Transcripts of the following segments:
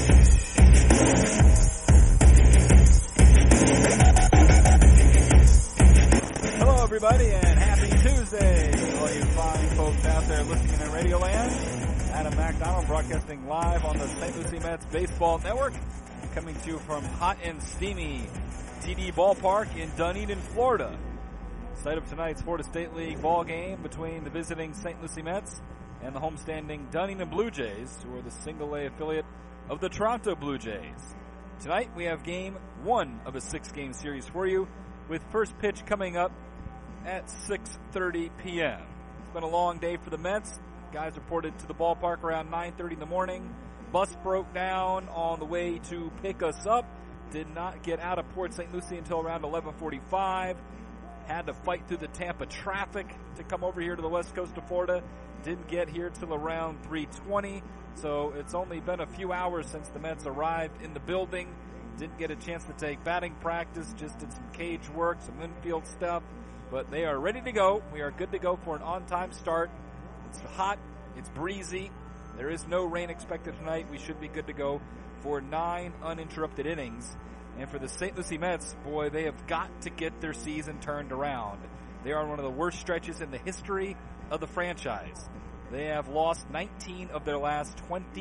Hello, everybody, and happy Tuesday to all you fine folks out there listening in Radio Land. Adam McDonald broadcasting live on the St. Lucie Mets Baseball Network, coming to you from hot and steamy TD Ballpark in Dunedin, Florida. Site of tonight's Florida State League ball game between the visiting St. Lucie Mets and the homestanding Dunedin Blue Jays, who are the single-A affiliate of the Toronto Blue Jays. Tonight we have game one of a six-game series for you, with first pitch coming up at 6:30 p.m. It's been a long day for the Mets. Guys reported to the ballpark around 9:30 in the morning. Bus broke down on the way to pick us up. Did not get out of Port St. Lucie until around 11:45. Had to fight through the Tampa traffic to come over here to the west coast of Florida. Didn't get here till around 3:20. So it's only been a few hours since the Mets arrived in the building. Didn't get a chance to take batting practice. Just did some cage work, some infield stuff. But they are ready to go. We are good to go for an on-time start. It's hot. It's breezy. There is no rain expected tonight. We should be good to go for 9 uninterrupted innings. And for the St. Lucie Mets, boy, they have got to get their season turned around. They are on one of the worst stretches in the history of the franchise. They have lost 19 of their last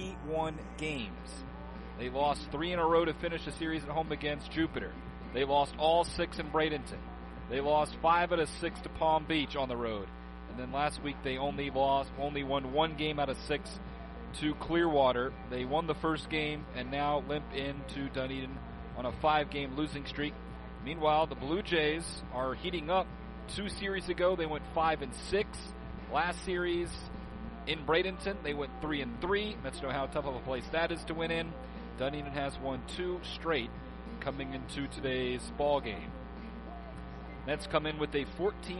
21 games. They lost 3 in a row to finish the series at home against Jupiter. They lost all 6 in Bradenton. They lost 5 out of 6 to Palm Beach on the road. And then last week they only won 1 game out of 6 to Clearwater. They won the first game and now limp into Dunedin on a 5-game losing streak. Meanwhile, the Blue Jays are heating up. 2 series ago, they went 5-6. Last series in Bradenton, they went 3-3. Mets know how tough of a place that is to win in. Dunedin has won 2 straight coming into today's ball game. Mets come in with a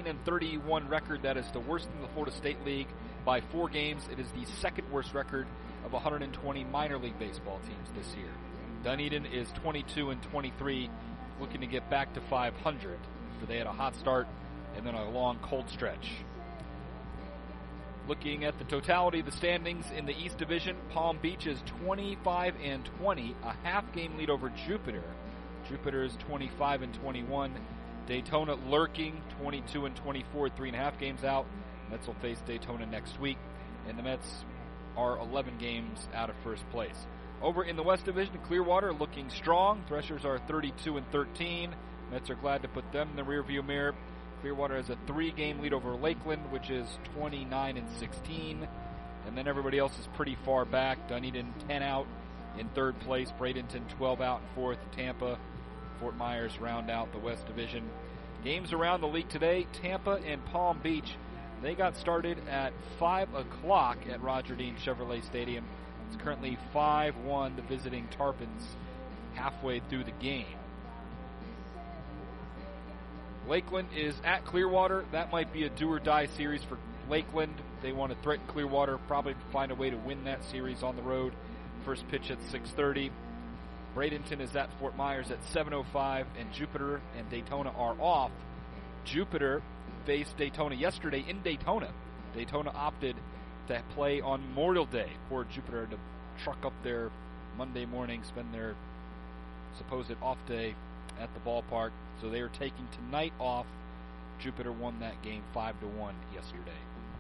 14-31 record. That is the worst in the Florida State League by 4 games. It is the second worst record of 120 minor league baseball teams this year. Dunedin is 22-23, looking to get back to 500. So they had a hot start and then a long cold stretch. Looking at the totality of the standings in the East Division, Palm Beach is 25-20, a half-game lead over Jupiter. Jupiter is 25-21. Daytona lurking, 22-24, 3.5 games out. Mets will face Daytona next week, and the Mets are 11 games out of first place. Over in the West Division, Clearwater looking strong. Threshers are 32-13. Mets are glad to put them in the rearview mirror. Clearwater has a 3-game lead over Lakeland, which is 29-16. And then everybody else is pretty far back. Dunedin 10 out in third place. Bradenton 12 out in fourth. Tampa, Fort Myers round out the West Division. Games around the league today. Tampa and Palm Beach, they got started at 5 o'clock at Roger Dean Chevrolet Stadium. It's currently 5-1, the visiting Tarpons, halfway through the game. Lakeland is at Clearwater. That might be a do-or-die series for Lakeland. They want to threaten Clearwater, probably find a way to win that series on the road. First pitch at 6:30. Bradenton is at Fort Myers at 7:05, and Jupiter and Daytona are off. Jupiter faced Daytona yesterday in Daytona. Daytona opted to play on Memorial Day. Poor Jupiter to truck up there Monday morning, spend their supposed off day at the ballpark. So they are taking tonight off. Jupiter won that game 5-1 yesterday.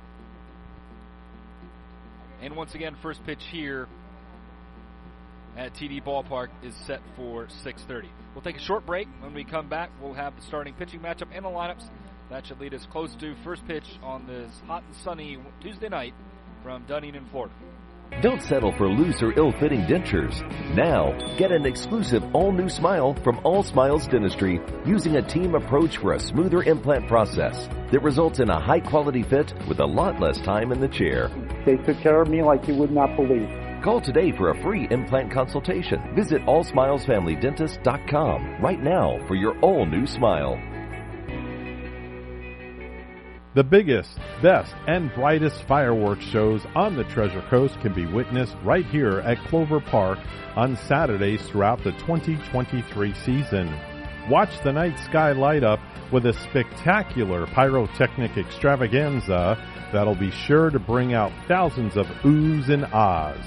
And once again, first pitch here at TD Ballpark is set for 6:30. We'll take a short break. When we come back, we'll have the starting pitching matchup and the lineups. That should lead us close to first pitch on this hot and sunny Tuesday night from Dunedin, Florida. Don't settle for loose or ill-fitting dentures. Now, get an exclusive all-new smile from All Smiles Dentistry using a team approach for a smoother implant process that results in a high-quality fit with a lot less time in the chair. They took care of me like you would not believe. Call today for a free implant consultation. Visit allsmilesfamilydentist.com right now for your all-new smile. The biggest, best, and brightest fireworks shows on the Treasure Coast can be witnessed right here at Clover Park on Saturdays throughout the 2023 season. Watch the night sky light up with a spectacular pyrotechnic extravaganza that'll be sure to bring out thousands of oohs and ahs.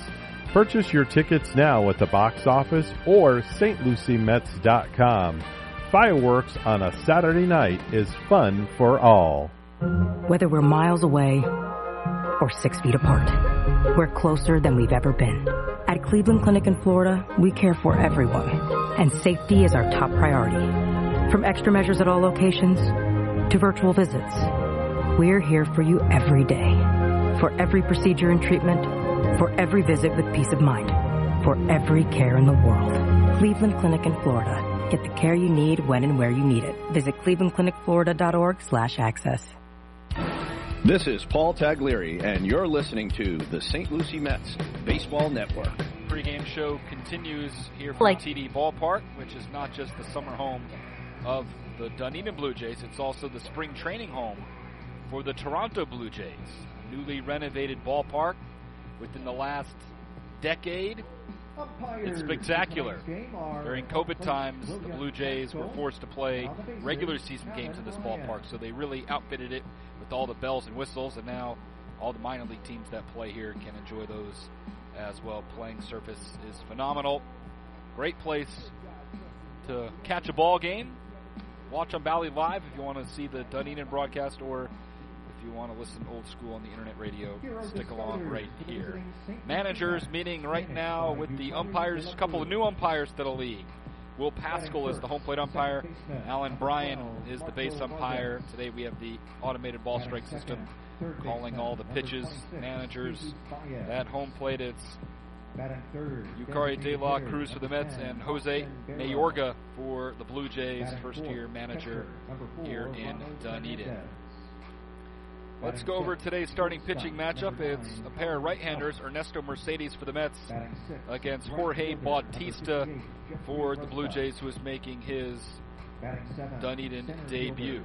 Purchase your tickets now at the box office or stluciemets.com. Fireworks on a Saturday night is fun for all. Whether we're miles away or 6 feet apart, we're closer than we've ever been. At Cleveland Clinic in Florida, we care for everyone, and safety is our top priority. From extra measures at all locations to virtual visits, we're here for you every day. For every procedure and treatment, for every visit with peace of mind, for every care in the world. Cleveland Clinic in Florida. Get the care you need when and where you need it. Visit clevelandclinicflorida.org/access. This is Paul Taglieri, and you're listening to the St. Lucie Mets Baseball Network. Pre-game show continues here from TD Ballpark, which is not just the summer home of the Dunedin Blue Jays, it's also the spring training home for the Toronto Blue Jays. Newly renovated ballpark within the last decade. It's spectacular. During COVID times, the Blue Jays were forced to play regular season games at this ballpark, so they really outfitted it with all the bells and whistles, and now all the minor league teams that play here can enjoy those as well. Playing surface is phenomenal. Great place to catch a ball game. Watch on Bally Live if you want to see the Dunedin broadcast, or if you want to listen old school on the internet radio, stick along right here. Managers meeting right now with the umpires, a couple of new umpires to the league. Will Pascal is the home plate umpire. Alan Bryan is the base umpire. Today we have the automated ball strike system calling all the pitches. Managers at home plate, it's Yukari De La Cruz for the Mets and Jose Mayorga for the Blue Jays, first-year manager here in Dunedin. Let's go over today's starting pitching matchup. It's a pair of right-handers, Ernesto Mercedes for the Mets against Jorge Bautista for the Blue Jays, who is making his Dunedin debut.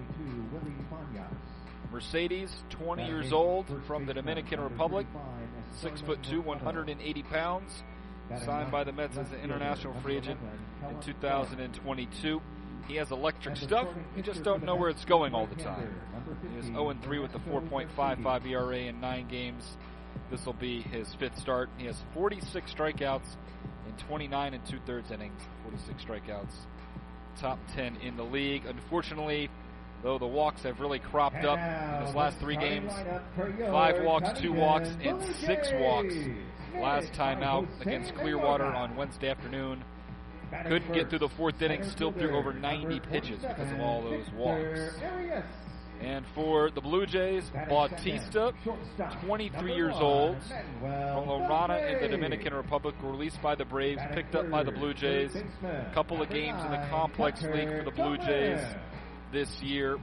Mercedes, 20 years old, from the Dominican Republic, 6'2", 180 pounds, signed by the Mets as an international free agent in 2022. He has electric stuff. You just don't know where it's going all the time. He is 0-3 with a 4.55 ERA in 9 games. This will be his 5th start. He has 46 strikeouts in 29 2/3 innings. 46 strikeouts. Top 10 in the league. Unfortunately, though, the walks have really cropped up in his last 3 games. 5 walks, 2 walks, and 6 walks last time out against Clearwater on Wednesday afternoon. Couldn't get through the 4th inning, still threw over 90 pitches because of all those walks. And for the Blue Jays, Bautista, 23 years old, from Lorana in the Dominican Republic, released by the Braves, picked up by the Blue Jays. A couple of games in the Complex League for the Blue Jays this year.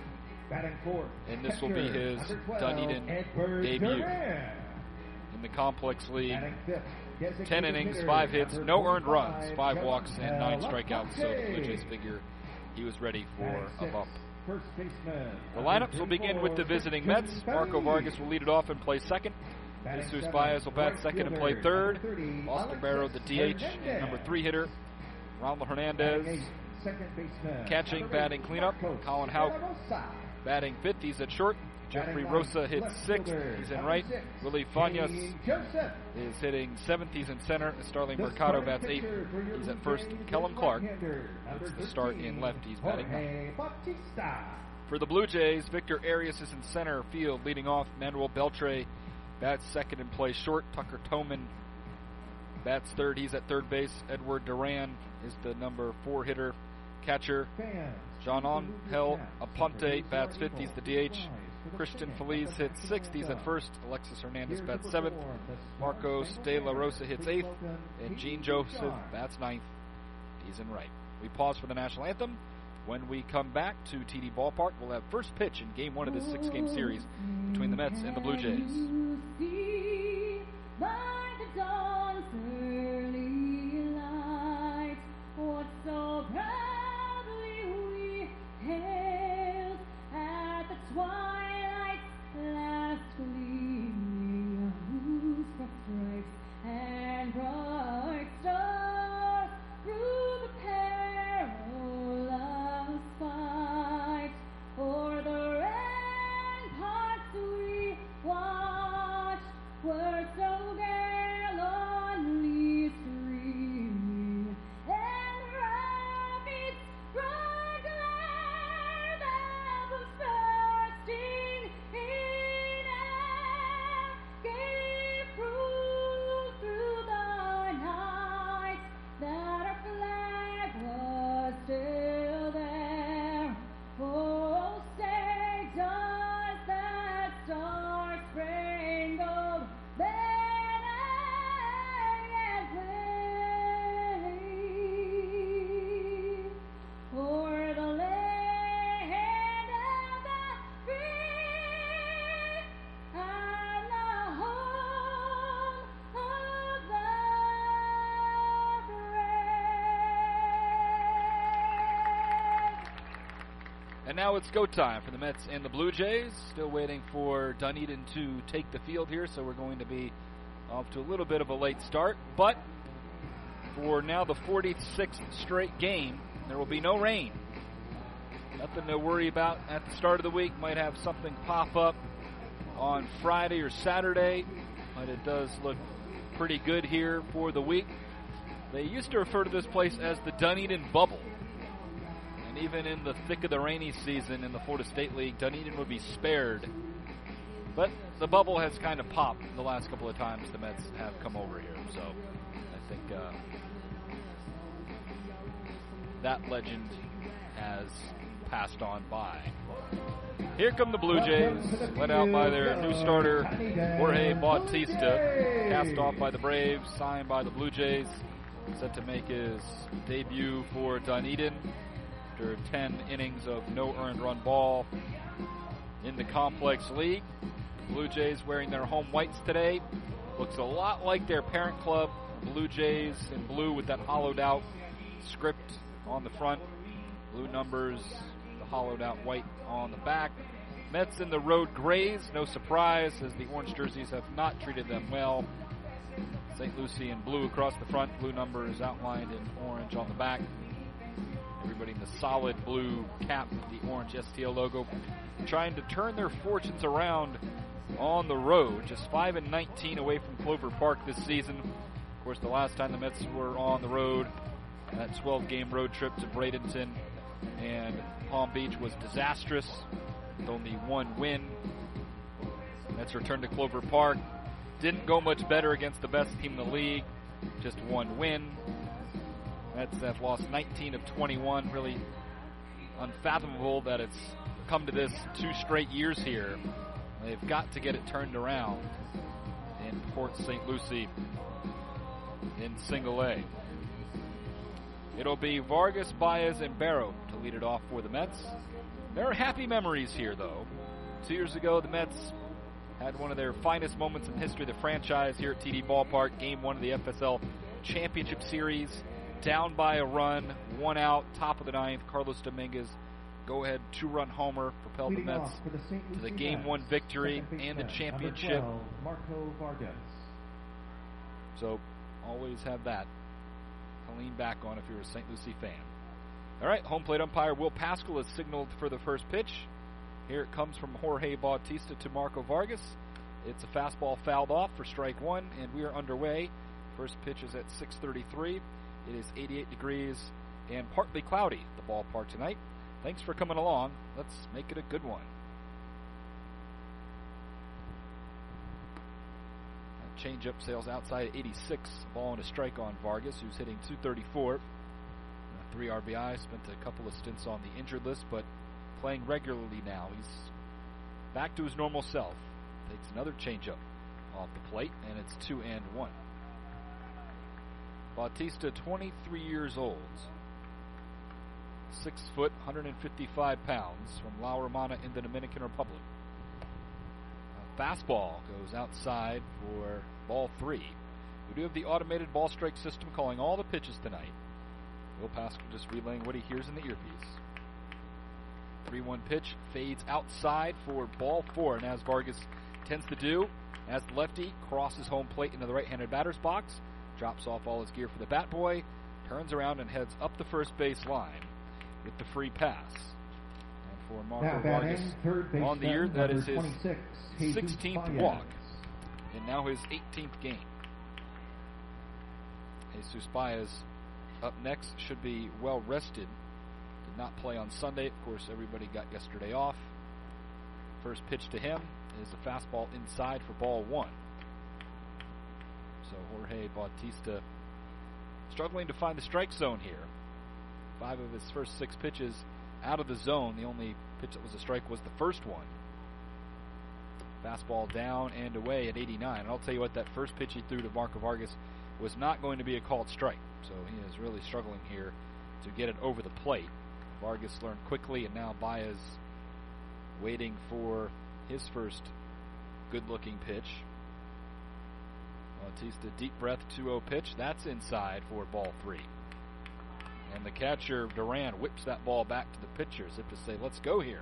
And this will be his Dunedin debut in the Complex League. 10 innings, 5 hits, no earned runs, 5 walks, and 9 strikeouts. So the Blue Jays figure he was ready for a bump. The lineups will begin with the visiting Mets. Marco Vargas will lead it off and play second. Jesus Baez will bat second and play third. Austin Barrow, the DH, and number 3 hitter. Ronald Hernandez catching, batting cleanup. Colin Houck batting 5th. He's at short. Jeffrey Rosa hits 6th. He's in right. Willie Fanias is hitting 7th. He's in center. Starling Mercado bats 8th. He's at first. Kellum Clark gets the start in left. He's batting 9th. For the Blue Jays, Victor Arias is in center field leading off. Manuel Beltre bats second and plays short. Tucker Toman bats third. He's at third base. Edward Duran is the number 4 hitter. Catcher John Angel Aponte bats 5th. He's the DH. Christian Feliz hits 6th. He's at first. Alexis Hernandez bats 7th. Marcos De La Rosa hits 8th. And Gene Joseph bats 9th. He's in right. We pause for the national anthem. When we come back to TD Ballpark, we'll have first pitch in Game 1 of this 6-game series between the Mets and the Blue Jays. For the ramparts we walk. now it's go time for the Mets and the Blue Jays. Still waiting for Dunedin to take the field here, so we're going to be off to a little bit of a late start. But for now the 46th straight game, there will be no rain. Nothing to worry about at the start of the week. Might have something pop up on Friday or Saturday, but it does look pretty good here for the week. They used to refer to this place as the Dunedin Bubble. And even in the thick of the rainy season in the Florida State League, Dunedin would be spared. But the bubble has kind of popped the last couple of times the Mets have come over here. So I think that legend has passed on by. Here come the Blue Jays, led out by their new starter, Jorge Bautista, cast off by the Braves, signed by the Blue Jays, set to make his debut for Dunedin after 10 innings of no earned run ball in the Complex League. Blue Jays wearing their home whites today. Looks a lot like their parent club, Blue Jays in blue with that hollowed out script on the front. Blue numbers, the hollowed out white on the back. Mets in the road grays, no surprise, as the orange jerseys have not treated them well. St. Lucie in blue across the front, blue numbers outlined in orange on the back. Everybody in the solid blue cap with the orange STL logo, trying to turn their fortunes around on the road. Just 5-19 away from Clover Park this season. Of course, the last time the Mets were on the road, that 12-game road trip to Bradenton and Palm Beach was disastrous, with only one win. Mets returned to Clover Park. Didn't go much better against the best team in the league. Just one win. Mets have lost 19 of 21. Really unfathomable that it's come to this 2 straight years here. They've got to get it turned around in Port St. Lucie in Single A. It'll be Vargas, Baez, and Barrow to lead it off for the Mets. There are happy memories here, though. 2 years ago, the Mets had one of their finest moments in the history of the franchise here at TD Ballpark. Game 1 of the FSL Championship Series. Down by a run, 1 out, top of the 9th. Carlos Dominguez, go-ahead 2-run homer, propelled the Mets to the Game 1 victory and the championship. Marco Vargas. So, always have that to lean back on if you're a St. Lucie fan. All right, home plate umpire Will Pascal has signaled for the first pitch. Here it comes from Jorge Bautista to Marco Vargas. It's a fastball fouled off for strike 1, and we are underway. First pitch is at 6:33. It is 88 degrees and partly cloudy at the ballpark tonight. Thanks for coming along. Let's make it a good one. That changeup sails outside at 86. Ball and a strike on Vargas, who's hitting .234. 3 RBI, spent a couple of stints on the injured list, but playing regularly now. He's back to his normal self. Takes another changeup off the plate, and it's 2-1. Bautista, 23 years old. 6 foot, 155 pounds, from La Romana in the Dominican Republic. Fastball goes outside for ball 3. We do have the automated ball strike system calling all the pitches tonight. Will Pascal just relaying what he hears in the earpiece. 3-1 pitch fades outside for ball 4, and as Vargas tends to do, as the lefty crosses home plate into the right-handed batter's box, drops off all his gear for the bat boy, turns around and heads up the first base line with the free pass. And for Marco Vargas on the year, that is his 16th walk, and now his 18th game. Jesus Baez up next, should be well rested. Did not play on Sunday. Of course, everybody got yesterday off. First pitch to him is a fastball inside for ball 1. So Jorge Bautista struggling to find the strike zone here. 5 of his first 6 pitches out of the zone. The only pitch that was a strike was the first one. Fastball down and away at 89. And I'll tell you what, that first pitch he threw to Marco Vargas was not going to be a called strike. So he is really struggling here to get it over the plate. Vargas learned quickly, and now Baez waiting for his first good-looking pitch. Bautista, deep breath, 2-0 pitch. That's inside for ball 3. And the catcher, Duran, whips that ball back to the pitcher as if to say, let's go here.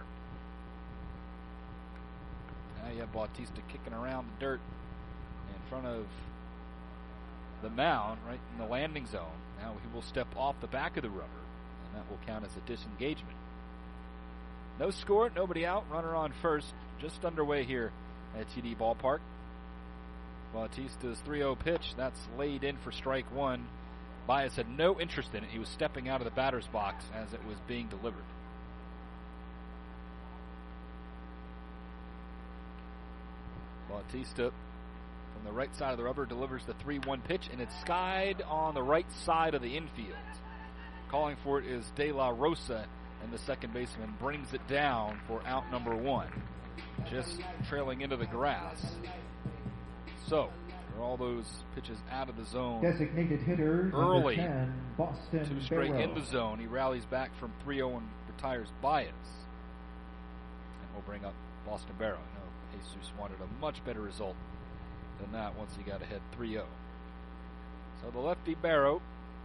Now you have Bautista kicking around the dirt in front of the mound, right in the landing zone. Now he will step off the back of the rubber, and that will count as a disengagement. No score, nobody out, runner on first, just underway here at TD Ballpark. Bautista's 3-0 pitch, that's laid in for strike one. Baez had no interest in it. He was stepping out of the batter's box as it was being delivered. Bautista from the right side of the rubber delivers the 3-1 pitch, and it's skied on the right side of the infield. Calling for it is De La Rosa, and the second baseman brings it down for out number one, just trailing into the grass. So, for all those pitches out of the zone, designated hitter early, 10, Boston 2 straight Barrow. in the zone, he rallies back from 3-0 and retires Baez. And we'll bring up Boston Barrow. I know Jesus wanted a much better result than that once he got ahead 3-0. So the lefty Barrow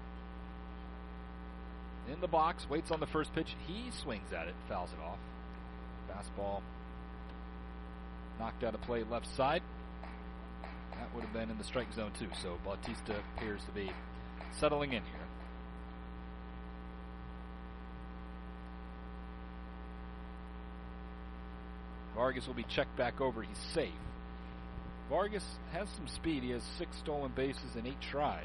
in the box, waits on the first pitch. He swings at it, fouls it off. Fastball knocked out of play left side. That would have been in the strike zone too, so Bautista appears to be settling in here. Vargas will be checked back over. He's safe. Vargas has some speed. He has 6 stolen bases in 8 tries.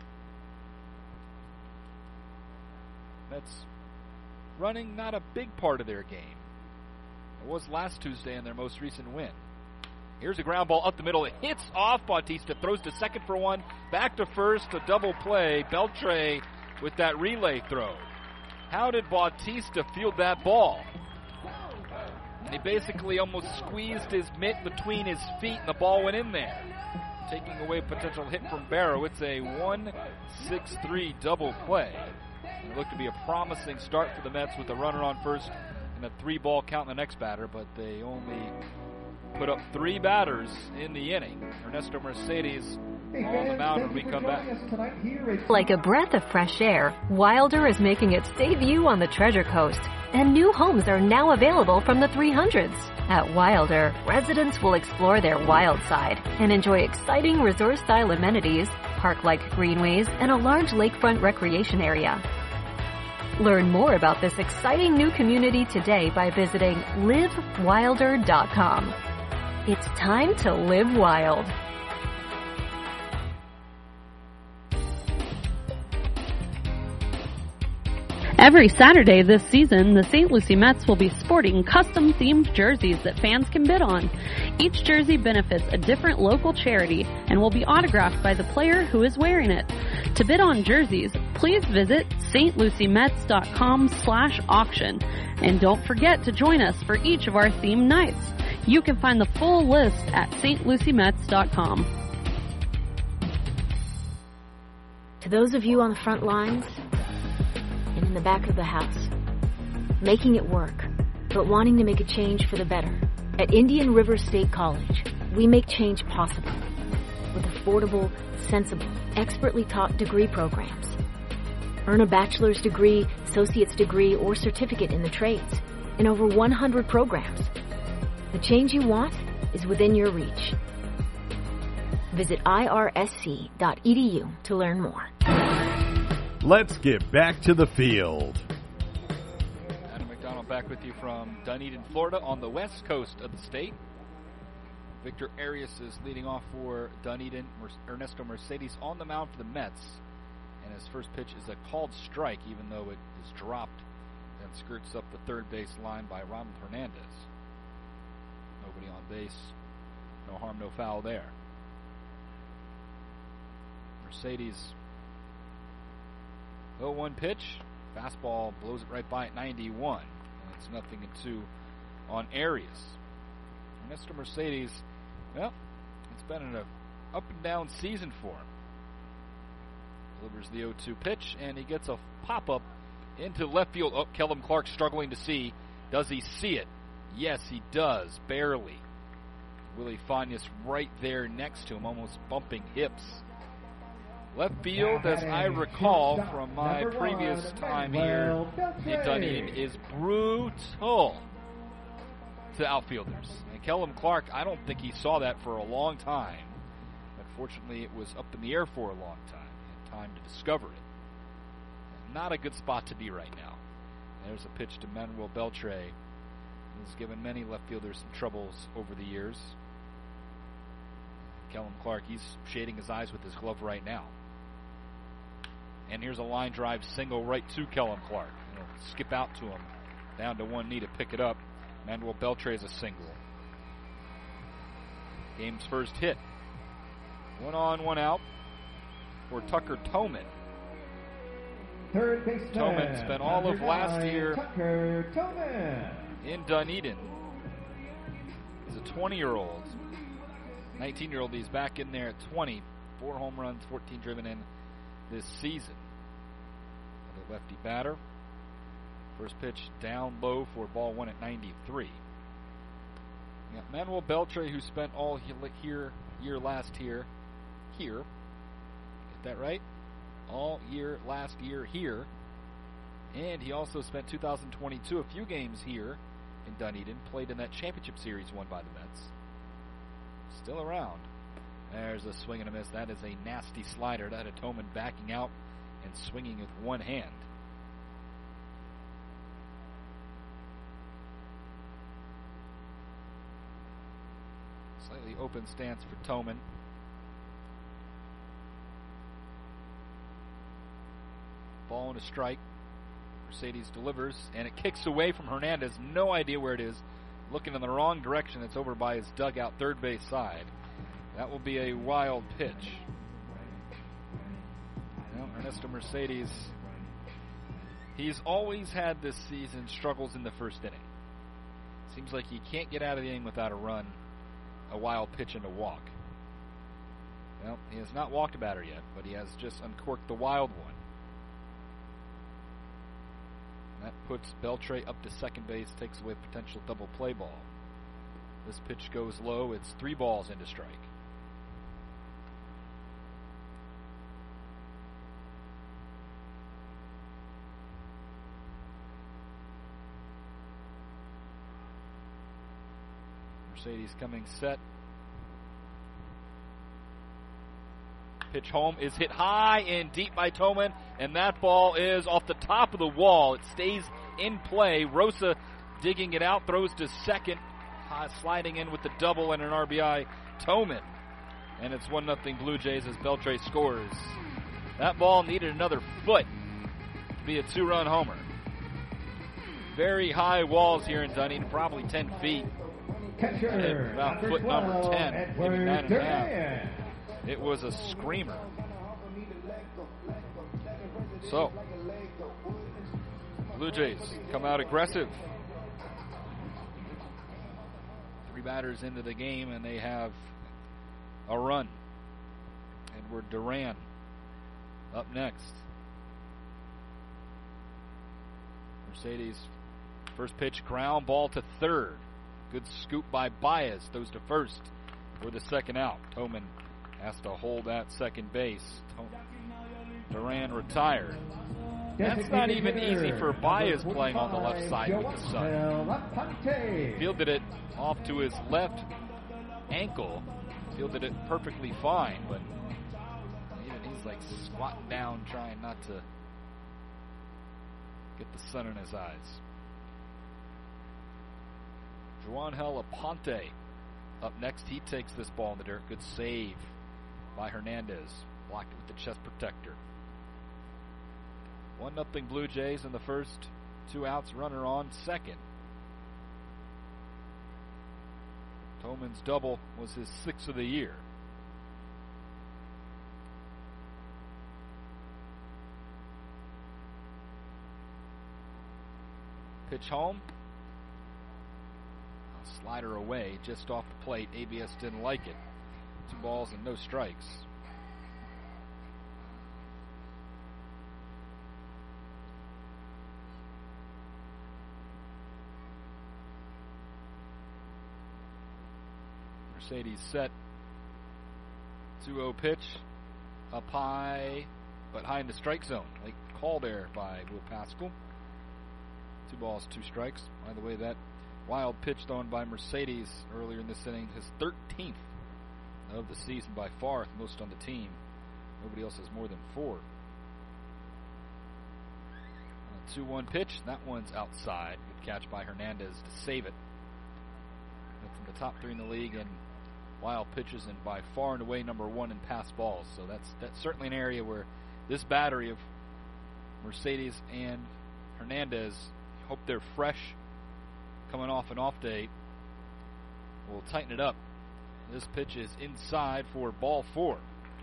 That's running not a big part of their game. It was last Tuesday in their most recent win. Here's a ground ball up the middle. It hits off Bautista, throws to second for one, back to first, a double play. Beltre with that relay throw. How did Bautista field that ball? And he basically almost squeezed his mitt between his feet, and the ball went in there, taking away a potential hit from Barrow. It's a 1-6-3 double play. It looked to be a promising start for the Mets with a runner on first and a 3-ball count in the next batter, but they only put up 3 batters in the inning. Ernesto Mercedes on the mound when we come back. Like a breath of fresh air, Wilder is making its debut on the Treasure Coast, and new homes are now available from the 300s. At Wilder, residents will explore their wild side and enjoy exciting resort-style amenities, park-like greenways, and a large lakefront recreation area. Learn more about this exciting new community today by visiting livewilder.com. It's time to live wild. Every Saturday this season, the St. Lucie Mets will be sporting custom-themed jerseys that fans can bid on. Each jersey benefits a different local charity and will be autographed by the player who is wearing it. To bid on jerseys, please visit stluciemets.com/auction. And don't forget to join us for each of our themed nights. You can find the full list at stluciemets.com. To those of you on the front lines and in the back of the house, making it work, but wanting to make a change for the better, at Indian River State College, we make change possible with affordable, sensible, expertly taught degree programs. Earn a bachelor's degree, associate's degree, or certificate in the trades in over 100 programs. The change you want is within your reach. Visit irsc.edu to learn more. Let's get back to the field. Adam McDonald back with you from Dunedin, Florida, on the west coast of the state. Victor Arias is leading off for Dunedin. Ernesto Mercedes on the mound for the Mets. And his first pitch is a called strike, even though it is dropped and skirts up the third base line by Ronald Hernandez. Nobody on base. No harm, no foul there. Mercedes 0-1 pitch. Fastball blows it right by at 91. And it's 0-2 on Arias. Mr. Mercedes, well, it's been an up and down season for him. Delivers the 0-2 pitch, and he gets a pop-up into left field. Oh, Kellum Clark struggling to see. Does he see it? Yes, he does, barely. Willie Fagnes right there next to him, almost bumping hips. Left field, as I recall from my previous time here in Dunedin, is brutal to outfielders. And Kellum Clark, I don't think he saw that for a long time. Unfortunately, it was up in the air for a long time. He had time to discover it. Not a good spot to be right now. There's a pitch to Manuel Beltre. He's given many left fielders some troubles over the years. Kellum Clark, he's shading his eyes with his glove right now. And here's a line drive single right to Kellum Clark. It'll skip out to him, down to one knee to pick it up. Manuel Beltre is a single. Game's first hit. 1 on, 1 out for Tucker Toman. Third baseman. Toman spent all of last year Tucker Toman in Dunedin. He's a 20-year-old. 19-year-old, he's back in there at 20. 4 home runs, 14 driven in this season. The lefty batter. First pitch down low for ball 1 at 93. You got Manuel Beltre, who spent all last year here. Get that right? All year last year here. And he also spent 2022 a few games here in Dunedin, played in that championship series won by the Mets. Still around. There's a swing and a miss. That is a nasty slider. That had Toman backing out and swinging with one hand. Slightly open stance for Toman. Ball and a strike. Mercedes delivers, and it kicks away from Hernandez. No idea where it is. Looking in the wrong direction. It's over by his dugout third base side. That will be a wild pitch. Well, Ernesto Mercedes, he's always had this season struggles in the first inning. Seems like he can't get out of the inning without a run, a wild pitch, and a walk. Well, he has not walked a batter yet, but he has just uncorked the wild one. That puts Beltre up to second base, takes away potential double play ball. This pitch goes low. It's 3 balls into strike. Mercedes coming set. Pitch home is hit high and deep by Toman, and that ball is off the top of the wall. It stays in play. Rosa digging it out, throws to second, sliding in with the double and an RBI. Toman, and it's 1-0 Blue Jays as Beltre scores. That ball needed another foot to be a 2-run homer. Very high walls here in Dunedin, probably 10 feet. Catcher, about foot number 10, maybe 9.5. It was a screamer. So, Blue Jays come out aggressive. 3 batters into the game, and they have a run. Edward Duran up next. Mercedes, first pitch, ground ball to third. Good scoop by Baez. Throws to first for the second out. Toman has to hold that second base. Duran retired. That's not even easy for Baez playing on the left side with the sun. Fielded it off to his left ankle. Fielded it perfectly fine, but he's like squatting down trying not to get the sun in his eyes. Joangel Aponte up next. He takes this ball in the dirt. Good save by Hernandez. Blocked it with the chest protector. 1-0 Blue Jays in the first. 2 outs, runner on second. Toman's double was his 6th of the year. Pitch home. Slider away, just off the plate. ABS didn't like it. 2 balls and no strikes. Mercedes set. 2-0 pitch. up high, but high in the strike zone. Late call there by Will Pascal. 2 balls, 2 strikes. By the way, that wild pitch thrown by Mercedes earlier in this inning, his 13th of the season by far, most on the team. Nobody else has more than 4. 2-1 pitch. That one's outside. Good catch by Hernandez to save it. From the top 3 in the league in wild pitches, and by far and away number 1 in pass balls. So that's certainly an area where this battery of Mercedes and Hernandez, hope they're fresh coming off an off day, will tighten it up. This pitch is inside for ball 4.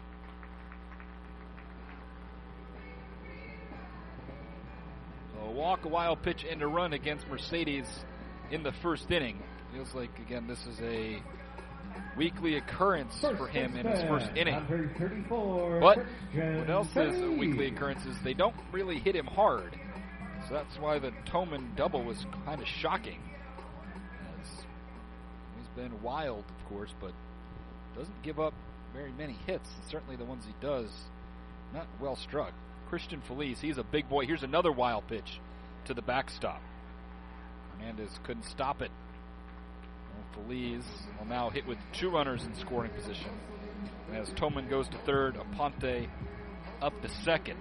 A walk, a wild pitch, and a run against Mercedes in the first inning. Feels like, again, this is a weekly occurrence for him in his first inning. But what else is a weekly occurrence is they don't really hit him hard. So that's why the Toman double was kind of shocking. As he's been wild, of course, but doesn't give up very many hits. And certainly the ones he does, not well struck. Christian Feliz, he's a big boy. Here's another wild pitch to the backstop. Hernandez couldn't stop it. Feliz will now hit with 2 runners in scoring position. As Toman goes to third, Aponte up to second.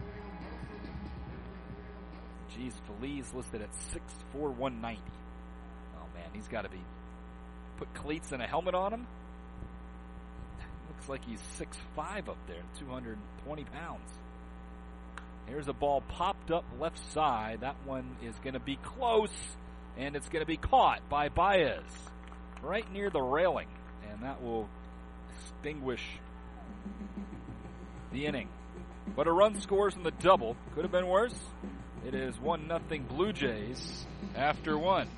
Geez, Feliz listed at 6'4", 190. Oh man, he's got to be put cleats and a helmet on him. Looks like he's 6'5" up there, 220 pounds. Here's a ball popped up left side. That one is going to be close, and it's going to be caught by Baez right near the railing, and that will extinguish the inning. But a run scores in the double. Could have been worse. It is 1-0 Blue Jays after 1.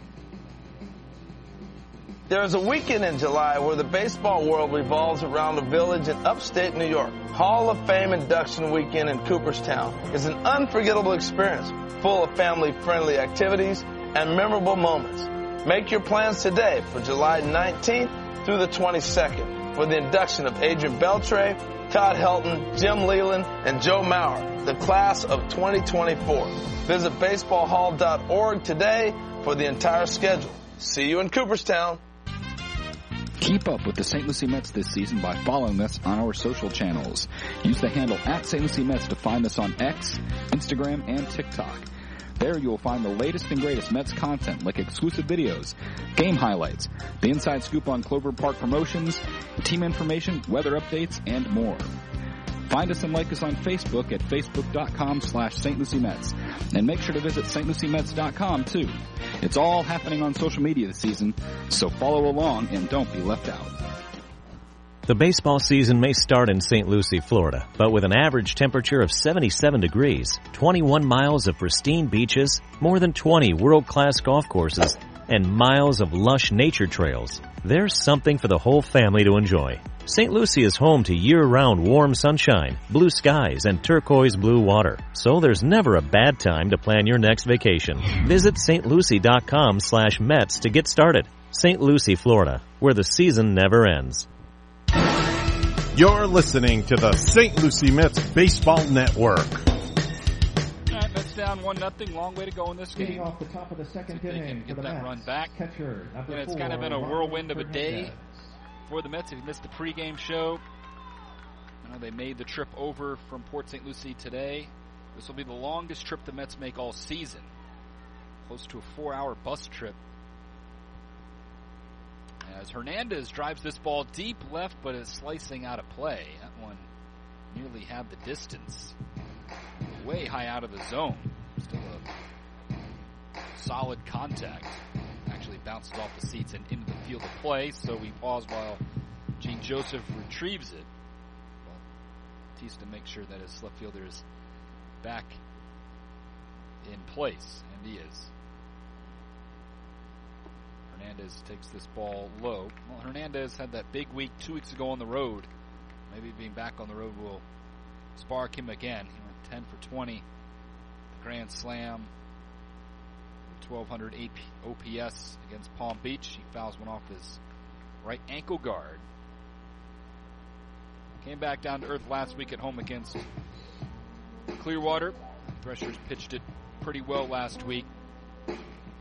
There's a weekend in July where the baseball world revolves around a village in upstate New York. Hall of Fame induction weekend in Cooperstown is an unforgettable experience, full of family-friendly activities and memorable moments. Make your plans today for July 19th through the 22nd for the induction of Adrian Beltre, Todd Helton, Jim Leland, and Joe Mauer, the class of 2024. Visit baseballhall.org today for the entire schedule. See you in Cooperstown. Keep up with the St. Lucie Mets this season by following us on our social channels. Use the handle @StLucieMets to find us on X, Instagram, and TikTok. There you will find the latest and greatest Mets content like exclusive videos, game highlights, the inside scoop on Clover Park promotions, team information, weather updates, and more. Find us and like us on Facebook at facebook.com/St. Lucie Mets. And make sure to visit stluciemets.com too. It's all happening on social media this season, so follow along and don't be left out. The baseball season may start in St. Lucie, Florida, but with an average temperature of 77 degrees, 21 miles of pristine beaches, more than 20 world-class golf courses, and miles of lush nature trails, there's something for the whole family to enjoy. St. Lucie is home to year-round warm sunshine, blue skies, and turquoise blue water, so there's never a bad time to plan your next vacation. Visit stlucie.com/Mets to get started. St. Lucie, Florida, where the season never ends. You're listening to the St. Lucie Mets Baseball Network. All right, Mets down 1-0. Long way to go in this game. Off the top of the second inning, get that run back. Catcher, it's kind of been a whirlwind of a day for the Mets. If you missed the pregame show, I know they made the trip over from Port St. Lucie today. This will be the longest trip the Mets make all season. Close to a 4-hour bus trip. As Hernandez drives this ball deep left, but is slicing out of play. That one nearly had the distance. Way high out of the zone. Still a solid contact. Actually bounces off the seats and into the field of play, so we pause while Gene Joseph retrieves it. Well, Batista makes sure that his left fielder is back in place, and he is. Hernandez takes this ball low. Well, Hernandez had that big week 2 weeks ago on the road. Maybe being back on the road will spark him again. He went 10 for 20. The grand slam. 1,200 OPS against Palm Beach. He fouls one off his right ankle guard. came back down to earth last week at home against Clearwater. Threshers pitched it pretty well last week. So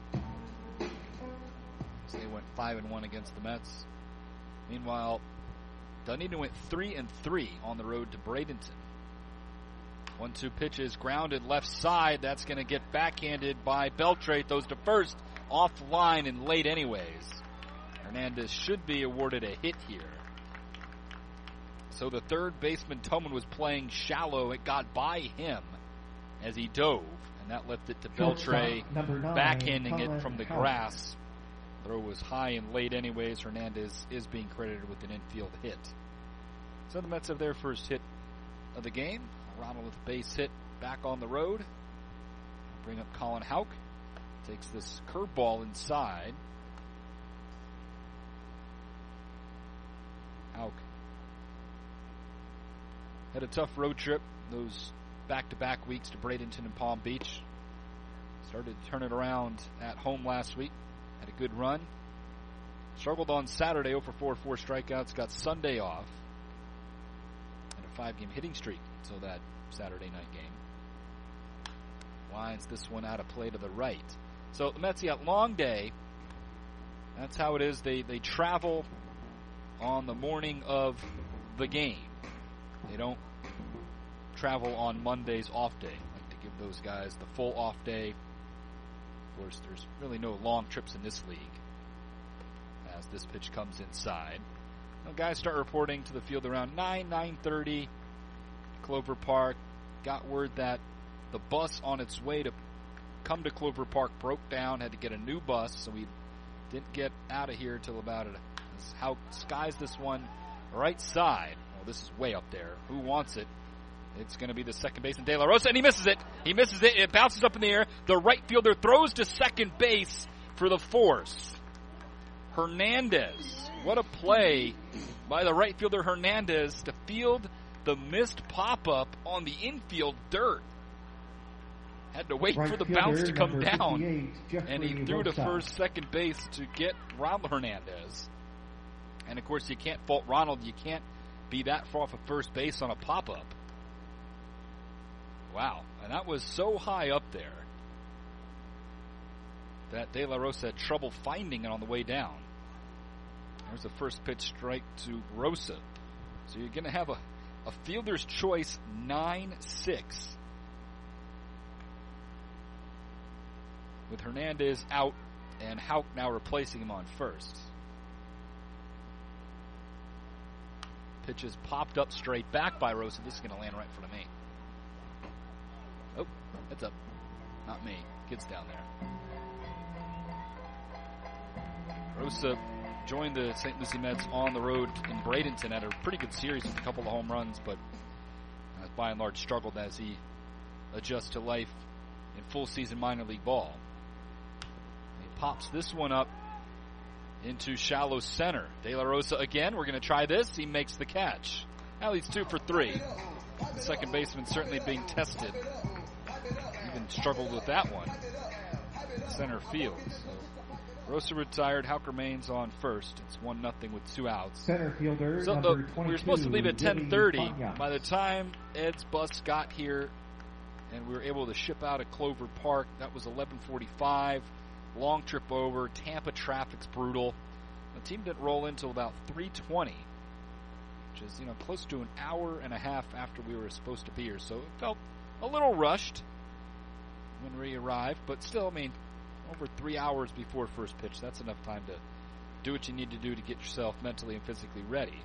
they went 5-1 against the Mets. Meanwhile, Dunedin went 3-3 on the road to Bradenton. 1-2 pitches, grounded left side. That's going to get backhanded by Beltre. Throws to first, off the line and late anyways. Hernandez should be awarded a hit here. So the third baseman, Toman, was playing shallow. It got by him as he dove, and that left it to Beltre, backhanding it from the grass. Throw was high and late anyways. Hernandez is being credited with an infield hit. So the Mets have their first hit of the game. Ronald with a base hit back on the road. Bring up Colin Houck. Takes this curveball inside. Houck had a tough road trip, those back-to-back weeks to Bradenton and Palm Beach. Started to turn it around at home last week. Had a good run. Struggled on Saturday, 0-for-4, 4 strikeouts. Got Sunday off. And a 5-game hitting streak until that Saturday night game. Lines this one out of play to the right. So the Mets got long day. That's how it is. They travel on the morning of the game. They don't travel on Monday's off day. I like to give those guys the full off day. Of course, there's really no long trips in this league as this pitch comes inside. Now, guys start reporting to the field around 9:30. Clover Park. Got word that the bus on its way to come to Clover Park broke down. Had to get a new bus, so we didn't get out of here until about it. How skies this one right side. Oh, this is way up there. Who wants it? It's going to be the second baseman, De La Rosa, and he misses it. He misses it. It bounces up in the air. The right fielder throws to second base for the force. Hernandez. What a play by the right fielder Hernandez to field the missed pop-up on the infield dirt. Had to wait for the bounce to come down, and he threw to first, second base to get Ronald Hernandez. And, of course, you can't fault Ronald. You can't be that far off of first base on a pop-up. Wow. And that was so high up there that De La Rosa had trouble finding it on the way down. There's the first pitch strike to Rosa. So you're going to have a fielder's choice 9-6. With Hernandez out and Houck now replacing him on first. Pitch is popped up straight back by Rosa. This is going to land right in front of me. Oh, that's up. Not me. Kid's down there. Rosa joined the St. Lucie Mets on the road in Bradenton. Had a pretty good series with a couple of home runs, but by and large struggled as he adjusts to life in full season minor league ball. He pops this one up into shallow center. De La Rosa again. We're going to try this. He makes the catch. Now he's 2 for 3. The second baseman certainly being tested. Even struggled with that one. Center field. So Rosa retired. Houck remains on first. It's 1-0 with 2 outs. Center fielder, so number 22, we were supposed to leave at 10:30. Willie By the time Ed's bus got here and we were able to ship out at Clover Park, that was 11:45. Long trip over. Tampa traffic's brutal. The team didn't roll in until about 3:20, which is, close to an hour and a half after we were supposed to be here. So it felt a little rushed when we arrived, but still, over 3 hours before first pitch, that's enough time to do what you need to do to get yourself mentally and physically ready.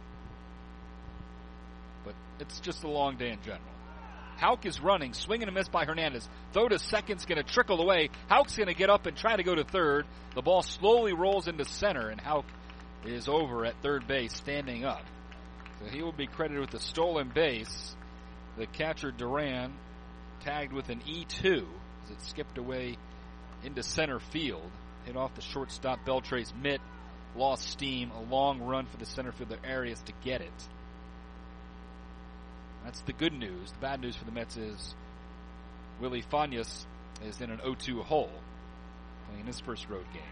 But it's just a long day in general. Houck is running, swing and a miss by Hernandez. Throw to second's going to trickle away. Houck's going to get up and try to go to third. The ball slowly rolls into center, and Houck is over at third base, standing up. So he will be credited with the stolen base. The catcher, Duran, tagged with an E2 as it skipped away into center field. Hit off the shortstop Beltre's mitt. Lost steam. A long run for the center fielder Arias to get it. That's the good news. The bad news for the Mets is Willie Fanias is in an 0-2 hole playing his first road game.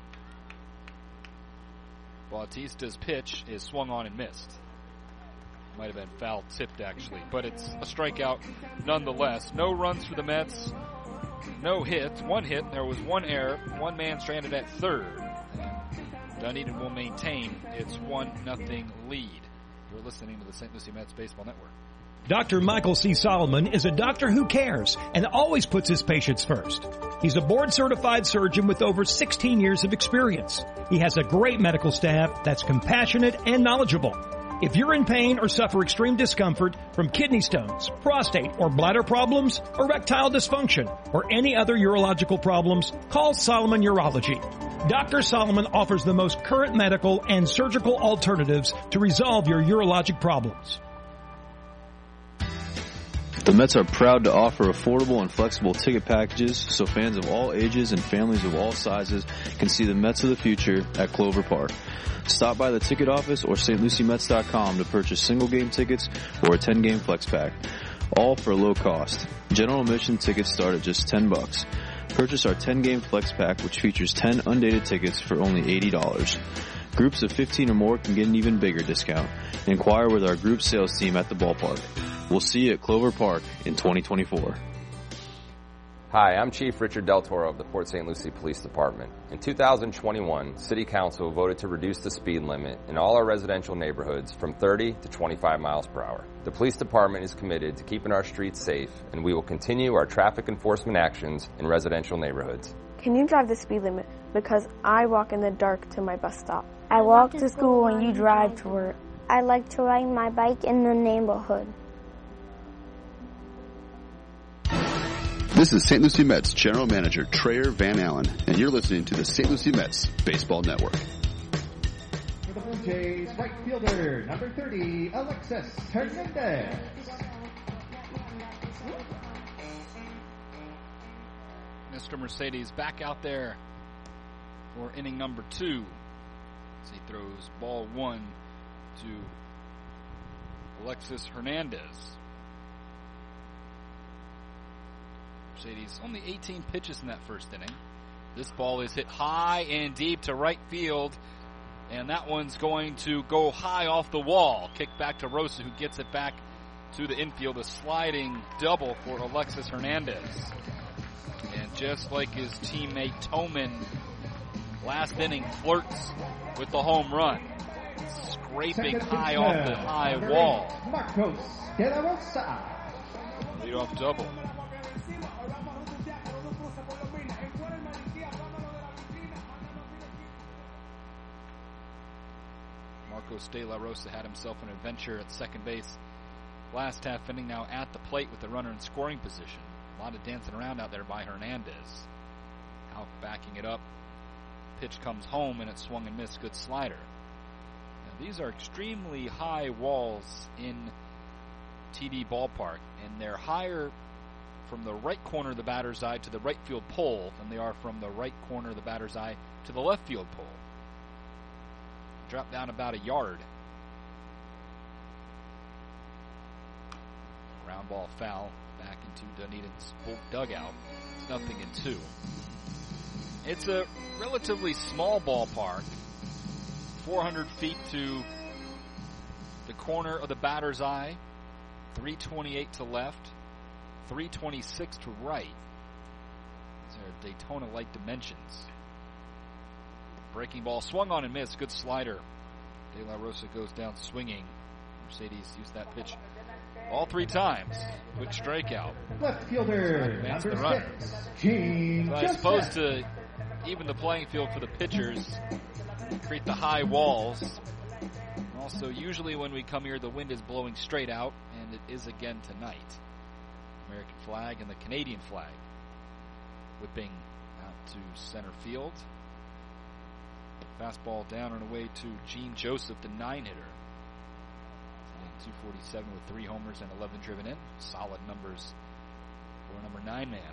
Bautista's pitch is swung on and missed. Might have been foul tipped, actually. But it's a strikeout nonetheless. No runs for the Mets. No hits. One hit. There was one error. One man stranded at third. And Dunedin will maintain its 1-0 lead. You're listening to the St. Lucie Mets Baseball Network. Dr. Michael C. Solomon is a doctor who cares and always puts his patients first. He's a board-certified surgeon with over 16 years of experience. He has a great medical staff that's compassionate and knowledgeable. If you're in pain or suffer extreme discomfort from kidney stones, prostate or bladder problems, erectile dysfunction, or any other urological problems, call Solomon Urology. Dr. Solomon offers the most current medical and surgical alternatives to resolve your urologic problems. The Mets are proud to offer affordable and flexible ticket packages so fans of all ages and families of all sizes can see the Mets of the future at Clover Park. Stop by the ticket office or stluciemets.com to purchase single game tickets or a 10-game flex pack, all for low cost. General admission tickets start at just $10. Purchase our 10-game flex pack, which features 10 undated tickets for only $80. Groups of 15 or more can get an even bigger discount. Inquire with our group sales team at the ballpark. We'll see you at Clover Park in 2024. Hi, I'm Chief Richard Del Toro of the Port St. Lucie Police Department. In 2021, City Council voted to reduce the speed limit in all our residential neighborhoods from 30 to 25 miles per hour. The Police Department is committed to keeping our streets safe, and we will continue our traffic enforcement actions in residential neighborhoods. Can you drive the speed limit? Because I walk in the dark to my bus stop. I walk to school and you drive to work. I like to ride my bike in the neighborhood. This is St. Lucie Mets General Manager Trayer Van Allen, and you're listening to the St. Lucie Mets Baseball Network. For the Blue Jays, right fielder, number 30, Alexis Hernandez. Mr. Mercedes back out there for inning number 2 as he throws ball 1 to Alexis Hernandez. Mercedes only 18 pitches in that first inning. This ball is hit high and deep to right field, and that one's going to go high off the wall. Kick back to Rosa, who gets it back to the infield. A sliding double for Alexis Hernandez. And just like his teammate Toman last inning, flirts with the home run. Scraping high off the high wall. Marcos de la Rosa. Leadoff double. Marcos de la Rosa had himself an adventure at second base last half inning, now at the plate with the runner in scoring position. A lot of dancing around out there by Hernandez. Out backing it up. Pitch comes home and it swung and missed. Good slider. Now, these are extremely high walls in TD Ballpark, and they're higher from the right corner of the batter's eye to the right field pole than they are from the right corner of the batter's eye to the left field pole. Drop down about a yard. Ground ball foul back into Dunedin's dugout. It's 0-2. It's a relatively small ballpark. 400 feet to the corner of the batter's eye. 328 to left. 326 to right. These are Daytona-like dimensions. Breaking ball swung on and missed. Good slider. De La Rosa goes down swinging. Mercedes used that pitch all 3 times. Quick strikeout. Left fielder, number 6, Gene I suppose to even the playing field for the pitchers, create the high walls. Also, usually when we come here, the wind is blowing straight out, and it is again tonight. American flag and the Canadian flag whipping out to center field. Fastball down and away to Gene Joseph, the 9-hitter. 247 with 3 homers and 11 driven in. Solid numbers for number 9 man.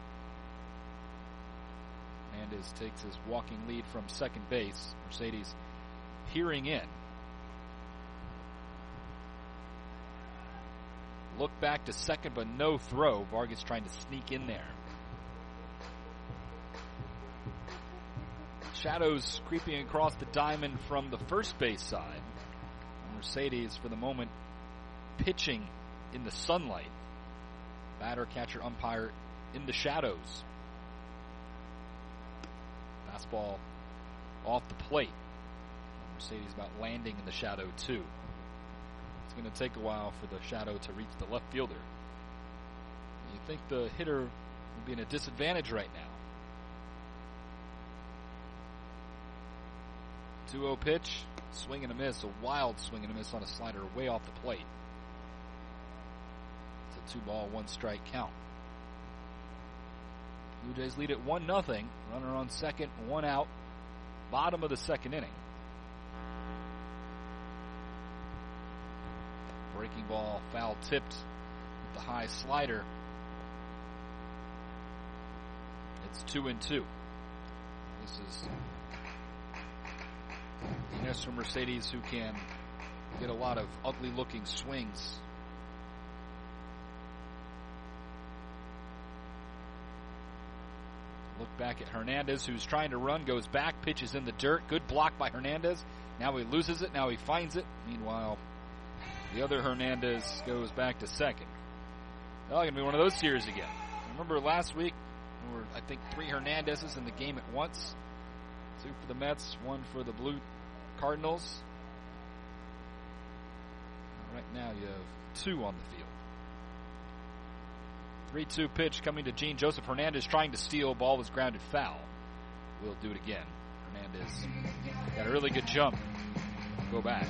Hernandez takes his walking lead from second base. Mercedes peering in. Look back to second, but no throw. Vargas trying to sneak in there. Shadows creeping across the diamond from the first base side. Mercedes, for the moment, pitching in the sunlight. Batter, catcher, umpire in the shadows. Fastball off the plate. Mercedes about landing in the shadow too. It's going to take a while for the shadow to reach the left fielder. You think the hitter would be in a disadvantage right now. 2-0 pitch, swing and a miss, a wild swing and a miss on a slider way off the plate. It's a 2-ball, 1-strike count. Blue Jays lead at 1-0. Runner on second, 1 out. Bottom of the second inning. Breaking ball, foul tipped with the high slider. It's 2-2. This is Ines from Mercedes, who can get a lot of ugly-looking swings. Look back at Hernandez, who's trying to run, goes back, pitches in the dirt. Good block by Hernandez. Now he loses it. Now he finds it. Meanwhile, the other Hernandez goes back to second. Well, going to be one of those series again. Remember last week, there were, I think, 3 Hernandezes in the game at once. 2 for the Mets, 1 for the Blue Cardinals. Right now you have 2 on the field. 3-2 pitch coming to Gene Joseph. Hernandez trying to steal. Ball was grounded foul. We'll do it again. Hernandez got a really good jump. Go back.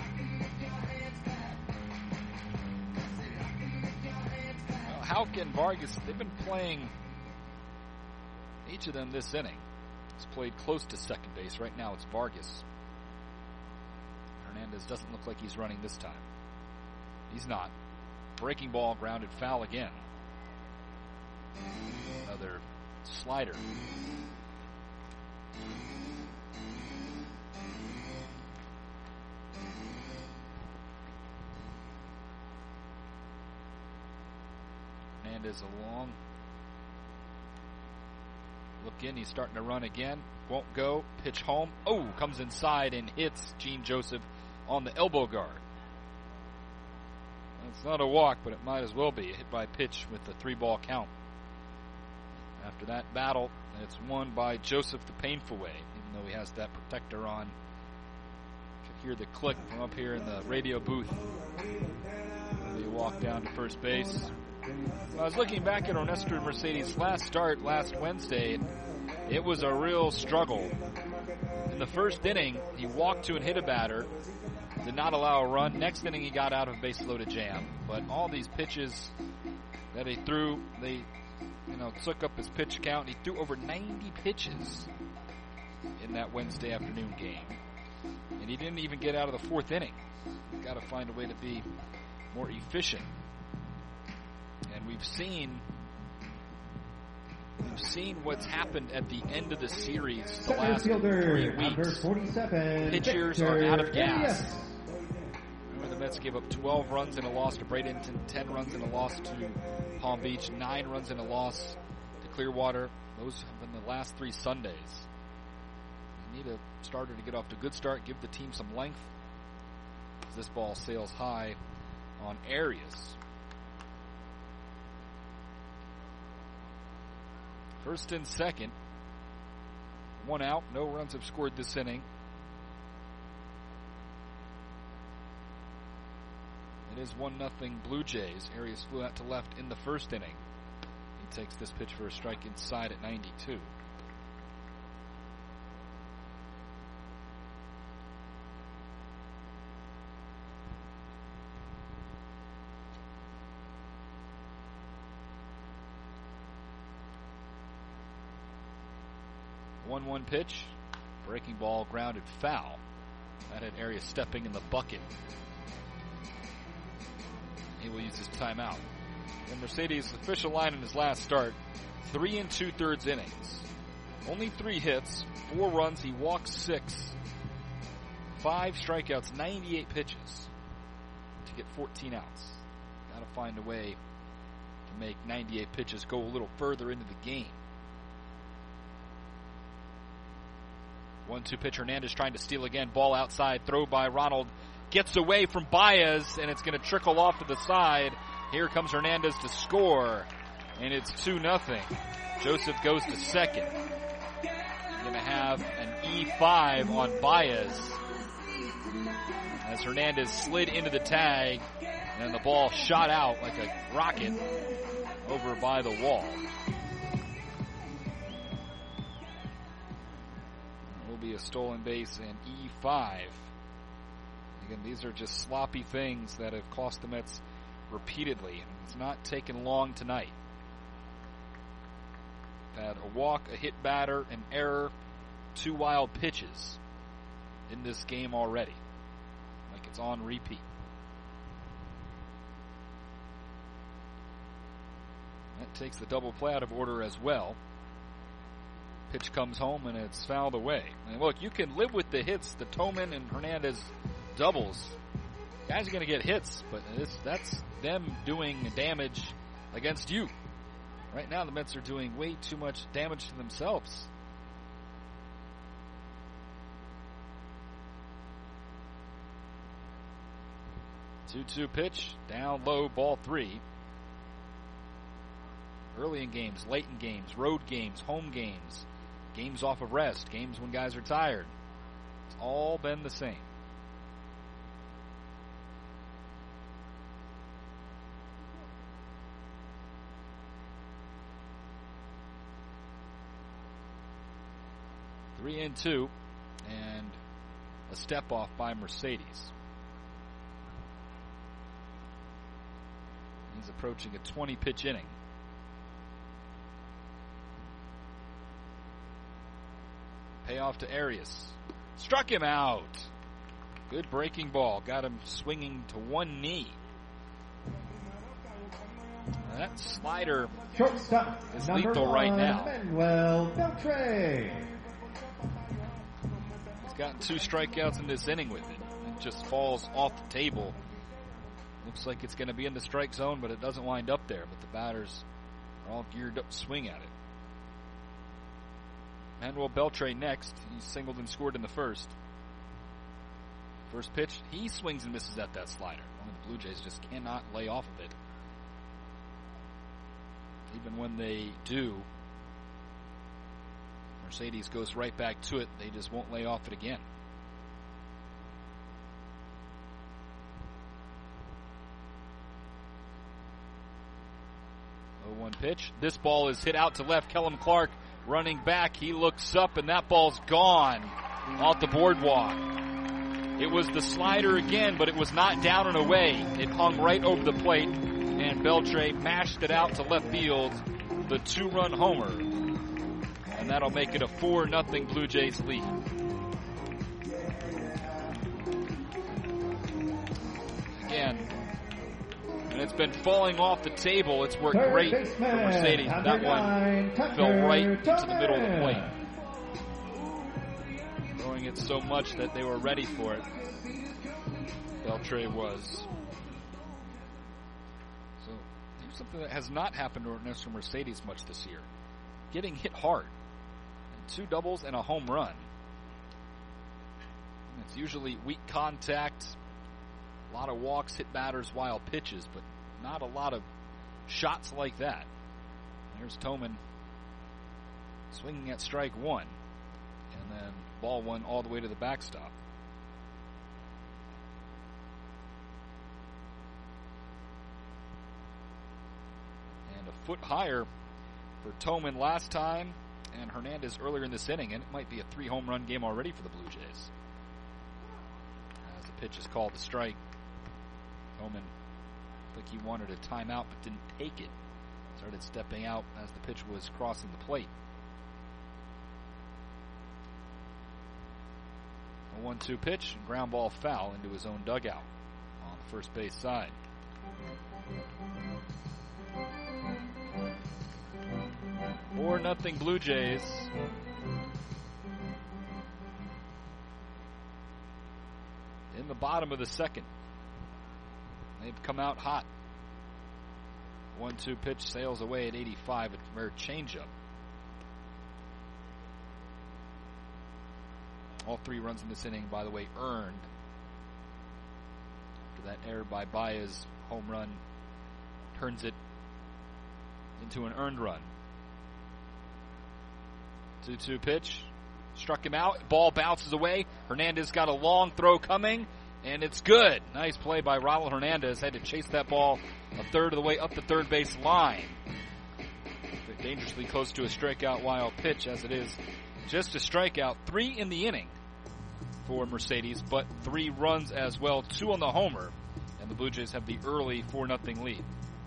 Well, Houck and Vargas, they've been playing, each of them this inning. It's played close to second base. Right now it's Vargas. Hernandez doesn't look like he's running this time. He's not. Breaking ball, grounded foul again. Another slider. Hernandez along. Look in, he's starting to run again. Won't go. Pitch home. Oh, comes inside and hits Gene Joseph on the elbow guard. It's not a walk, but it might as well be. Hit by pitch with the 3-ball count. After that battle, it's won by Joseph the painful way, even though he has that protector on. You can hear the click from up here in the radio booth when they walk down to first base. Well, I was looking back at Ernesto Mercedes' last start last Wednesday. It was a real struggle. In the first inning, he walked to and hit a batter, did not allow a run. Next inning, he got out of a base-loaded jam. But all these pitches that he threw, they took up his pitch count. He threw over 90 pitches in that Wednesday afternoon game. And he didn't even get out of the 4th inning. You've got to find a way to be more efficient. And we've seen what's happened at the end of the series the last 3 weeks. Pitchers are out of gas. Remember, the Mets gave up 12 runs in a loss to Bradenton, 10 runs in a loss to Palm Beach, 9 runs in a loss to Clearwater. Those have been the last 3 Sundays. You need a starter to get off to a good start, give the team some length. This ball sails high on Arias. First and second. 1 out. No runs have scored this inning. It is 1-0 Blue Jays. Arias flew out to left in the first inning. He takes this pitch for a strike inside at 92. One pitch, breaking ball, grounded foul. That had Arias stepping in the bucket. He will use his timeout. And Mercedes' official line in his last start, 3 2/3 innings. Only 3 hits, 4 runs, he walked 6. 5 strikeouts, 98 pitches to get 14 outs. Got to find a way to make 98 pitches go a little further into the game. 1-2 pitch, Hernandez trying to steal again. Ball outside, throw by Ronald gets away from Baez, and it's going to trickle off to the side. Here comes Hernandez to score, and it's 2-0. Joseph goes to second. Going to have an E5 on Baez as Hernandez slid into the tag, and the ball shot out like a rocket over by the wall. It will be a stolen base and E5. Again, these are just sloppy things that have cost the Mets repeatedly. It's not taken long tonight. Had a walk, a hit batter, an error, 2 wild pitches in this game already. Like it's on repeat. That takes the double play out of order as well. Pitch comes home and it's fouled away. And look, you can live with the hits, the Tillman and Hernandez doubles. Guys are going to get hits, but that's them doing damage against you. Right now, the Mets are doing way too much damage to themselves. Two-two pitch, down low, ball 3. Early in games, late in games, road games, home games, games off of rest, games when guys are tired. It's all been the same. Three and 2, and a step off by Mercedes. He's approaching a 20-pitch inning. Payoff to Arias. Struck him out. Good breaking ball. Got him swinging to one knee. That slider is lethal right now. Manuel Beltre. He's gotten 2 strikeouts in this inning with it. It just falls off the table. Looks like it's going to be in the strike zone, but it doesn't wind up there. But the batters are all geared up to swing at it. Manuel Beltre next. He singled and scored in the first. First pitch, he swings and misses at that slider. One of the Blue Jays just cannot lay off of it. Even when they do, Mercedes goes right back to it. They just won't lay off it again. One pitch. This ball is hit out to left. Kellum Clark running back. He looks up, and that ball's gone off the boardwalk. It was the slider again, but it was not down and away. It hung right over the plate, and Beltre mashed it out to left field, the 2-run homer. And that'll make it a 4-0 Blue Jays lead. Again, and it's been falling off the table. It's worked great for Mercedes. That one fell right into the middle of the plate. Throwing it so much that they were ready for it. Beltre was. So here's something that has not happened to Ernesto Mercedes much this year. Getting hit hard. And 2 doubles and a home run. And it's usually weak contact. A lot of walks, hit batters, wild pitches, but not a lot of shots like that. There's Tillman swinging at strike 1, and then ball 1 all the way to the backstop. And a foot higher for Tillman last time, and Hernandez earlier in this inning, and it might be a 3-home run game already for the Blue Jays. As the pitch is called to strike, Tillman looked like he wanted a timeout but didn't take it. Started stepping out as the pitch was crossing the plate. A 1-2 pitch, and ground ball foul into his own dugout on the first base side. Or nothing Blue Jays. In the bottom of the second. They've come out hot. 1-2 pitch sails away at 85 at rare changeup. All 3 runs in this inning, by the way, earned. That error by Baez home run turns it into an earned run. 2-2 pitch. Struck him out. Ball bounces away. Hernandez got a long throw coming, and it's good. Nice play by Ronald Hernandez. Had to chase that ball a third of the way up the third base line. Dangerously close to a strikeout wild pitch, as it is just a strikeout. 3 in the inning for Mercedes, but 3 runs as well, 2 on the homer, and the Blue Jays have the early 4-0 lead.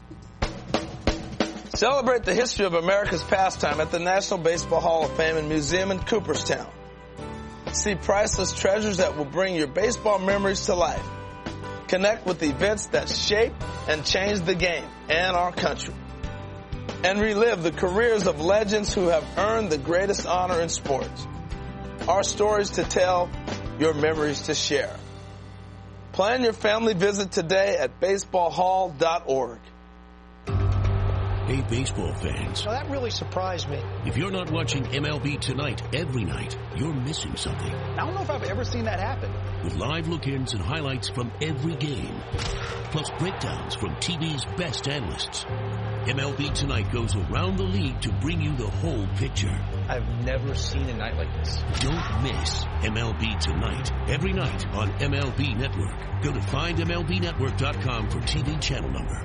Celebrate the history of America's pastime at the National Baseball Hall of Fame and Museum in Cooperstown. See priceless treasures that will bring your baseball memories to life. Connect with events that shape and change the game and our country. And relive the careers of legends who have earned the greatest honor in sports. Our stories to tell, your memories to share. Plan your family visit today at baseballhall.org. Hey, baseball fans. Well, that really surprised me. If you're not watching MLB Tonight every night, you're missing something. I don't know if I've ever seen that happen. With live look-ins and highlights from every game, plus breakdowns from TV's best analysts. MLB Tonight goes around the league to bring you the whole picture. I've never seen a night like this. Don't miss MLB Tonight every night on MLB Network. Go to findmlbnetwork.com for TV channel number.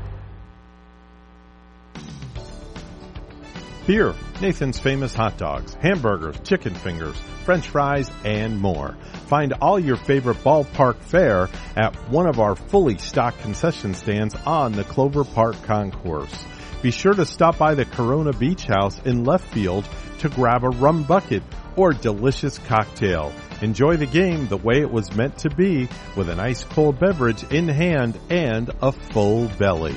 Here, Nathan's Famous Hot Dogs, hamburgers, chicken fingers, French fries, and more. Find all your favorite ballpark fare at one of our fully stocked concession stands on the Clover Park Concourse. Be sure to stop by the Corona Beach House in left field to grab a rum bucket or delicious cocktail. Enjoy the game the way it was meant to be, with an ice cold beverage in hand and a full belly.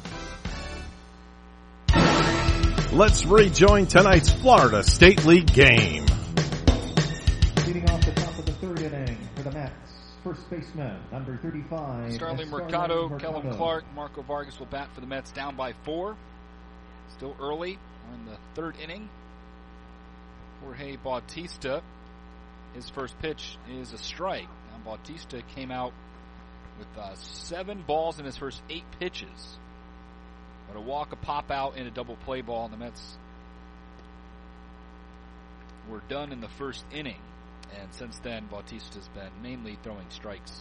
Let's rejoin tonight's Florida State League game. Leading off the top of the third inning for the Mets, first baseman, number 35. Starling Mercado, Kellum Clark, Marco Vargas will bat for the Mets, down by 4. Still early in the third inning. Jorge Bautista, his first pitch is a strike. Now Bautista came out with 7 balls in his first 8 pitches. But a walk, a pop out, and a double play ball, and the Mets were done in the first inning. And since then, Bautista's been mainly throwing strikes.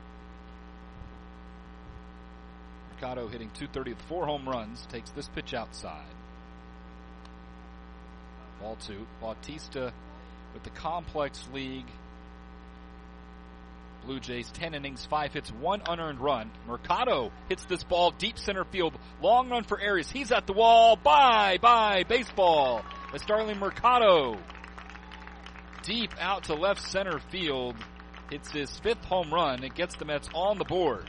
Mercado hitting .230 with 4 home runs, takes this pitch outside. Ball 2. Bautista with the complex league. Blue Jays, 10 innings, 5 hits, 1 unearned run. Mercado hits this ball deep center field. Long run for Arias. He's at the wall. Bye, baseball. As Starling Mercado, deep out to left center field, hits his 5th home run. It gets the Mets on the board.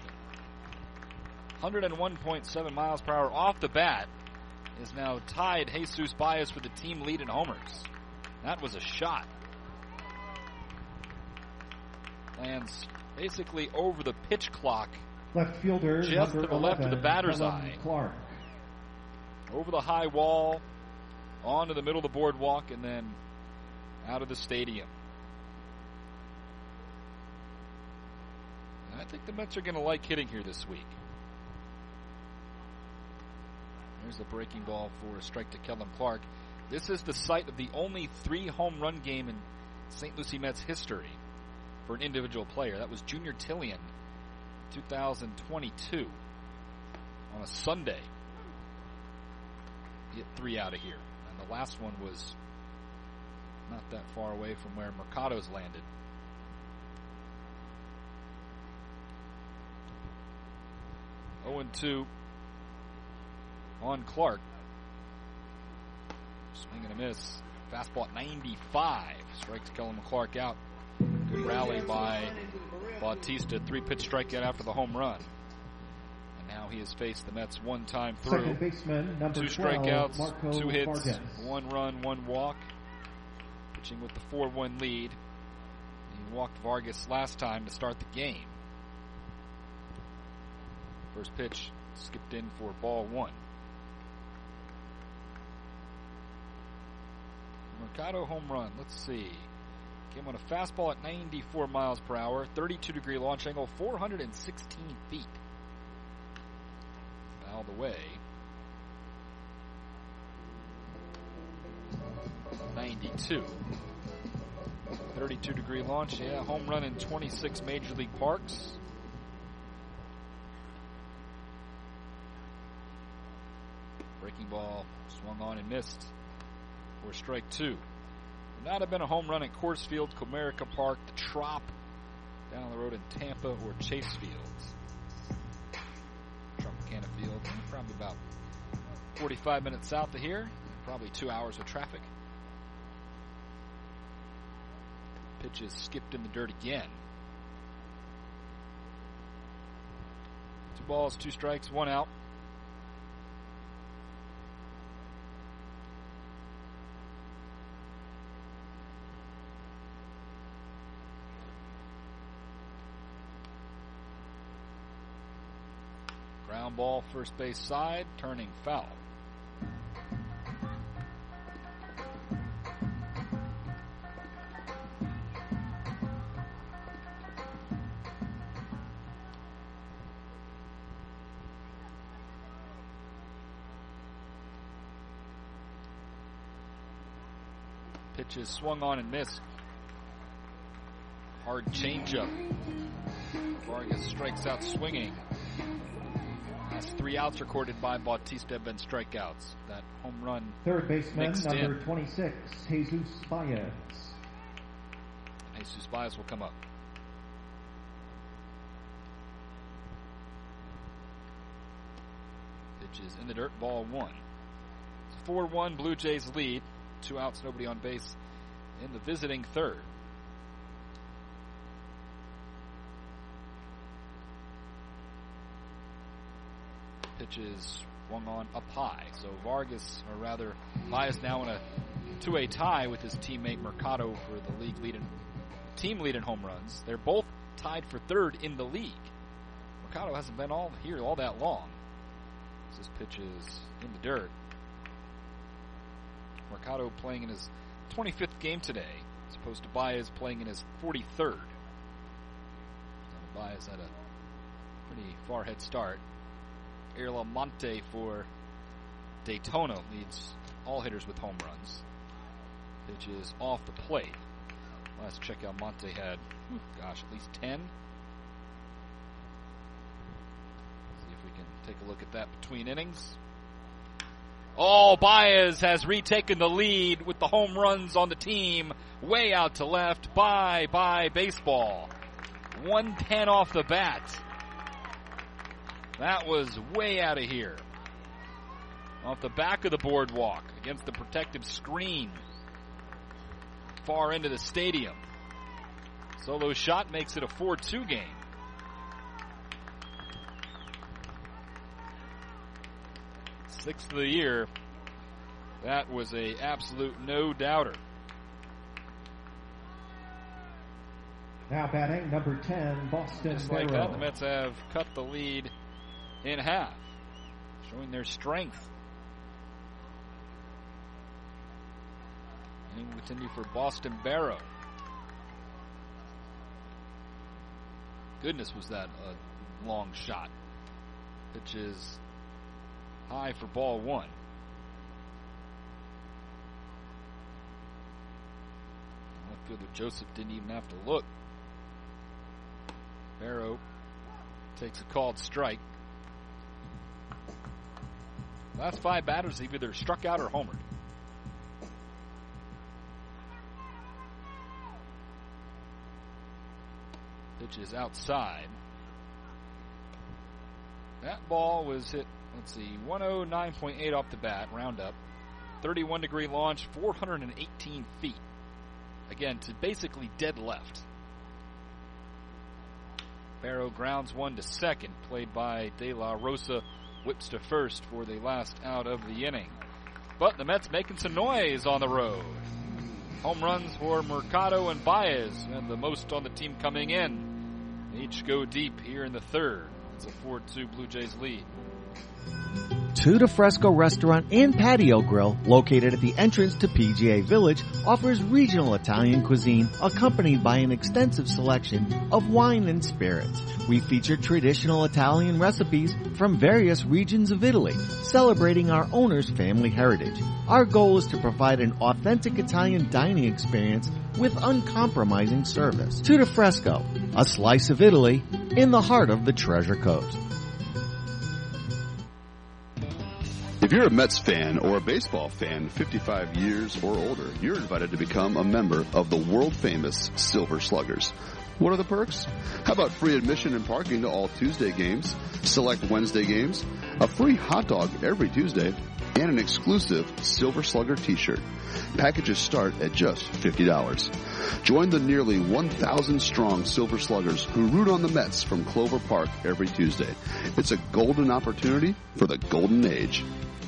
101.7 miles per hour off the bat is now tied Jesus Baez for the team lead in homers. That was a shot. Lands basically over the pitch clock. Left fielder, just to the left of the batter's Kellum eye. Clark. Over the high wall, onto the middle of the boardwalk, and then out of the stadium. And I think the Mets are going to like hitting here this week. There's the breaking ball for a strike to Kellum Clark. This is the site of the only 3 home run game in St. Lucie Mets history for an individual player. That was Junior Tillian, 2022, on a Sunday. He hit 3 out of here. And the last one was not that far away from where Mercado's landed. Oh, 0-2 on Clark. Swing and a miss. Fastball at 95. Strikes Kellum Clark out. Good rally by Bautista. 3-pitch strikeout after the home run. And now he has faced the Mets one time through. Second baseman, number 2 12, strikeouts, Marco 2 hits, Vargas. 1 run, 1 walk. Pitching with the 4-1 lead. He walked Vargas last time to start the game. First pitch skipped in for ball 1. Mercado home run. Let's see. Came on a fastball at 94 miles per hour, 32-degree launch angle, 416 feet. Fouled away. 92. 32-degree launch, yeah, home run in 26 Major League parks. Breaking ball swung on and missed for strike two. Would not have been a home run at Coors Field, Comerica Park, the Trop, down the road in Tampa, or Chase Fields. Tropicana Field, probably about 45 minutes south of here, probably 2 hours of traffic. Pitch is skipped in the dirt again. 2 balls, 2 strikes, 1 out. Ground ball, first base side, turning foul. Pitch is swung on and missed. Hard changeup. Vargas strikes out swinging. Last 3 outs recorded by Bautista have been strikeouts. That home run. Third baseman, number in. 26, Jesus Baez. Jesus Baez will come up. Pitch is in the dirt, ball 1. It's 4-1, Blue Jays lead. 2 outs, nobody on base in the visiting third. Pitch is swung on up high. So Vargas, or rather Baez, now in a 2-way tie with his teammate Mercado for the team lead in home runs. They're both tied for third in the league. Mercado hasn't been all that long. This pitch is in the dirt. Mercado playing in his 25th game today, as opposed to Baez playing in his 43rd. So Baez had a pretty far head start. Ariel Almonte for Daytona leads all hitters with home runs. Pitch is off the plate. Last check, Almonte had, at least 10. See if we can take a look at that between innings. Oh, Baez has retaken the lead with the home runs on the team. Way out to left. Bye, baseball. 110 off the bat. That was way out of here. Off the back of the boardwalk against the protective screen. Far into the stadium. Solo shot makes it a 4-2 game. Sixth of the year. That was a absolute no-doubter. Now batting, number 10, Boston Just Barrow. like that, the Mets have cut the lead in half, showing their strength. Inning will continue for Boston Barrow. Goodness, was that a long shot. Pitch is high for ball 1. Outfielder Joseph didn't even have to look. Barrow takes a called strike. Last 5 batters have either struck out or homered. Pitch is outside. That ball was hit, 109.8 off the bat, round up. 31-degree launch, 418 feet. Again, to basically dead left. Barrow grounds one to second, played by De La Rosa, whips to first for the last out of the inning. But the Mets making some noise on the road. Home runs for Mercado and Baez, and the most on the team coming in. Each go deep here in the third. It's a 4-2 Blue Jays lead. Tutti Fresco Restaurant and Patio Grill, located at the entrance to PGA Village, offers regional Italian cuisine accompanied by an extensive selection of wine and spirits. We feature traditional Italian recipes from various regions of Italy, celebrating our owner's family heritage. Our goal is to provide an authentic Italian dining experience with uncompromising service. Tutti Fresco, a slice of Italy in the heart of the Treasure Coast. If you're a Mets fan or a baseball fan 55 years or older, you're invited to become a member of the world-famous Silver Sluggers. What are the perks? How about free admission and parking to all Tuesday games, select Wednesday games, a free hot dog every Tuesday, and an exclusive Silver Slugger t-shirt. Packages start at just $50. Join the nearly 1,000-strong Silver Sluggers who root on the Mets from Clover Park every Tuesday. It's a golden opportunity for the golden age.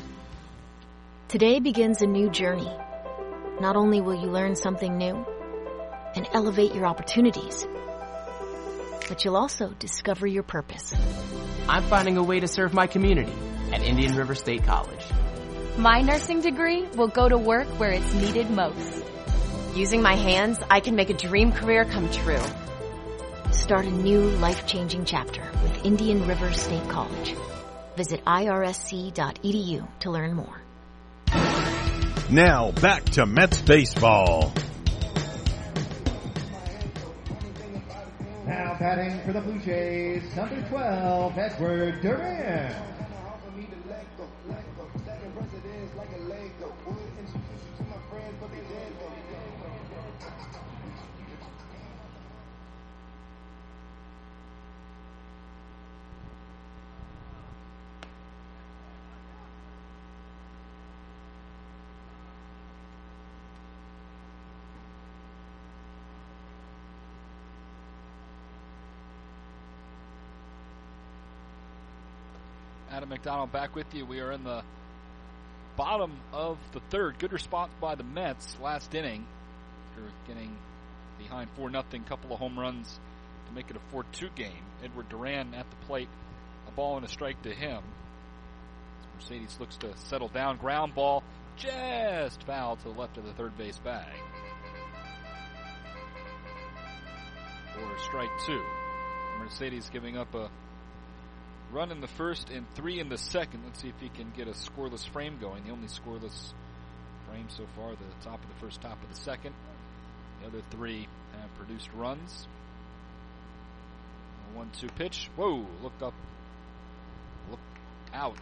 Today begins a new journey. Not only will you learn something new and elevate your opportunities, but you'll also discover your purpose. I'm finding a way to serve my community at Indian River State College. My nursing degree will go to work where it's needed most. Using my hands, I can make a dream career come true. Start a new life-changing chapter with Indian River State College. Visit irsc.edu to learn more. Now back to Mets baseball. Now batting for the Blue Jays, number 12, Edward Duran. Adam McDonald back with you. We are in the bottom of the third. Good response by the Mets last inning. After getting behind 4-0, couple of home runs to make it a 4-2 game. Edward Duran at the plate, a ball and a strike to him. Mercedes looks to settle down. Ground ball just foul to the left of the third base bag. For strike two. Mercedes giving up a run in the first and 3 in the second. Let's see if he can get a scoreless frame going. The only scoreless frame so far, the top of the first, top of the second. The other 3 have produced runs. A 1-2 pitch. Whoa, look up. Look out.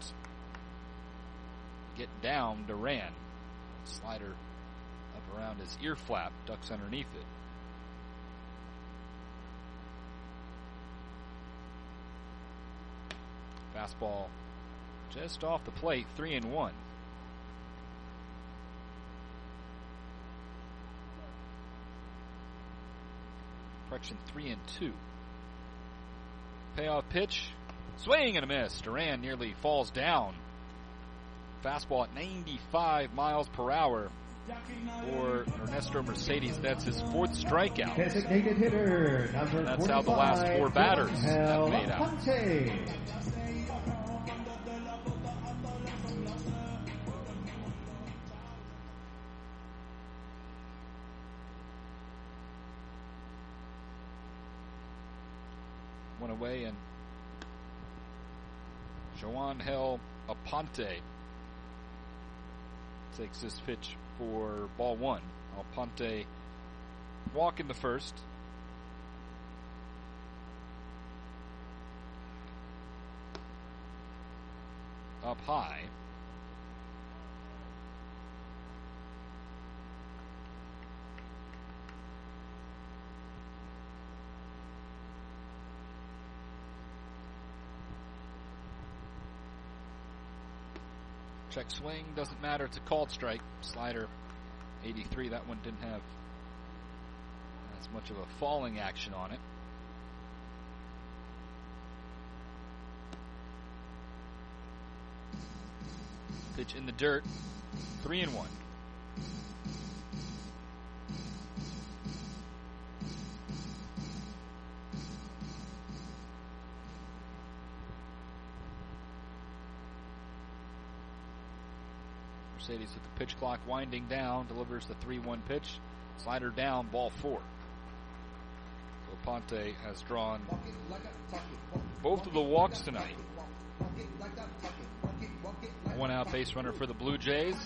Get down, Duran. Slider up around his ear flap, ducks underneath it. Fastball just off the plate, 3-1. Correction, 3-2. Payoff pitch, swing and a miss. Duran nearly falls down. Fastball at 95 miles per hour for Ernesto Mercedes. That's his 4th strikeout. Designated hitter, number That's 45, how the last 4 batters have made out. One away, and Joangel Aponte takes this pitch for ball 1. Aponte walk in the first. Up high. Check swing, doesn't matter, it's a called strike. Slider 83, that one didn't have as much of a falling action on it. Pitch in the dirt, 3-1. Mercedes with the pitch clock winding down, delivers the 3-1 pitch. Slider down, ball 4. So Ponte has drawn both of the walks tonight. 1 out base runner for the Blue Jays.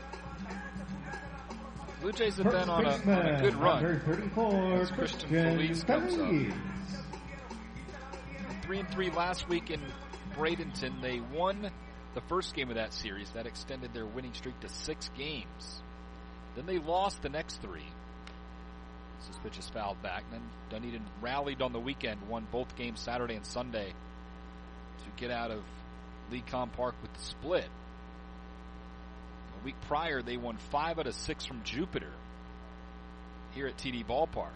Blue Jays have been on a good run. As Christian Feliz comes up. 3-3 last week in Bradenton. They won the first game of that series. That extended their winning streak to 6 games. Then they lost the next 3. This pitch is fouled back. Then Dunedin rallied on the weekend, won both games Saturday and Sunday to get out of Lecom Park with the split. A week prior, they won 5 out of 6 from Jupiter here at TD Ballpark.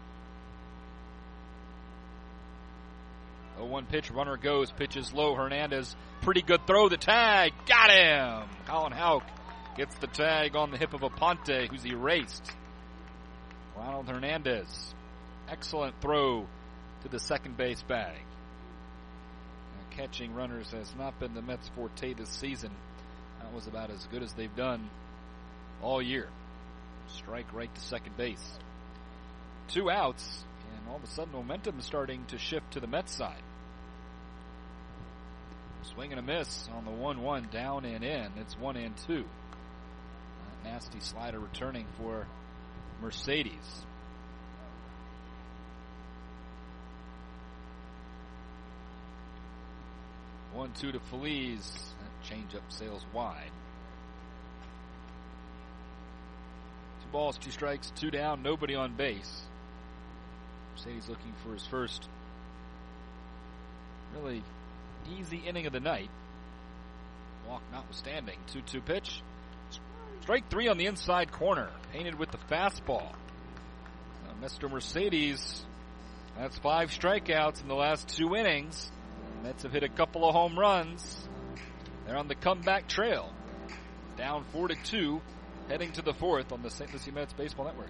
0-1 pitch, runner goes, pitch is low. Hernandez, pretty good throw, the tag, got him! Colin Houck gets the tag on the hip of Aponte, who's erased. Ronald Hernandez, excellent throw to the second base bag. Now, catching runners has not been the Mets' forte this season. That was about as good as they've done all year. Strike right to second base. 2 outs, and all of a sudden momentum is starting to shift to the Mets side. Swing and a miss on the 1-1, down and in. It's 1-2. That nasty slider returning for Mercedes. 1-2 to Feliz. That changeup sails wide. 2 balls, 2 strikes, 2 down, nobody on base. Mercedes looking for his first really easy inning of the night. Walk notwithstanding. 2-2 pitch. Strike 3 on the inside corner. Painted with the fastball. Mr. Mercedes, that's 5 strikeouts in the last 2 innings. Mets have hit a couple of home runs. They're on the comeback trail. Down 4-2, heading to the 4th on the St. Lucie Mets Baseball Network.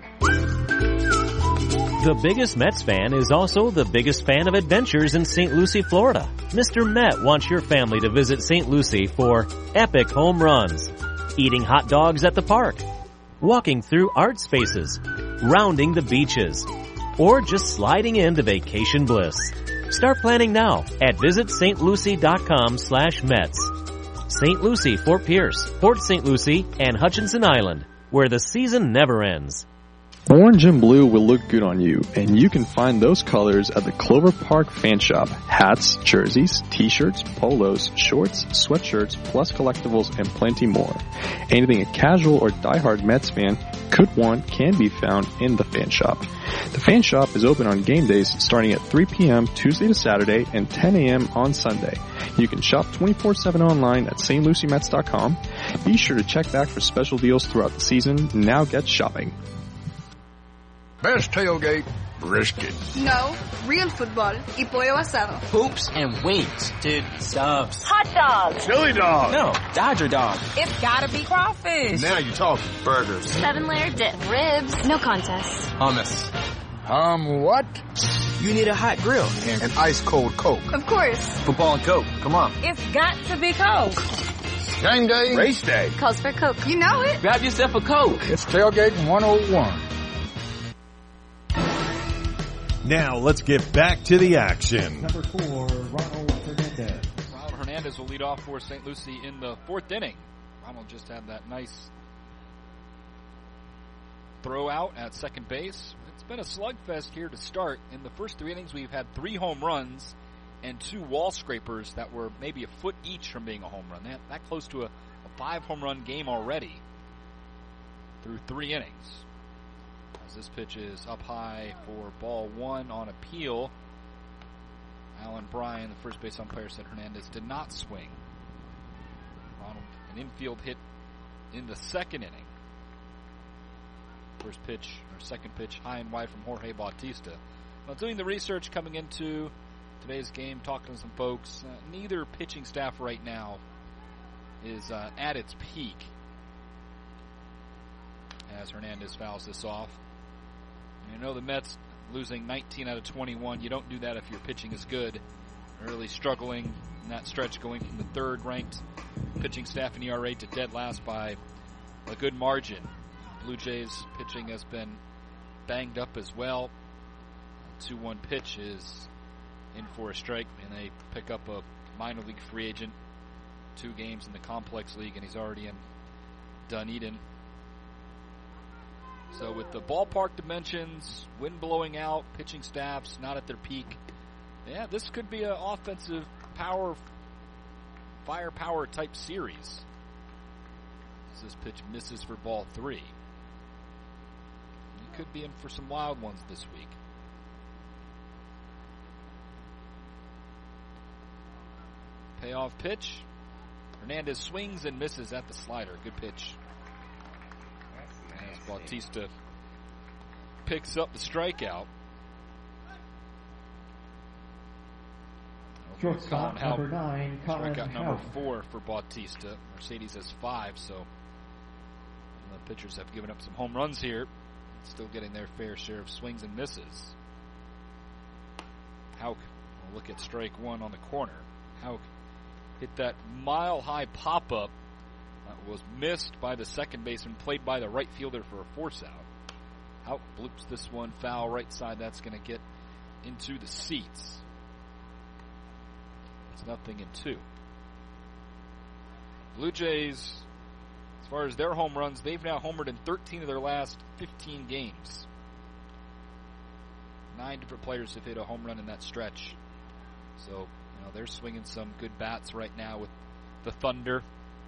The biggest Mets fan is also the biggest fan of adventures in St. Lucie, Florida. Mr. Met wants your family to visit St. Lucie for epic home runs, eating hot dogs at the park, walking through art spaces, rounding the beaches, or just sliding into vacation bliss. Start planning now at visitstlucie.com/Mets. St. Lucie, Fort Pierce, Port St. Lucie, and Hutchinson Island, where the season never ends. Orange and blue will look good on you, and you can find those colors at the Clover Park Fan Shop. Hats, jerseys, t-shirts, polos, shorts, sweatshirts, plus collectibles, and plenty more. Anything a casual or diehard Mets fan could want can be found in the Fan Shop. The Fan Shop is open on game days starting at 3 p.m. Tuesday to Saturday and 10 a.m. on Sunday. You can shop 24/7 online at stluciemets.com. Be sure to check back for special deals throughout the season. Now get shopping. Best tailgate, brisket. No, real football y pollo asado. Hoops and wings. Dude, subs. Hot dogs. Chili dog. No, Dodger dog. It's gotta be crawfish. Now you're talking. Burgers. 7-layer dip. Ribs. No contest. Hummus. What? You need a hot grill. And an ice cold Coke. Of course. Football and Coke. Come on. It's got to be Coke. Game day. Race day. Calls for Coke. You know it. Grab yourself a Coke. It's Tailgate 101. Now let's get back to the action. Number 4, Ronald Hernandez. Ronald Hernandez will lead off for St. Lucie in the 4th inning. Ronald just had that nice throw out at second base. It's been a slugfest here to start. In the first 3 innings, we've had 3 home runs and 2 wall scrapers that were maybe a foot each from being a home run. That close to a 5 home run game already through 3 innings. As this pitch is up high for ball 1 on appeal. Alan Bryan, the first base umpire, said Hernandez did not swing. Ronald, an infield hit in the 2nd inning. First pitch, or second pitch, high and wide from Jorge Bautista. Now, doing the research coming into today's game, talking to some folks, neither pitching staff right now is at its peak as Hernandez fouls this off. You know the Mets losing 19 out of 21. You don't do that if your pitching is good. Really struggling in that stretch, going from the third-ranked pitching staff in ERA to dead last by a good margin. Blue Jays pitching has been banged up as well. 2-1 pitch is in for a strike, and they pick up a minor league free agent, 2 games in the complex league, and he's already in Dunedin. So with the ballpark dimensions, wind blowing out, pitching staffs not at their peak, yeah, this could be an offensive firepower type series. As this pitch misses for ball 3. He could be in for some wild ones this week. Payoff pitch. Hernandez swings and misses at the slider. Good pitch. As Bautista picks up the strikeout. Shortstop number 9, Colin Strikeout number Houck. 4 for Bautista. Mercedes has 5, so the pitchers have given up some home runs here. Still getting their fair share of swings and misses. Houck will look at strike 1 on the corner. Houck hit that mile-high pop-up that was missed by the second baseman, played by the right fielder for a force out. Houck bloops this one foul right side. That's going to get into the seats. It's 0-2. Blue Jays, as far as their home runs, they've now homered in 13 of their last 15 games. 9 different players have hit a home run in that stretch. So, they're swinging some good bats right now with the Thunder.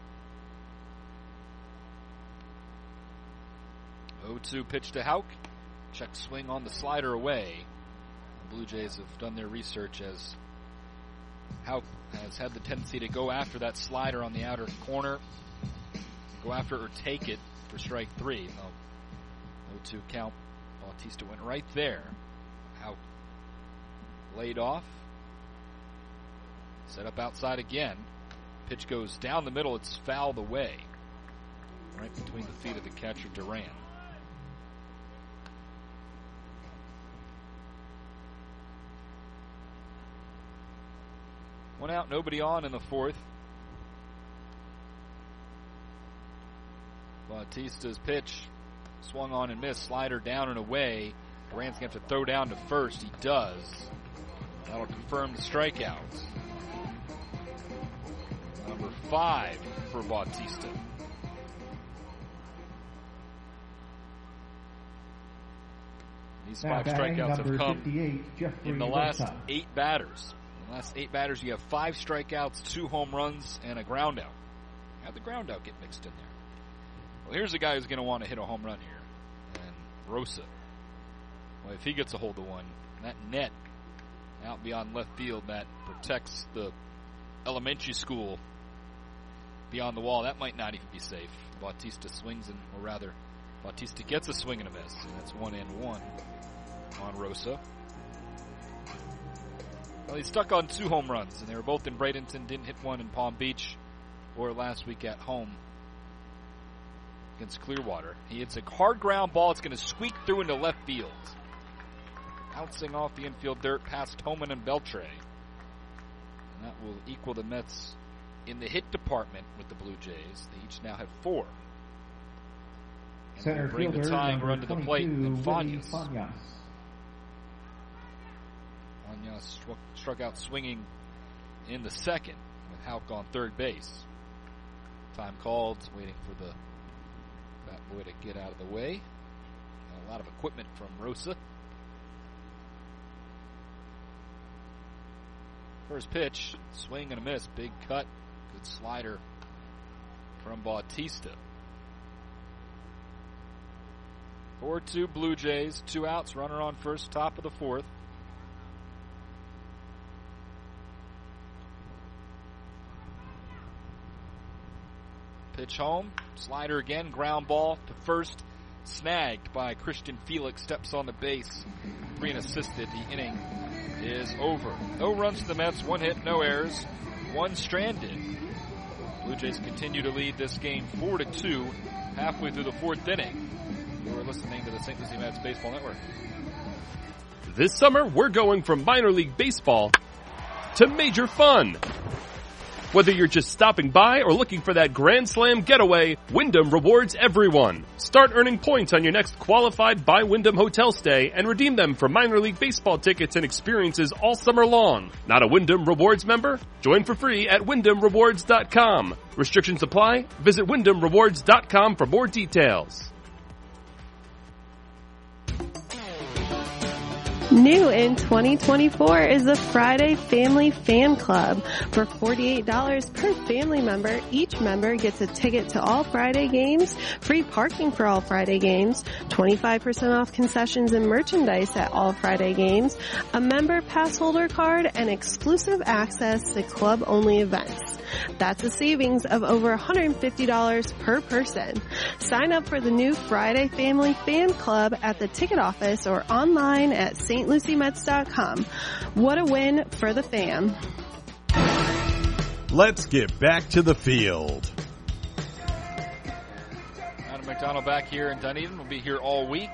0-2 pitch to Houck. Check swing on the slider away. The Blue Jays have done their research as Houck has had the tendency to go after that slider on the outer corner. Go after it or take it for strike 3. 0-2 count. Bautista went right there. Houck laid off. Set up outside again. Pitch goes down the middle. It's fouled away. Right between the feet of the catcher, Duran. One out, nobody on in the 4th. Bautista's pitch swung on and missed. Slider down and away. Duran's going to have to throw down to first. He does. That'll confirm the strikeouts. Number 5 for Bautista. These 5 strikeouts have come in the last 8 batters. In the last 8 batters, you have 5 strikeouts, 2 home runs, and a ground out. How'd the ground out get mixed in there? Well, here's a guy who's going to want to hit a home run here. And Rosa. Well, if he gets a hold of one, that net out beyond left field that protects the elementary school beyond the wall, that might not even be safe. Bautista swings, Bautista gets a swing and a miss. And that's 1-1 on Rosa. Well, he's stuck on 2 home runs, and they were both in Bradenton. Didn't hit one in Palm Beach or last week at home against Clearwater. He hits a hard ground ball. It's going to squeak through into left field. Bouncing off the infield dirt past Homan and Beltre. And that will equal the Mets in the hit department with the Blue Jays. They each now have 4. And Center will bring the tying run to the plate in Fanyas. Fanyas struck out swinging in the 2nd with Houck on 3rd base. Time called, waiting for the bat boy to get out of the way. A lot of equipment from Rosa. First pitch, swing and a miss, big cut, good slider from Bautista. 4-2 Blue Jays, 2 outs, runner on first, top of the 4th. Pitch home, slider again, ground ball to first, snagged by Christian Felix, steps on the base, 3 unassisted. The inning is over. No runs to the Mets, 1 hit, no errors, 1 stranded. Blue Jays continue to lead this game 4-2, halfway through the 4th inning. You're listening to the St. Lucie Mets Baseball Network. This summer, we're going from minor league baseball to major fun. Whether you're just stopping by or looking for that Grand Slam getaway, Wyndham rewards everyone. Start earning points on your next qualified by Wyndham hotel stay and redeem them for minor league baseball tickets and experiences all summer long. Not a Wyndham Rewards member? Join for free at WyndhamRewards.com. Restrictions apply. Visit WyndhamRewards.com for more details. New in 2024 is the Friday Family Fan Club. For $48 per family member, each member gets a ticket to all Friday games, free parking for all Friday games, 25% off concessions and merchandise at all Friday games, a member pass holder card, and exclusive access to club-only events. That's a savings of over $150 per person. Sign up for the new Friday Family Fan Club at the ticket office or online at stluciemets.com. What a win for the fan. Let's get back to the field. Adam McDonald back here in Dunedin. We'll be here all week.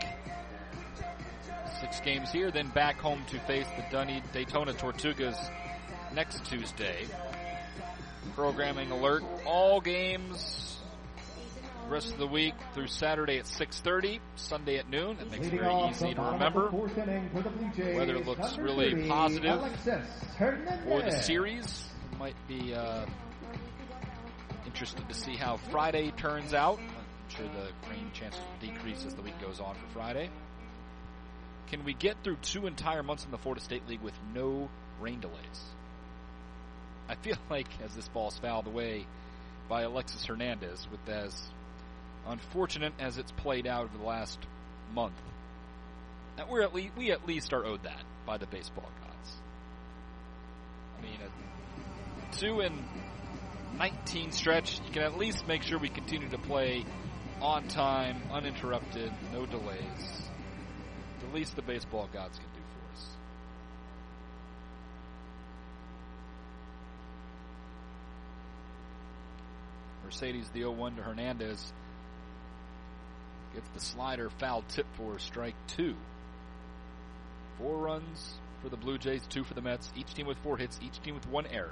6 games here, then back home to face the Daytona Tortugas next Tuesday. Programming alert, all games rest of the week through Saturday at 6:30, Sunday at noon. It makes it very easy to remember. Weather looks really positive for the series. Might be interested to see how Friday turns out. I'm sure the rain chances will decrease as the week goes on for Friday. Can we get through 2 entire months in the Florida State League with no rain delays? I feel like as this ball's fouled away by Alexis Hernandez, with as unfortunate as it's played out over the last month, that we at least are owed that by the baseball gods. I mean, a 2-19 stretch, you can at least make sure we continue to play on time, uninterrupted, no delays. The least the baseball gods can do for us. Mercedes, the 0-1 to Hernandez, gets the slider foul tip for strike 2. 4 runs for the Blue Jays, 2 for the Mets. Each team with 4 hits, each team with 1 error.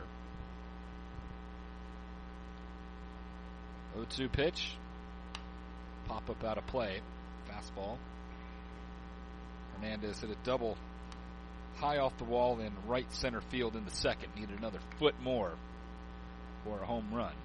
0-2 pitch. Pop up out of play. Fastball. Hernandez hit a double high off the wall in right center field in the second. Needed another foot more for a home run.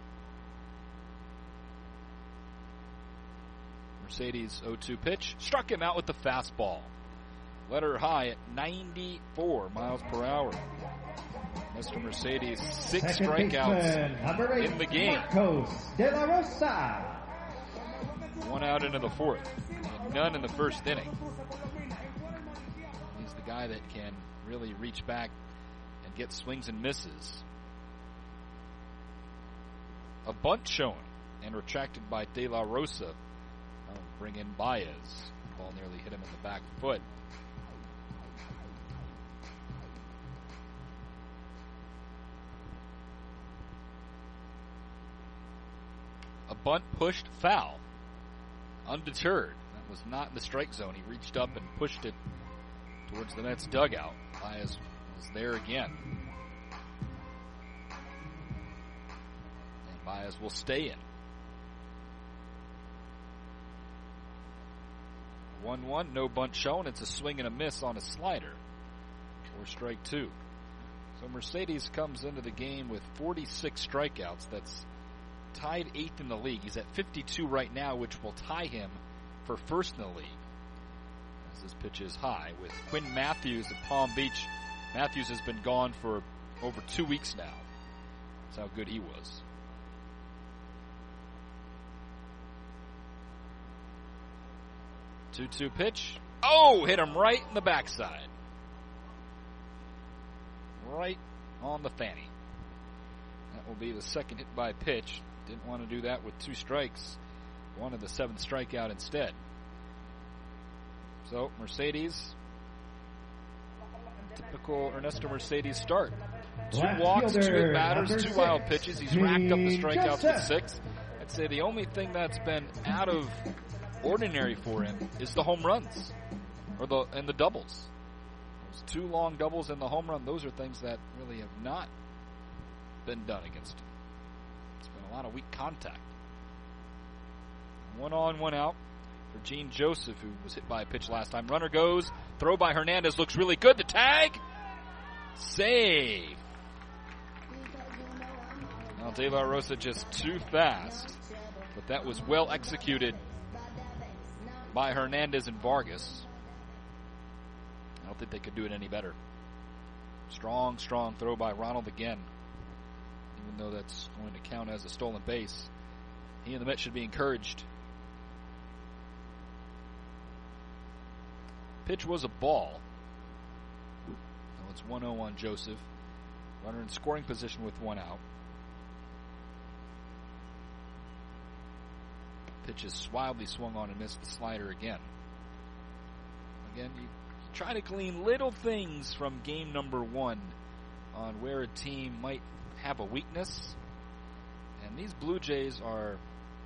Mercedes 0-2 pitch. Struck him out with the fastball. Let her high at 94 miles per hour. Mr. Mercedes, 6 strikeouts in the game. Marcos De La Rosa. 1 out into the 4th, and none in the 1st inning. He's the guy that can really reach back and get swings and misses. A bunt shown and retracted by De La Rosa. Bring in Baez. Ball nearly hit him in the back foot. A bunt pushed foul. Undeterred. That was not in the strike zone. He reached up and pushed it towards the Mets dugout. Baez was there again. And Baez will stay in. 1-1, no bunt shown. It's a swing and a miss on a slider for strike 2. So Mercedes comes into the game with 46 strikeouts. That's tied 8th in the league. He's at 52 right now, which will tie him for 1st in the league. As this pitch is high with Quinn Matthews of Palm Beach. Matthews has been gone for over 2 weeks now. That's how good he was. Two-two pitch. Oh, hit him right in the backside. Right on the fanny. That will be the second hit by pitch. Didn't want to do that with 2 strikes. Wanted the 7th strikeout instead. So, Mercedes. Typical Ernesto Mercedes start. 2 walks, 2 hit batters, 2 wild pitches. He's racked up the strikeouts with 6. I'd say the only thing that's been out of ordinary for him is the home runs and the doubles. Those 2 long doubles and the home run, those are things that really have not been done against him. It's been a lot of weak contact. 1 on, 1 out for Gene Joseph, who was hit by a pitch last time. Runner goes, throw by Hernandez, looks really good. The tag, save. Now De La Rosa just too fast, but that was well executed by Hernandez and Vargas. I don't think they could do it any better. Strong throw by Ronald again. Even though that's going to count as a stolen base, he and the Mets should be encouraged. Pitch was a ball. Now it's 1-0 on Joseph. Runner in scoring position with 1 out. Pitch is wildly swung on and missed the slider again. Again, you try to glean little things from game number 1 on where a team might have a weakness. And these Blue Jays are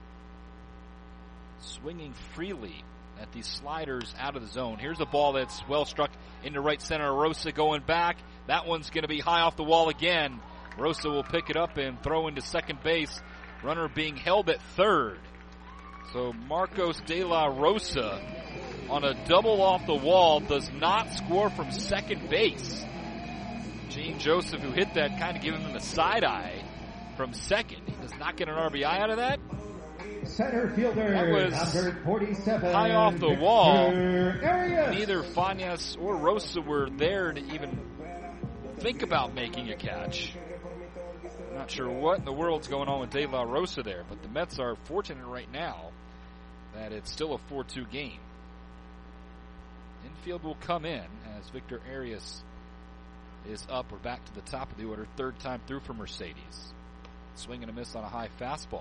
swinging freely at these sliders out of the zone. Here's a ball that's well struck into right center. Rosa going back. That one's going to be high off the wall again. Rosa will pick it up and throw into second base. Runner being held at third. So Marcos De La Rosa on a double off the wall does not score from second base. Gene Joseph, who hit that, kind of giving him the side eye from second. He does not get an RBI out of that. Center fielder, that was number 47, high off the wall. Arias. Neither Fañas or Rosa were there to even think about making a catch. Not sure what in the world's going on with De La Rosa there, but the Mets are fortunate right now that it's still a 4-2 game. Infield will come in as Victor Arias is up. We're back to the top of the order, third time through for Mercedes. Swing and a miss on a high fastball.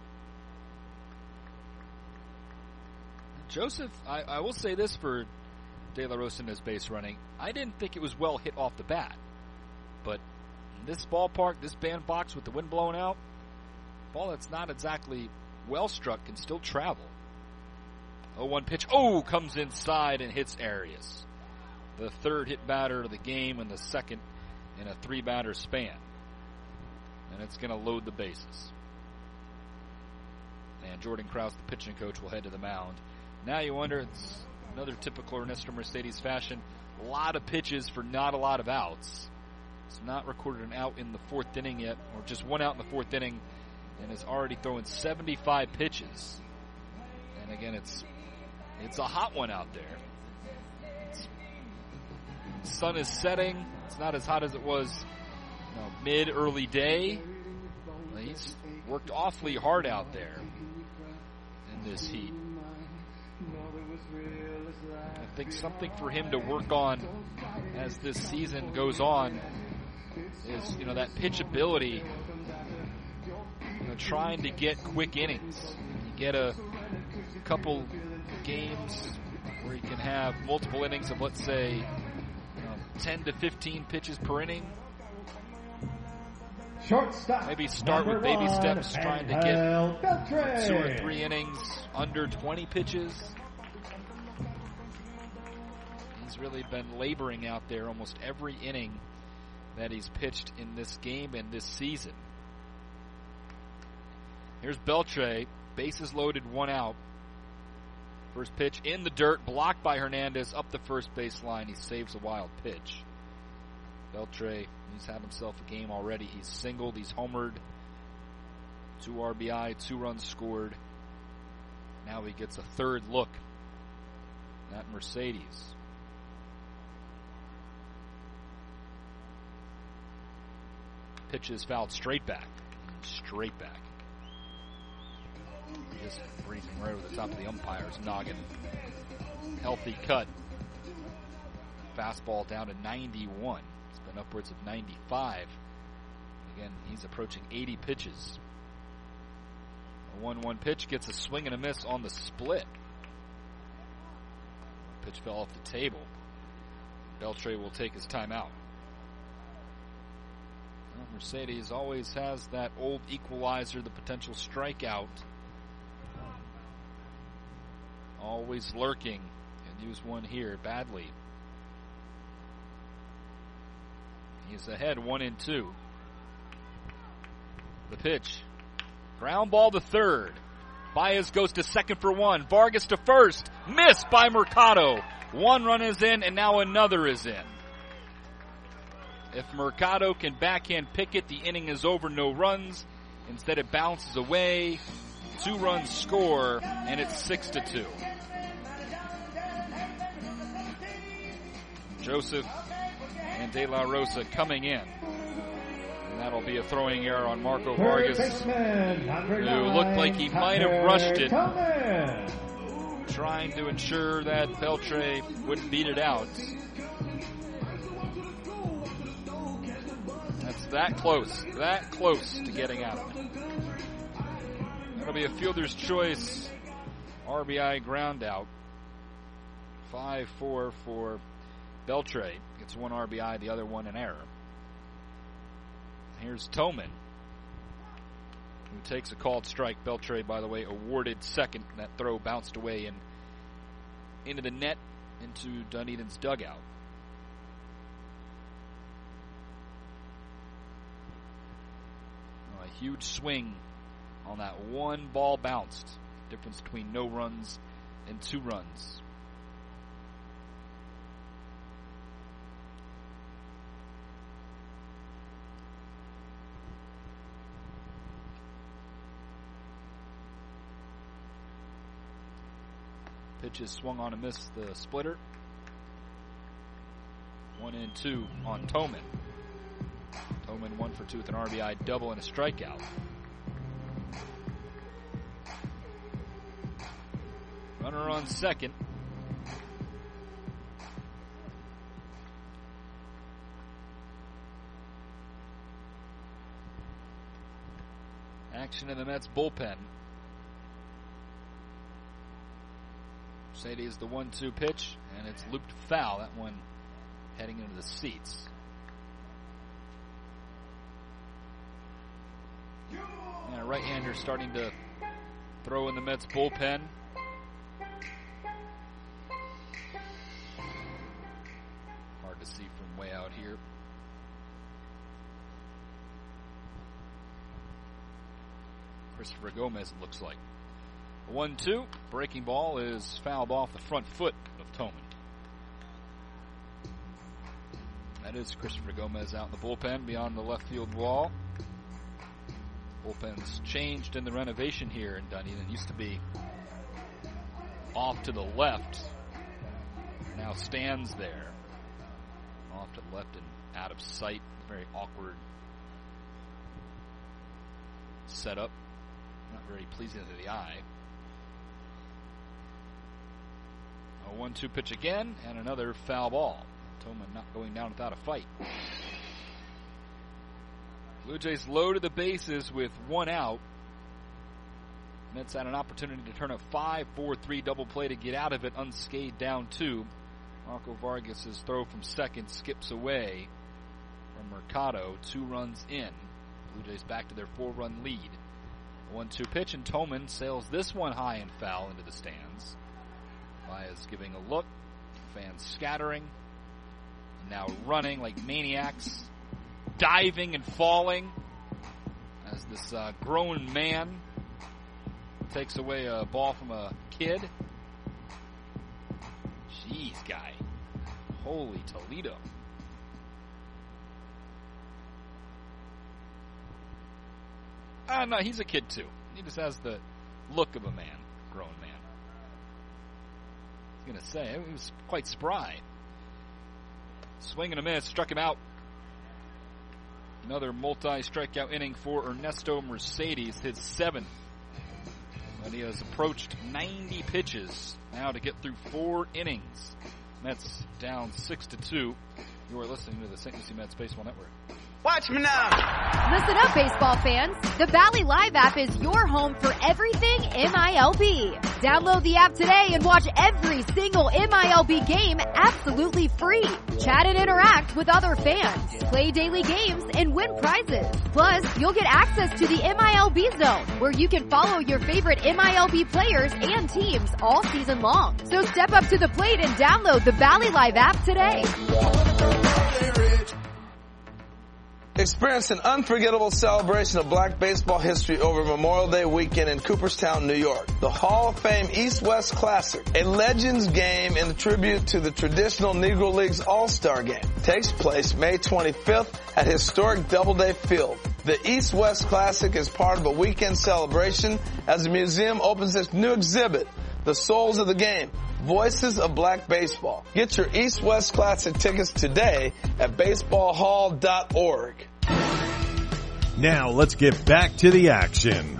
Joseph, I will say this for De La Rosa in his base running. I didn't think it was well hit off the bat. But in this ballpark, this bandbox with the wind blowing out, ball that's not exactly well struck can still travel. 0-1 pitch. Comes inside and hits Arias. The third hit batter of the game and the second in a 3-batter span. And it's going to load the bases. And Jordan Krause, the pitching coach, will head to the mound. Now you wonder, it's another typical Ernesto Mercedes fashion. A lot of pitches for not a lot of outs. It's not recorded an out in the 4th inning yet, or just 1 out in the 4th inning, and is already throwing 75 pitches. And again, it's a hot one out there. The sun is setting. It's not as hot as it was mid-early day. He's worked awfully hard out there in this heat. I think something for him to work on as this season goes on is, that pitchability, trying to get quick innings. You get a couple games where you can have multiple innings of, let's say, 10 to 15 pitches per inning. Shortstop. Maybe start with baby steps, trying to get 2 or 3 innings under 20 pitches. He's really been laboring out there almost every inning that he's pitched in this game and this season. Here's Beltre, bases loaded, 1 out. First pitch in the dirt, blocked by Hernandez up the first baseline. He saves a wild pitch. Beltre, he's had himself a game already. He's singled, he's homered. 2 RBI, 2 runs scored. Now he gets a third look at Mercedes. Pitch is fouled straight back. Straight back. Just breezing right over the top of the umpire's noggin. Healthy cut. Fastball down to 91. It's been upwards of 95. Again, he's approaching 80 pitches. A 1-1 pitch gets a swing and a miss on the split. Pitch fell off the table. Beltre will take his time out. Well, Mercedes always has that old equalizer, the potential strikeout. Always lurking, and use one here badly. He's ahead 1-2. The pitch. Ground ball to third. Baez goes to second for one. Vargas to first. Missed by Mercado. One run is in, and now another is in. If Mercado can backhand pick it, the inning is over, no runs. Instead, it bounces away. 2 runs score, and it's 6-2. Joseph and De La Rosa coming in. And that'll be a throwing error on Marco Vargas, who looked like he might have rushed it, trying to ensure that Beltre wouldn't beat it out. That's that close to getting out of it. That'll be a fielder's choice RBI ground out. 5-4 for Beltre. Gets 1 RBI, the other one an error. Here's Toman, who takes a called strike. Beltre, by the way, awarded second. That throw bounced away and into the net, into Dunedin's dugout. A huge swing on that one ball bounced. Difference between no runs and 2 runs. Pitch is swung on and missed the splitter. 1-2 on Toman. Toman 1 for 2 with an RBI double and a strikeout. Runner on second. Action in the Mets bullpen. Mercedes the 1-2 pitch, and it's looped foul. That one heading into the seats. And a right-hander starting to throw in the Mets bullpen. Hard to see from way out here. Christopher Gomez, it looks like. 1-2. Breaking ball is fouled off the front foot of Toman. That is Christopher Gomez out in the bullpen beyond the left field wall. Bullpen's changed in the renovation here in Dunedin. It used to be off to the left. Now stands there. Off to the left and out of sight. Very awkward setup. Not very pleasing to the eye. A 1-2 pitch again, and another foul ball. Toman not going down without a fight. Blue Jays loaded the bases with 1 out. Mets had an opportunity to turn a 5-4-3 double play to get out of it unscathed down 2. Marco Vargas' throw from second skips away from Mercado. 2 runs in. Blue Jays back to their 4-run lead. 1-2 pitch, and Toman sails this one high and foul into the stands. Baez giving a look, fans scattering, and now running like maniacs, diving and falling as this grown man takes away a ball from a kid. Jeez, guy. Holy Toledo. No, he's a kid too. He just has the look of a man, grown man. I was going to say, he was quite spry. Swing and a miss, struck him out. Another multi-strikeout inning for Ernesto Mercedes, his 7th. And he has approached 90 pitches now to get through 4 innings. Mets down 6-2. You are listening to the St. Lucie Mets Baseball Network. Watch me now. Listen up, baseball fans. The Valley Live app is your home for everything MILB. Download the app today and watch every single MILB game absolutely free. Chat and interact with other fans. Play daily games and win prizes. Plus, you'll get access to the MILB Zone, where you can follow your favorite MILB players and teams all season long. So step up to the plate and download the Valley Live app today. Experience an unforgettable celebration of black baseball history over Memorial Day weekend in Cooperstown, New York. The Hall of Fame East-West Classic, a Legends game in tribute to the traditional Negro Leagues All-Star Game, takes place May 25th at historic Doubleday Field. The East-West Classic is part of a weekend celebration as the museum opens its new exhibit, The Souls of the Game, Voices of Black Baseball. Get your East-West Classic tickets today at baseballhall.org. Now let's get back to the action.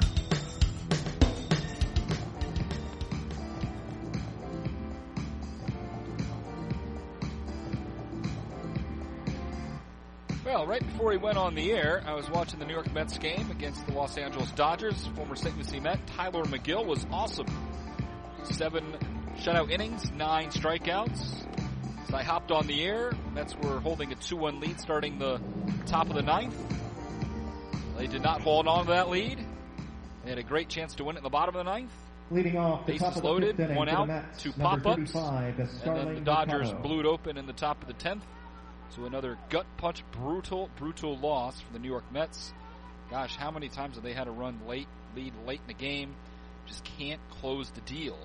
Well, right before he went on the air, I was watching the New York Mets game against the Los Angeles Dodgers. Former St. Lucie Met Tyler McGill was awesome. 7 shutout innings, 9 strikeouts. As I hopped on the air, Mets were holding a 2-1 lead starting the top of the 9th. They did not hold on to that lead. They had a great chance to win it in the bottom of the 9th. Leading off the bases top of the loaded, 5th inning 1 for the out, Mets, 2 number pop-ups, 35, and then the Dodgers blew it open in the top of the 10th. So another gut punch, brutal loss for the New York Mets. Gosh, how many times have they had a run lead late in the game? Just can't close the deal.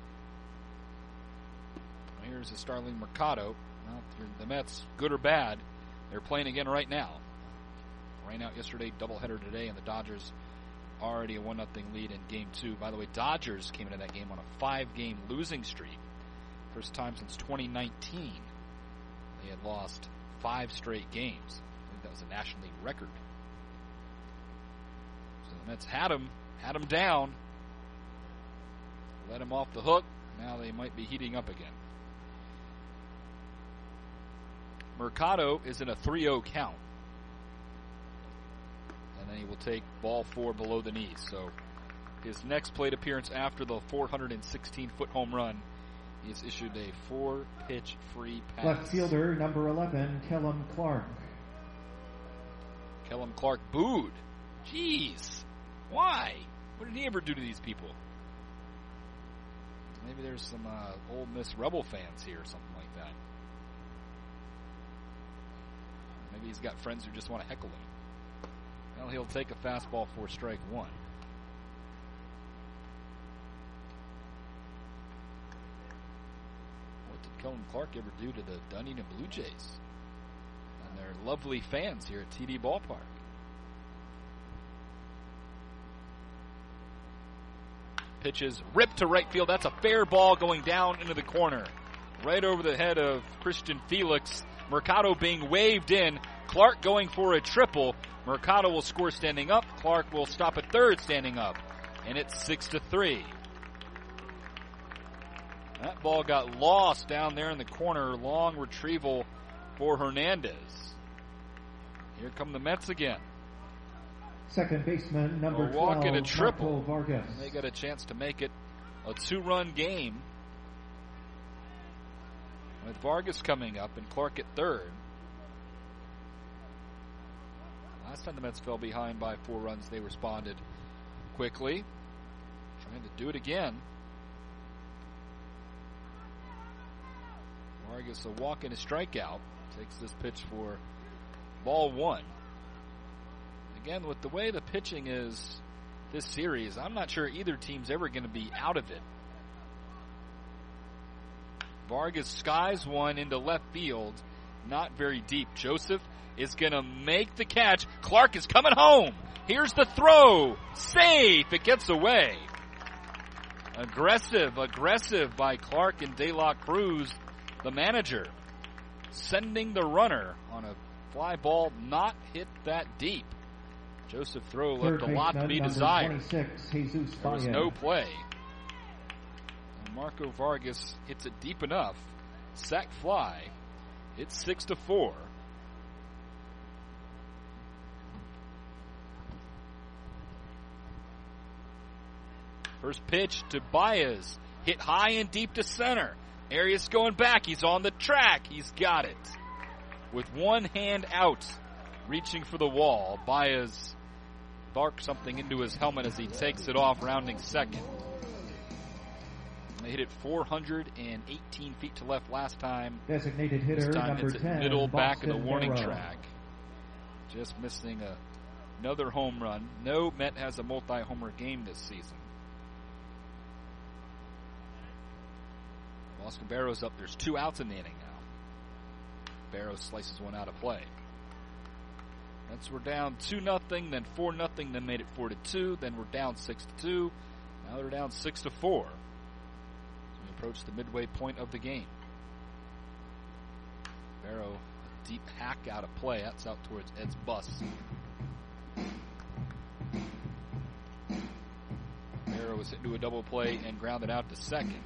Well, here's a Starling Mercado. Well, the Mets, good or bad, they're playing again right now. Rain out yesterday, doubleheader today, and the Dodgers already a 1-0 lead in Game 2. By the way, Dodgers came into that game on a 5-game losing streak. First time since 2019. They had lost 5 straight games. I think that was a National League record. So the Mets had him down, let him off the hook. Now they might be heating up again. Mercado is in a 3-0 count. And then he will take ball 4 below the knees. So his next plate appearance after the 416-foot home run, he's issued a 4-pitch free pass. Left fielder, number 11, Kellum Clark. Kellum Clark booed. Jeez. Why? What did he ever do to these people? Maybe there's some Ole Miss Rebel fans here or something like that. Maybe he's got friends who just want to heckle him. Well, he'll take a fastball for strike 1. What did Kellum Clark ever do to the Dunedin Blue Jays and their lovely fans here at TD Ballpark? Pitches ripped to right field. That's a fair ball going down into the corner. Right over the head of Christian Felix. Mercado being waved in. Clark going for a triple. Mercado will score standing up. Clark will stop at third standing up. And it's 6-3. That ball got lost down there in the corner. Long retrieval for Hernandez. Here come the Mets again. Second baseman, number 12, walk and a triple. Marco Vargas. And they got a chance to make it a 2-run game. With Vargas coming up and Clark at third. Last time the Mets fell behind by 4 runs, they responded quickly. Trying to do it again. Vargas a walk and a strikeout. Takes this pitch for ball 1. Again, with the way the pitching is this series, I'm not sure either team's ever going to be out of it. Vargas skies one into left field. Not very deep. Joseph is going to make the catch. Clark is coming home. Here's the throw. Safe. It gets away. Aggressive by Clark and De La Cruz, the manager. Sending the runner on a fly ball not hit that deep. Joseph throw left a lot to be desired. There was no play. And Marco Vargas hits it deep enough. Sac fly. It's 6-4. First pitch to Baez. Hit high and deep to center. Arias going back. He's on the track. He's got it. With one hand out, reaching for the wall. Baez barks something into his helmet as he takes it off, rounding second. They hit it 418 feet to left last time. Designated hitter, this time number it's 10, middle Boston back of the warning Barrow. track. just missing another home run. No Met has a multi-homer game this season. Oscar Barrow's up. There's 2 outs in the inning now. Barrow slices one out of play. Mets were down 2-0, then 4-0, then made it 4-2, then we're down 6-2. Now they're down 6-4. So we approach the midway point of the game. Barrow, a deep hack out of play. That's out towards Ed's bus. Barrow was hit into a double play and grounded out to second.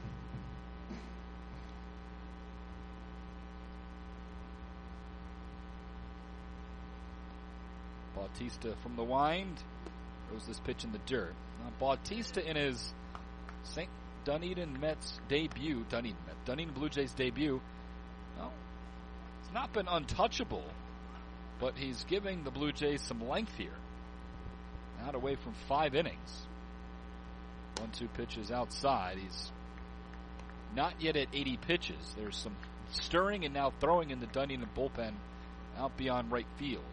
Bautista from the wind throws this pitch in the dirt. Now Bautista in his St. Dunedin Mets debut, Dunedin Blue Jays debut, well, it's not been untouchable, but he's giving the Blue Jays some length here. Out away from 5 innings. 1-2 pitches outside. He's not yet at 80 pitches. There's some stirring and now throwing in the Dunedin bullpen out beyond right field.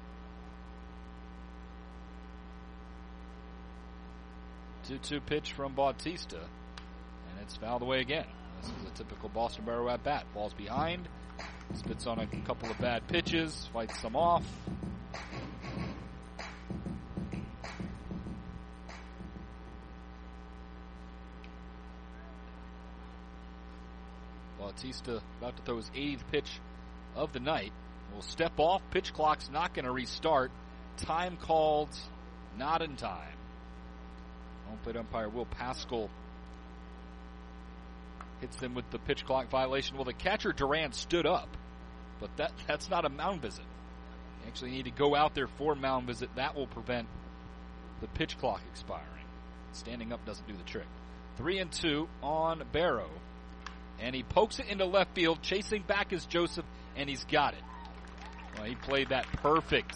2-2 pitch from Bautista, and it's fouled away again. This is a typical Boston Barrow at bat. Falls behind, spits on a couple of bad pitches, fights them off. Bautista about to throw his 80th pitch of the night. Will step off. Pitch clock's not going to restart. Time called, not in time. Home plate umpire Will Pascal hits them with the pitch clock violation. Well, the catcher Duran stood up, but that's not a mound visit. You actually need to go out there for a mound visit. That will prevent the pitch clock expiring. Standing up doesn't do the trick. 3-2 on Barrow, and he pokes it into left field. Chasing back is Joseph, and he's got it. Well, he played that perfect.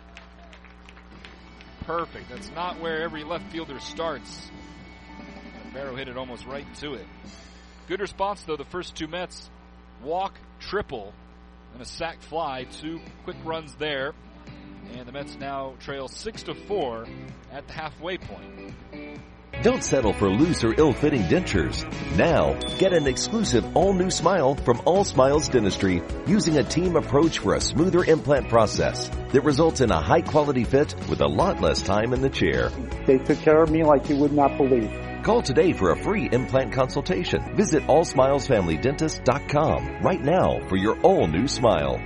That's not where every left fielder starts. Barrow hit it almost right to it. Good response, though. The first 2 Mets, walk, triple, and a sac fly. 2 quick runs there. And the Mets now trail 6-4 at the halfway point. Don't settle for loose or ill-fitting dentures. Now, get an exclusive all-new smile from All Smiles Dentistry using a team approach for a smoother implant process that results in a high-quality fit with a lot less time in the chair. They took care of me like you would not believe. Call today for a free implant consultation. Visit allsmilesfamilydentist.com right now for your all-new smile.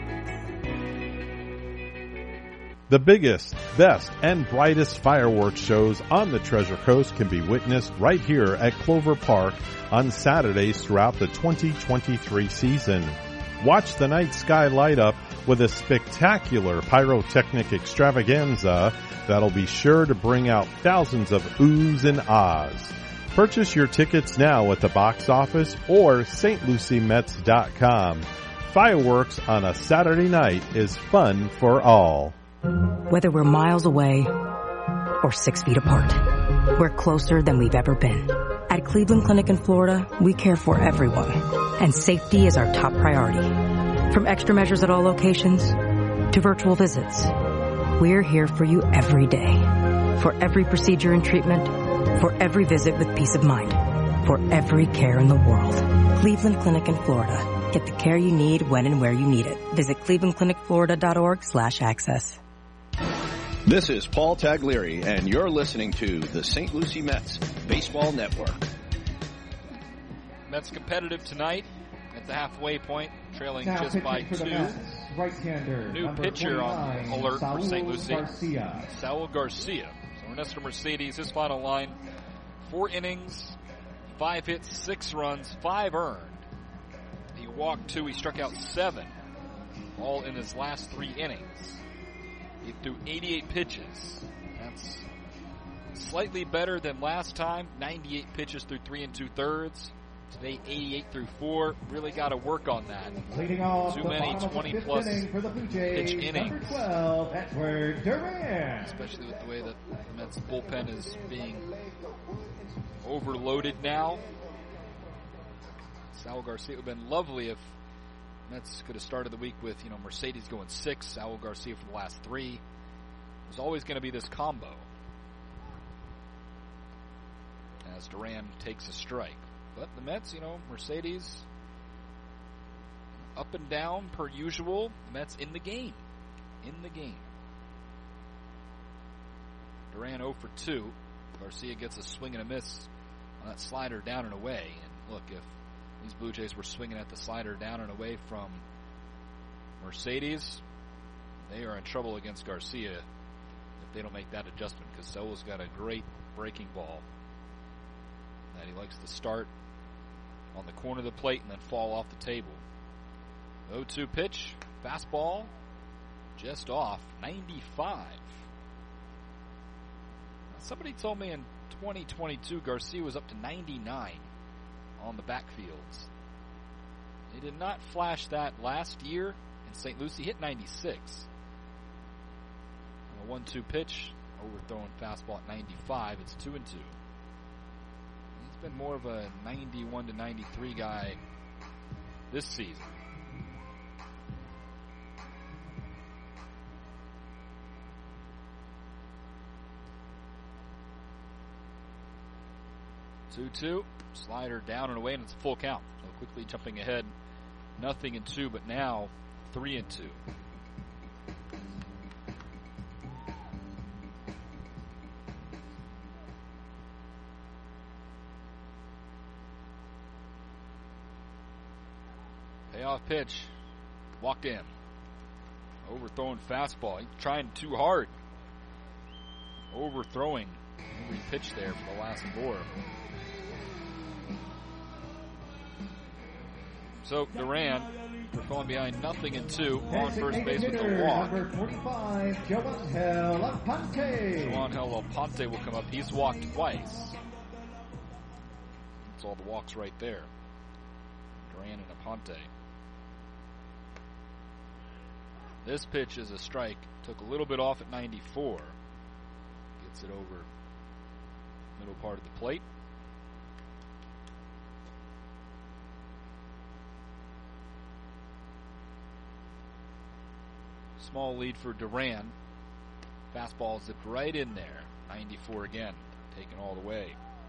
The biggest, best, and brightest fireworks shows on the Treasure Coast can be witnessed right here at Clover Park on Saturdays throughout the 2023 season. Watch the night sky light up with a spectacular pyrotechnic extravaganza that'll be sure to bring out thousands of oohs and ahs. Purchase your tickets now at the box office or stluciemets.com. Fireworks on a Saturday night is fun for all. Whether we're miles away or 6 feet apart, we're closer than we've ever been. At Cleveland Clinic in Florida, we care for everyone, and safety is our top priority. From extra measures at all locations to virtual visits, we're here for you every day. For every procedure and treatment, for every visit with peace of mind, for every care in the world. Cleveland Clinic in Florida. Get the care you need when and where you need it. Visit clevelandclinicflorida.org/access. This is Paul Taglieri, and you're listening to the St. Lucie Mets Baseball Network. Mets competitive tonight at the halfway point, trailing now just by 2. Right-hander, new pitcher on alert for St. Lucie, Garcia. Saul Garcia. So Ernesto Mercedes, his final line, 4 innings, 5 hits, 6 runs, 5 earned. He walked 2, he struck out 7, all in his last 3 innings. He threw 88 pitches. That's slightly better than last time. 98 pitches through 3 2/3. Today, 88 through 4. Really got to work on that. Leading off Too many 20-plus pitch innings. 12, Edward Duran. Especially with the way that the Mets bullpen is being overloaded now. Saul Garcia would have been lovely if Mets could have started the week with, Mercedes going 6, Saul Garcia for the last 3. There's always going to be this combo as Duran takes a strike. But the Mets, Mercedes up and down per usual. The Mets in the game. Duran 0 for 2. Garcia gets a swing and a miss on that slider down and away. And look, if these Blue Jays were swinging at the slider down and away from Mercedes, they are in trouble against Garcia if they don't make that adjustment, because Saul's got a great breaking ball that he likes to start on the corner of the plate and then fall off the table. 0-2 pitch, fastball, just off, 95. Now, somebody told me in 2022 Garcia was up to 99 on the backfields. He did not flash that last year in St. Lucie. Hit 96. On a 1-2 pitch, overthrown fastball at 95. It's 2-2. He's been more of a 91 to 93 guy this season. Two, slider down and away, and it's a full count. So quickly jumping ahead, 0-2, but now 3-2. Payoff pitch, walked in. Overthrown fastball. He's trying too hard. Overthrowing every pitch there for the last 4. So Duran, we're falling behind 0-2 on first base with the walk. Number 45, Joangel Aponte. Joangel Aponte will come up. He's walked twice. That's all the walks right there. Duran and Aponte. This pitch is a strike. Took a little bit off at 94. Gets it over middle part of the plate. Small lead for Duran. Fastball zipped right in there. 94 again, taken all the way.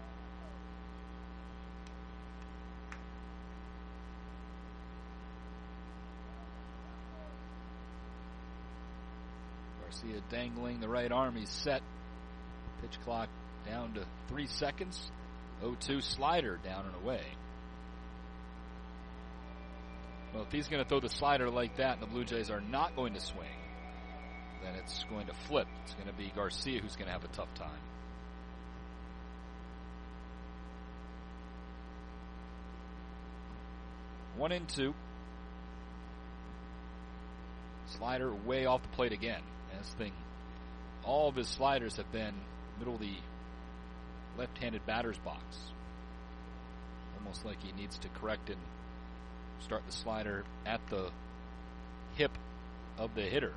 Garcia dangling the right arm. He's set. Pitch clock down to 3 seconds. 0-2 slider down and away. Well, if he's going to throw the slider like that and the Blue Jays are not going to swing, then it's going to flip. It's going to be Garcia who's going to have a tough time. One and two. Slider way off the plate again. And this thing, all of his sliders have been middle of the left-handed batter's box. Almost like he needs to correct and start the slider at the hip of the hitter.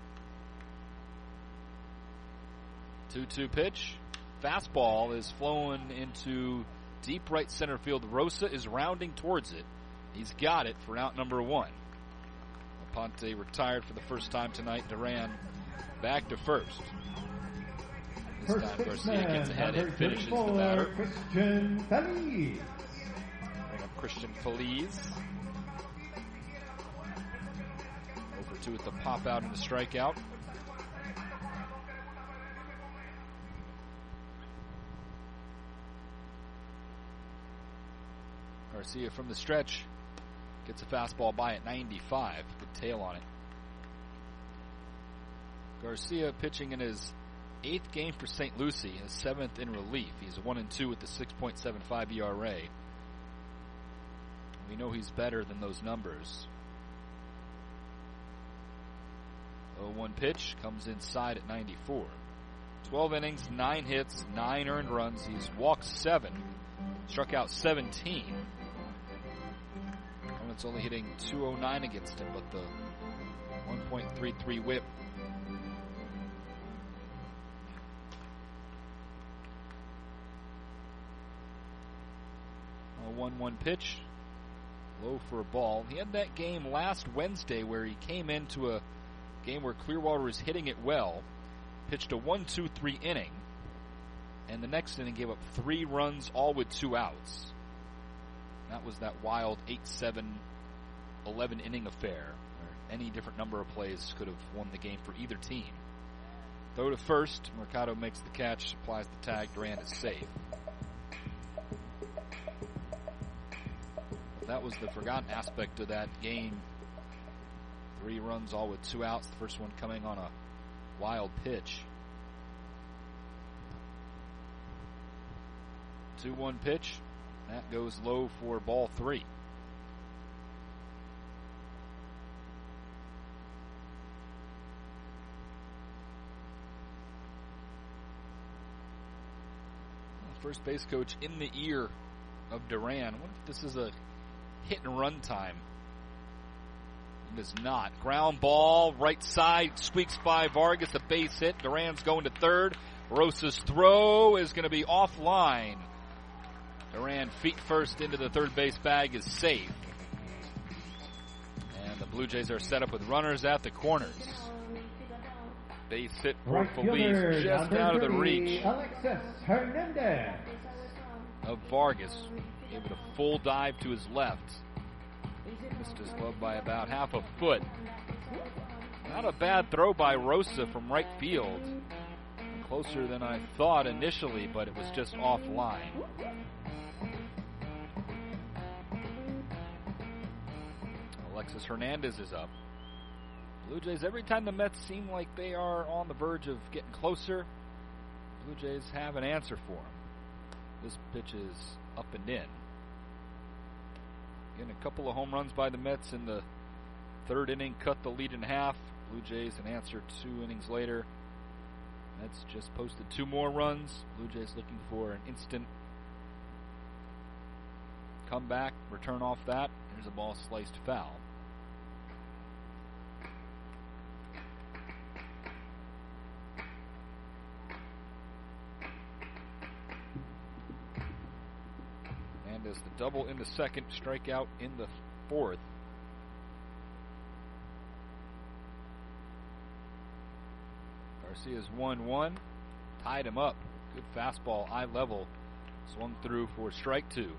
2-2 pitch. Fastball is flowing into deep right center field. Rosa is rounding towards it. He's got it for out number 1. Aponte retired for the first time tonight. Duran back to first. This time Garcia gets ahead and finishes the batter. Christian Feliz. Bring up Christian Feliz. 0-2 with the pop out and the strikeout. Garcia from the stretch gets a fastball by at 95. Good tail on it. Garcia pitching in his 8th game for St. Lucie, his 7th in relief. He's 1-2 with the 6.75 ERA. We know he's better than those numbers. 0-1 pitch comes inside at 94. 12 innings, 9 hits, 9 earned runs. He's walked 7, struck out 17. It's only hitting .209 against him, but the 1.33 whip. A 1-1 pitch. Low for a ball. He had that game last Wednesday where he came into a game where Clearwater was hitting it well, pitched a 1-2-3 inning, and the next inning gave up 3 runs, all with 2 outs. That was that wild 8-7, 11-inning affair where any different number of plays could have won the game for either team. Throw to first. Mercado makes the catch, applies the tag. Duran is safe. That was the forgotten aspect of that game. 3 runs, all with 2 outs. The first one coming on a wild pitch. 2-1 pitch. That goes low for ball 3. First base coach in the ear of Duran. What if this is a hit and run time? It is not. Ground ball, right side, squeaks by Vargas, a base hit. Duran's going to third. Rosa's throw is going to be offline. Duran feet first into the third base bag is safe. And the Blue Jays are set up with runners at the corners. Base hit for Feliz, just out of the reach Alexis Hernandez of Vargas. Gave it a full dive to his left. Missed his glove by about half a foot. Not a bad throw by Rosa from right field. Closer than I thought initially, but it was just offline. Alexis Hernandez is up. Blue Jays, every time the Mets seem like they are on the verge of getting closer, Blue Jays have an answer for them. This pitch is up and in. Again, a couple of home runs by the Mets in the third inning, cut the lead in half. Blue Jays an answer 2 innings later. Mets just posted 2 more runs. Blue Jays looking for an instant comeback, return off that. Here's a ball sliced foul. As the double in the second, strikeout in the fourth. Garcia's 1-1, tied him up. Good fastball, eye level, swung through for strike 2.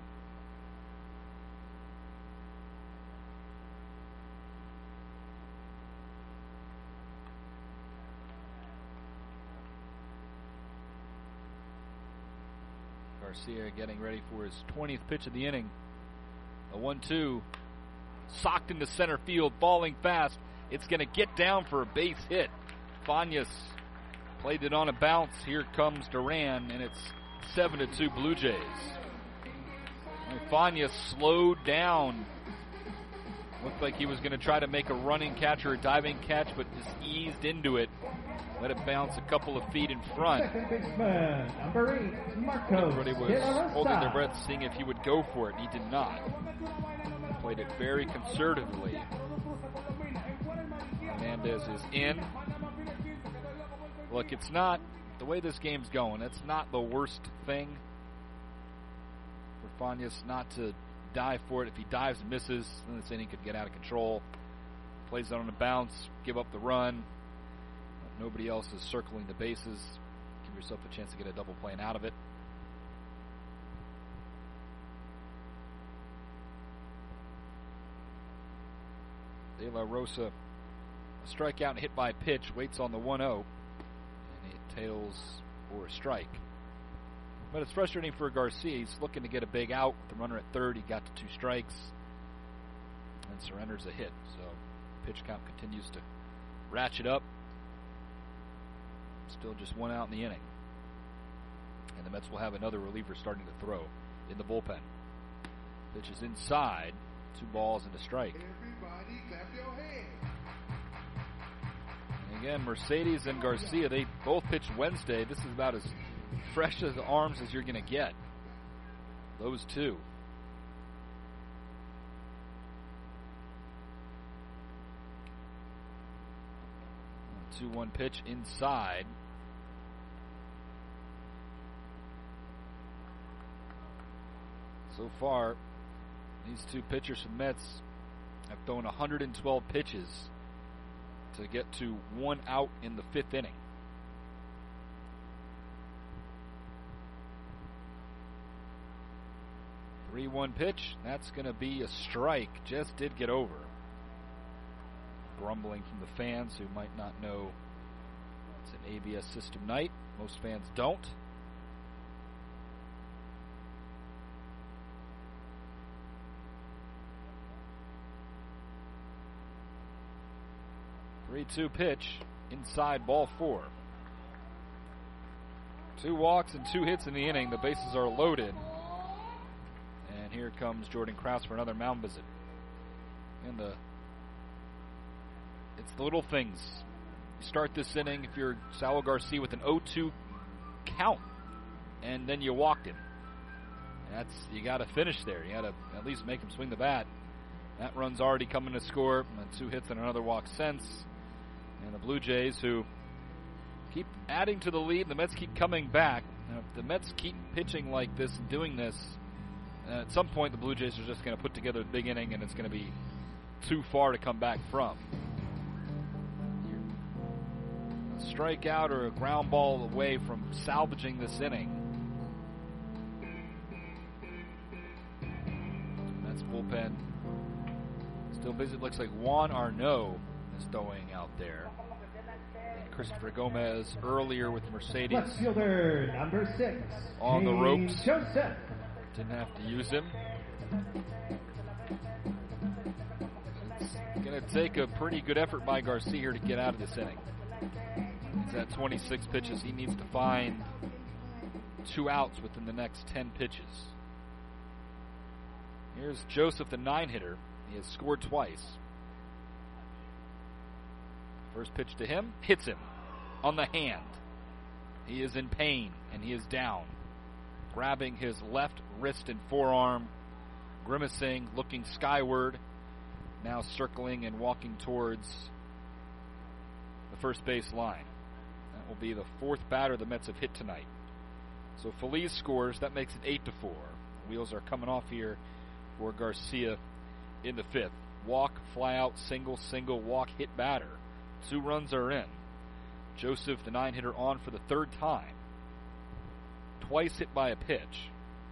Garcia getting ready for his 20th pitch of the inning. A 1-2. Socked into center field, falling fast. It's going to get down for a base hit. Fanyas played it on a bounce. Here comes Duran, and it's 7-2 Blue Jays. And Fanyas slowed down. Looked like he was going to try to make a running catch or a diving catch, but just eased into it. Let it bounce a couple of feet in front. Second baseman, number 8, Marcos. Everybody was holding their breath, seeing if he would go for it. He did not. Played it very conservatively. Hernandez is in. Look, it's not, the way this game's going, it's not the worst thing for Fanyas not to dive for it. If he dives and misses, then this inning could get out of control. Plays it on a bounce, give up the run. Nobody else is circling the bases. Give yourself a chance to get a double play and out of it. De La Rosa, a strikeout and hit by pitch, waits on the 1-0. And it tails for a strike. But it's frustrating for Garcia. He's looking to get a big out. With the runner at third, he got to 2 strikes. And surrenders a hit. So pitch count continues to ratchet up. Still just 1 out in the inning. And the Mets will have another reliever starting to throw in the bullpen. Pitch is inside. 2 balls and a strike. Everybody clap your hands. And again, Mercedes and Garcia, they both pitched Wednesday. This is about as fresh as arms as you're going to get. Those two. 2-1 pitch inside. So far, These two pitchers from Mets have thrown 112 pitches to get to 1 out in the 5th inning. The 3-1 pitch, that's going to be a strike. Just did get over. Grumbling from the fans who might not know it's an ABS system night. Most fans don't. Three-2 pitch, inside, ball 4. 2 walks and 2 hits in the inning. The bases are loaded. And here comes Jordan Krause for another mound visit. And it's the little things. You start this inning, if you're Saul Garcia, with an 0-2 count, and then you walked him. You got to finish there. You got to at least make him swing the bat. That run's already coming to score. 2 hits and another walk since. And the Blue Jays, who keep adding to the lead, the Mets keep coming back. Now, if the Mets keep pitching like this and doing this, at some point the Blue Jays are just going to put together a big inning, and it's going to be too far to come back from. A strikeout or a ground ball away from salvaging this inning. Mets bullpen still busy. It looks like Juan Arnaud is throwing out there. And Christopher Gomez earlier with Mercedes. Left fielder, number 6. On the ropes. Joseph. Didn't have to use him. It's going to take a pretty good effort by Garcia here to get out of this inning. He's at 26 pitches. He needs to find 2 outs within the next 10 pitches. Here's Joseph, the 9-hitter. He has scored twice. First pitch to him, hits him on the hand. He is in pain, and he is down. Grabbing his left wrist and forearm, grimacing, looking skyward, now circling and walking towards the first base line. That will be the 4th batter the Mets have hit tonight. So Feliz scores, that makes it 8-4. Wheels are coming off here for Garcia in the 5th. Walk, fly out, single, walk, hit batter. 2 runs are in. Joseph, the 9-hitter, on for the 3rd time. Twice hit by a pitch.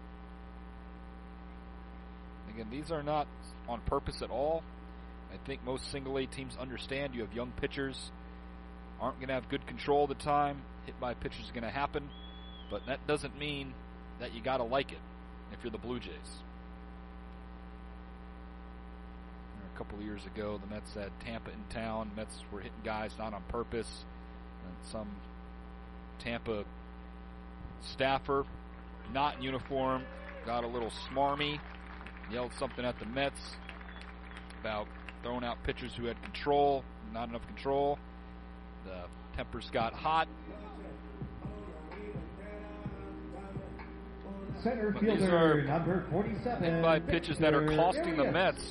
Again, these are not on purpose at all. I think most single-A teams understand you have young pitchers, aren't going to have good control of the time. Hit by pitchers is going to happen, but that doesn't mean that you got to like it if you're the Blue Jays. A couple of years ago, the Mets had Tampa in town. Mets were hitting guys not on purpose. And some Tampa staffer, not in uniform, got a little smarmy, yelled something at the Mets about throwing out pitchers who had control, not enough control. The tempers got hot. Center but fielder, number 47. Hit by pitches that are costing the Mets.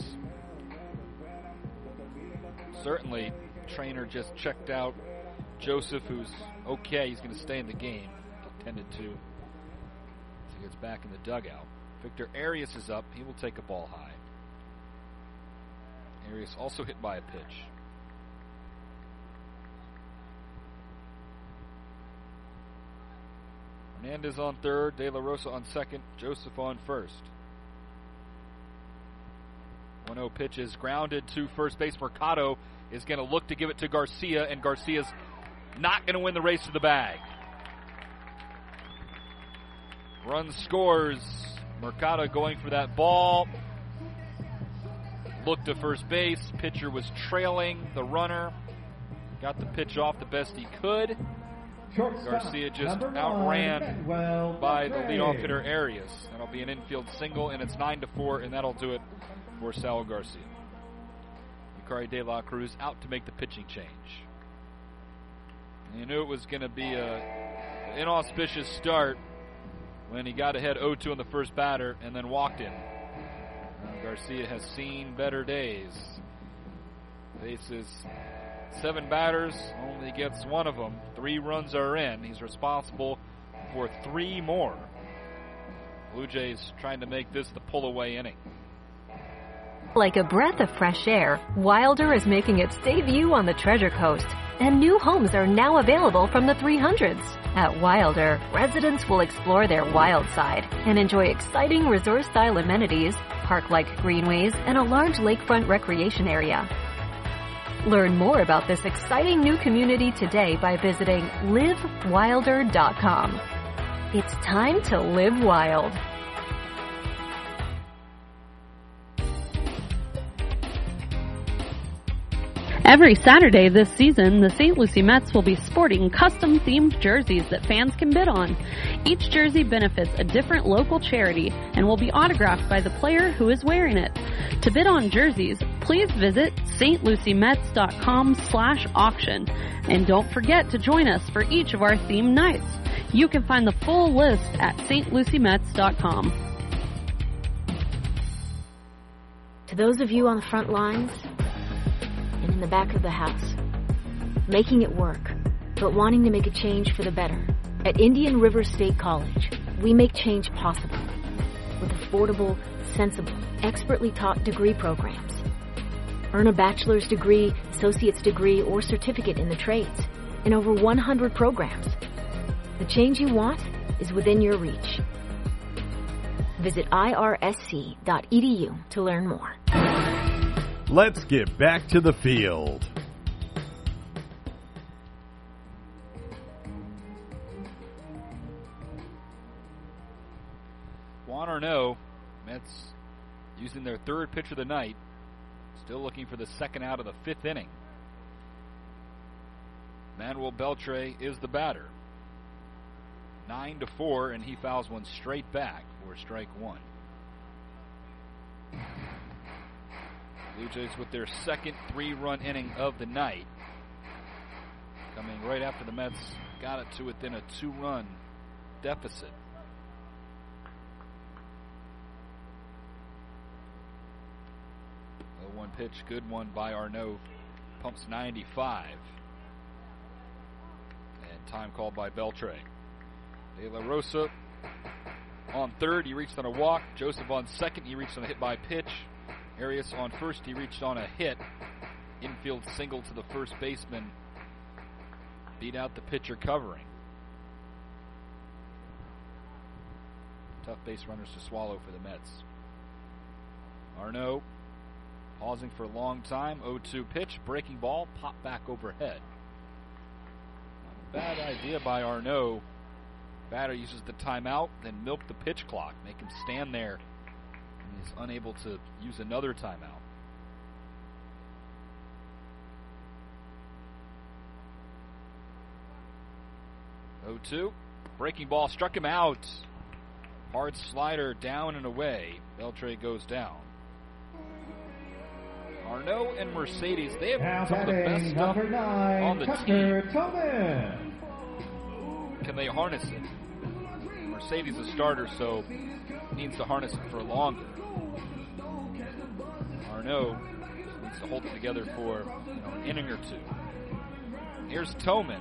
Certainly, trainer just checked out Joseph, who's okay. He's going to stay in the game. Intended to. He gets back in the dugout. Victor Arias is up. He will take a ball high. Arias also hit by a pitch. Hernandez on 3rd. De La Rosa on 2nd. Joseph on 1st. 1-0 pitch is grounded to first base. Mercado is going to look to give it to Garcia, and Garcia's not going to win the race to the bag. Run scores. Mercado going for that ball. Looked to first base. Pitcher was trailing the runner. Got the pitch off the best he could. Garcia just outran by the leadoff hitter Arias. That'll be an infield single, and it's 9-4, and that'll do it for Saul Garcia. Yukari De La Cruz out to make the pitching change. And you knew it was going to be an inauspicious start when he got ahead 0-2 on the first batter and then walked in. Garcia has seen better days. Faces 7 batters, only gets 1 of them. 3 runs are in. He's responsible for 3 more. Blue Jays trying to make this the pull-away inning. Like a breath of fresh air, Wilder is making its debut on the Treasure Coast, and new homes are now available from the 300s. At Wilder, residents will explore their wild side and enjoy exciting resort-style amenities, park-like greenways, and a large lakefront recreation area. Learn more about this exciting new community today by visiting livewilder.com. It's time to live wild. Every Saturday this season, the St. Lucie Mets will be sporting custom-themed jerseys that fans can bid on. Each jersey benefits a different local charity and will be autographed by the player who is wearing it. To bid on jerseys, please visit stluciemets.com/auction. And don't forget to join us for each of our themed nights. You can find the full list at stluciemets.com. To those of you on the front lines and in the back of the house, making it work, but wanting to make a change for the better. At Indian River State College, we make change possible with affordable, sensible, expertly taught degree programs. Earn a bachelor's degree, associate's degree, or certificate in the trades in over 100 programs. The change you want is within your reach. Visit irsc.edu to learn more. Let's get back to the field. Want or no, Mets using their third pitch of the night, still looking for the second out of the fifth inning. Manuel Beltre is the batter. 9-4, and he fouls one straight back for strike one. Blue Jays with their second 3-run inning of the night, coming right after the Mets got it to within a 2-run deficit. One pitch, good one by Arnaud, pumps 95. And time called by Beltre. De La Rosa on third, he reached on a walk. Joseph on second, he reached on a hit by pitch. Arias on first, he reached on a hit. Infield single to the first baseman. Beat out the pitcher covering. Tough base runners to swallow for the Mets. Arnaud pausing for a long time. 0-2 pitch, breaking ball, pop back overhead. Not a bad idea by Arnaud. Batter uses the timeout, then milk the pitch clock, make him stand there, and he's unable to use another timeout. Oh, 2, breaking ball, struck him out. Hard slider down and away. Beltre goes down. Arnaud and Mercedes, they have some of the best stuff on the team. Can they harness it? Mercedes is a starter, so needs to harness it for longer. Arnaud needs to hold it together for an inning or two. Here's Tillman.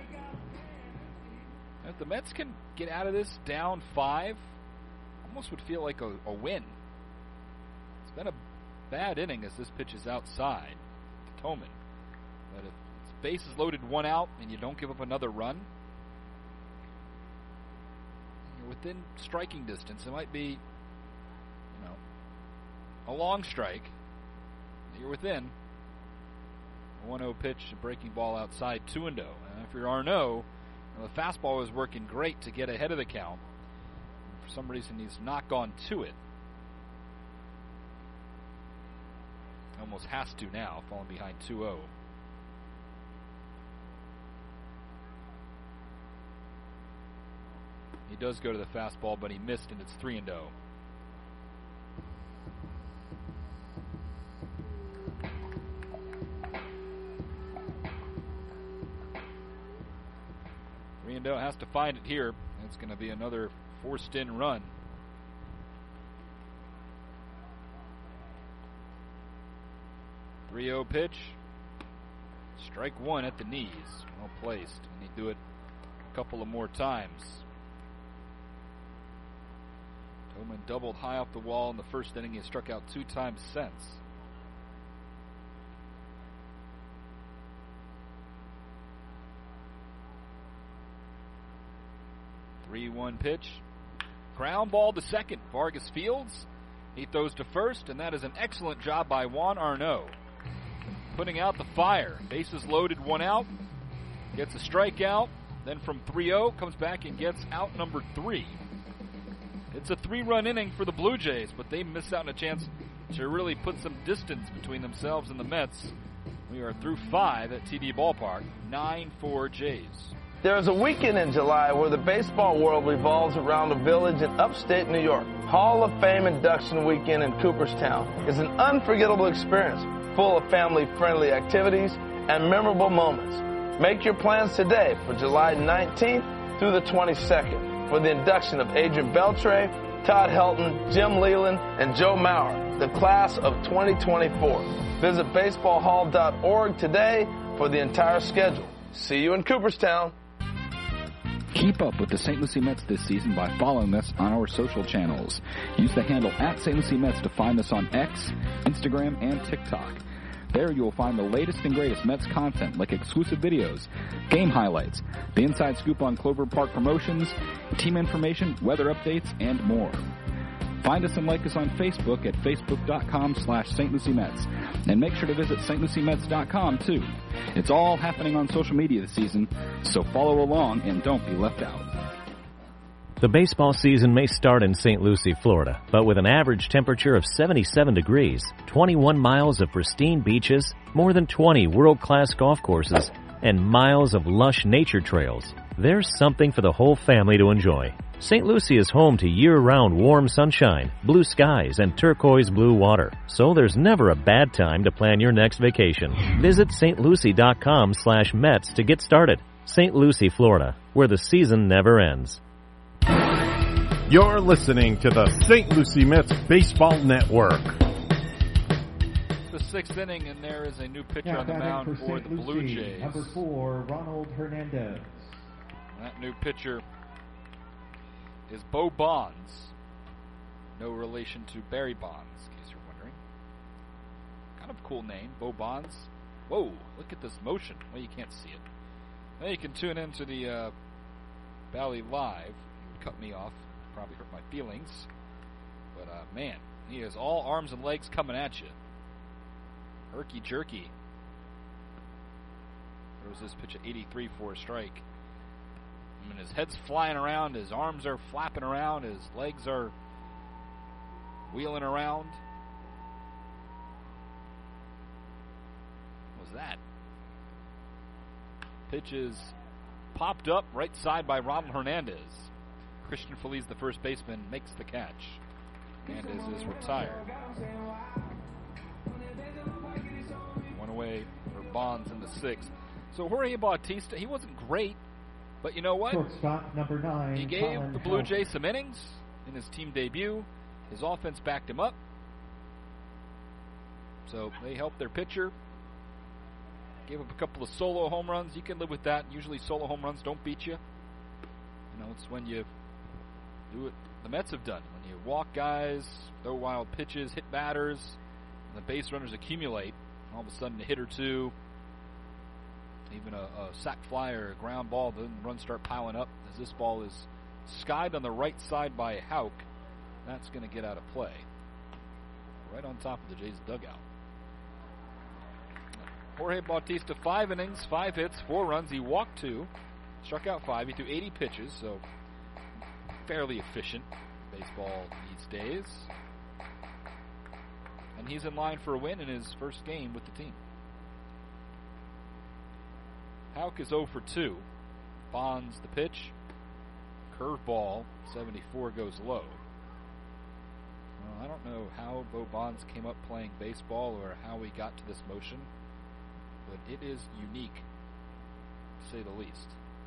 If the Mets can get out of this down 5, almost would feel like a win. It's been a bad inning as this pitch is outside to Tillman. But if it's bases loaded, 1 out, and you don't give up another run, you're within striking distance. It might be, a long strike. You're within. A 1-0 pitch, a breaking ball outside, 2-0. And if you're Arnaud, the fastball was working great to get ahead of the count. For some reason, he's not gone to it. Almost has to now, falling behind 2-0. He does go to the fastball, but he missed, and it's 3-0. Has to find it here. It's going to be another forced-in run. .30 pitch. Strike one at the knees. Well placed. And he'd do it a couple of more times. Bowman doubled high off the wall in the first inning. He has struck out 2 times since. The 3-1 pitch. Ground ball to second. Vargas fields. He throws to first, and that is an excellent job by Juan Arnaud. Putting out the fire. Bases loaded, 1 out. Gets a strikeout. Then from 3-0, comes back and gets out number 3. It's a 3-run inning for the Blue Jays, but they miss out on a chance to really put some distance between themselves and the Mets. We are through 5 at TD Ballpark. 9-4 Jays. There's a weekend in July where the baseball world revolves around a village in upstate New York. Hall of Fame induction weekend in Cooperstown is an unforgettable experience, full of family-friendly activities and memorable moments. Make your plans today for July 19th through the 22nd for the induction of Adrian Beltre, Todd Helton, Jim Leland, and Joe Mauer, the class of 2024. Visit baseballhall.org today for the entire schedule. See you in Cooperstown. Keep up with the St. Lucie Mets this season by following us on our social channels. Use the handle @StLucieMets to find us on X, Instagram, and TikTok. There you will find the latest and greatest Mets content like exclusive videos, game highlights, the inside scoop on Clover Park promotions, team information, weather updates, and more. Find us and like us on Facebook at facebook.com/St. Lucie Mets. And make sure to visit stluciemets.com too. It's all happening on social media this season, so follow along and don't be left out. The baseball season may start in St. Lucie, Florida, but with an average temperature of 77 degrees, 21 miles of pristine beaches, more than 20 world-class golf courses, and miles of lush nature trails, there's something for the whole family to enjoy. St. Lucie is home to year-round warm sunshine, blue skies, and turquoise blue water, so there's never a bad time to plan your next vacation. Visit stlucie.com/Mets to get started. St. Lucie, Florida, where the season never ends. You're listening to the St. Lucie Mets Baseball Network. The 6th inning, and there is a new pitcher on the mound for the Blue Jays. Number 4, Ronald Hernandez. That new pitcher is Bo Bonds. No relation to Barry Bonds, in case you're wondering. Kind of cool name, Bo Bonds. Whoa, look at this motion. Well, you can't see it. Now you can tune into the Valley Live. He would cut me off. Probably hurt my feelings. But, man, he has all arms and legs coming at you. Herky-jerky. Throws this pitch at 83 for a strike. I mean, his head's flying around, his arms are flapping around, his legs are wheeling around. What was that? Pitch is popped up right side by Ronald Hernandez. Christian Feliz, the first baseman, makes the catch. Hernandez is retired. One away for Bonds in the 6th. So Jorge Bautista, he wasn't great. But you know what? Shortstop number 9. He gave the Blue Jays some innings in his team debut. His offense backed him up. So they helped their pitcher. Gave up a couple of solo home runs. You can live with that. Usually solo home runs don't beat you. You know, it's when you do what the Mets have done. When you walk guys, throw wild pitches, hit batters, and the base runners accumulate. All of a sudden a hit or two, even a sac fly or a ground ball, then runs start piling up. As this ball is skied on the right side by Houck, that's going to get out of play. Right on top of the Jays dugout. Jorge Bautista, 5 innings, 5 hits, 4 runs. He walked 2, struck out 5. He threw 80 pitches, so fairly efficient baseball these days. And he's in line for a win in his first game with the team. Houck is 0 for 2. Bonds the pitch. Curveball, 74 goes low. Well, I don't know how Bo Bonds came up playing baseball or how he got to this motion, but it is unique, to say the least.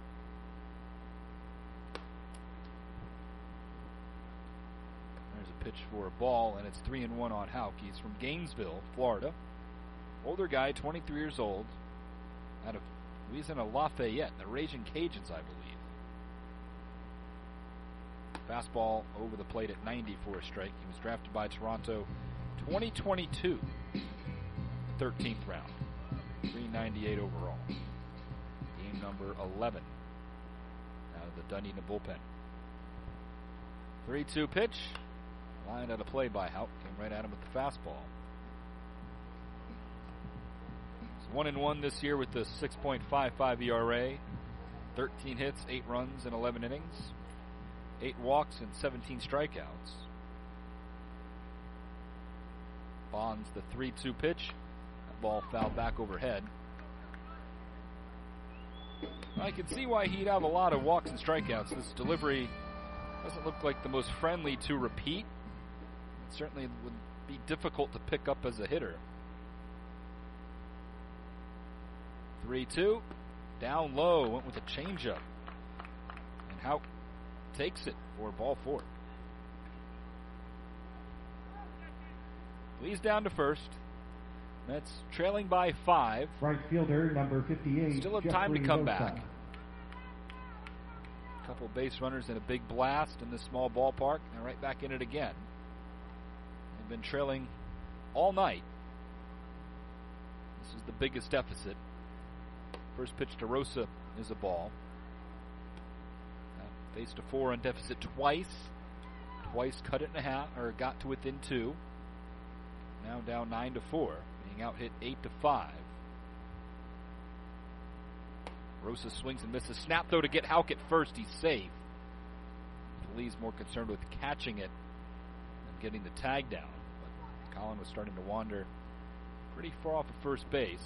There's a pitch for a ball, and it's 3-1 on Houck. He's from Gainesville, Florida. Older guy, 23 years old, out of Louisiana Lafayette, the Raging Cajuns, I believe. Fastball over the plate at 90 for a strike. He was drafted by Toronto 2022, 13th round, 398 overall. Game number 11 out of the Dunedin bullpen. 3-2 pitch. Line out of play by Houck. Came right at him with the fastball. He's 1-1 this year with the 6.55 ERA. 13 hits, 8 runs in 11 innings. 8 walks and 17 strikeouts. Bonds the 3-2 pitch. That ball fouled back overhead. I can see why he'd have a lot of walks and strikeouts. This delivery doesn't look like the most friendly to repeat. It certainly would be difficult to pick up as a hitter. 3-2. Down low. Went with a changeup. And Houck takes it for ball 4. Leads down to first. Mets trailing by 5. Right fielder number 58. Still have Jeffrey time to come Rosa. back. A couple base runners and a big blast in this small ballpark. And right back in it again. They've been trailing all night. This is the biggest deficit. First pitch to Rosa is a ball. Faced a 4 on deficit twice. Twice cut it in half, or got to within 2. Now down 9-4. Being out hit 8-5. Rosa swings and misses. Snap though to get Houck at first. He's safe. Lee's more concerned with catching it than getting the tag down. But Colin was starting to wander pretty far off of first base.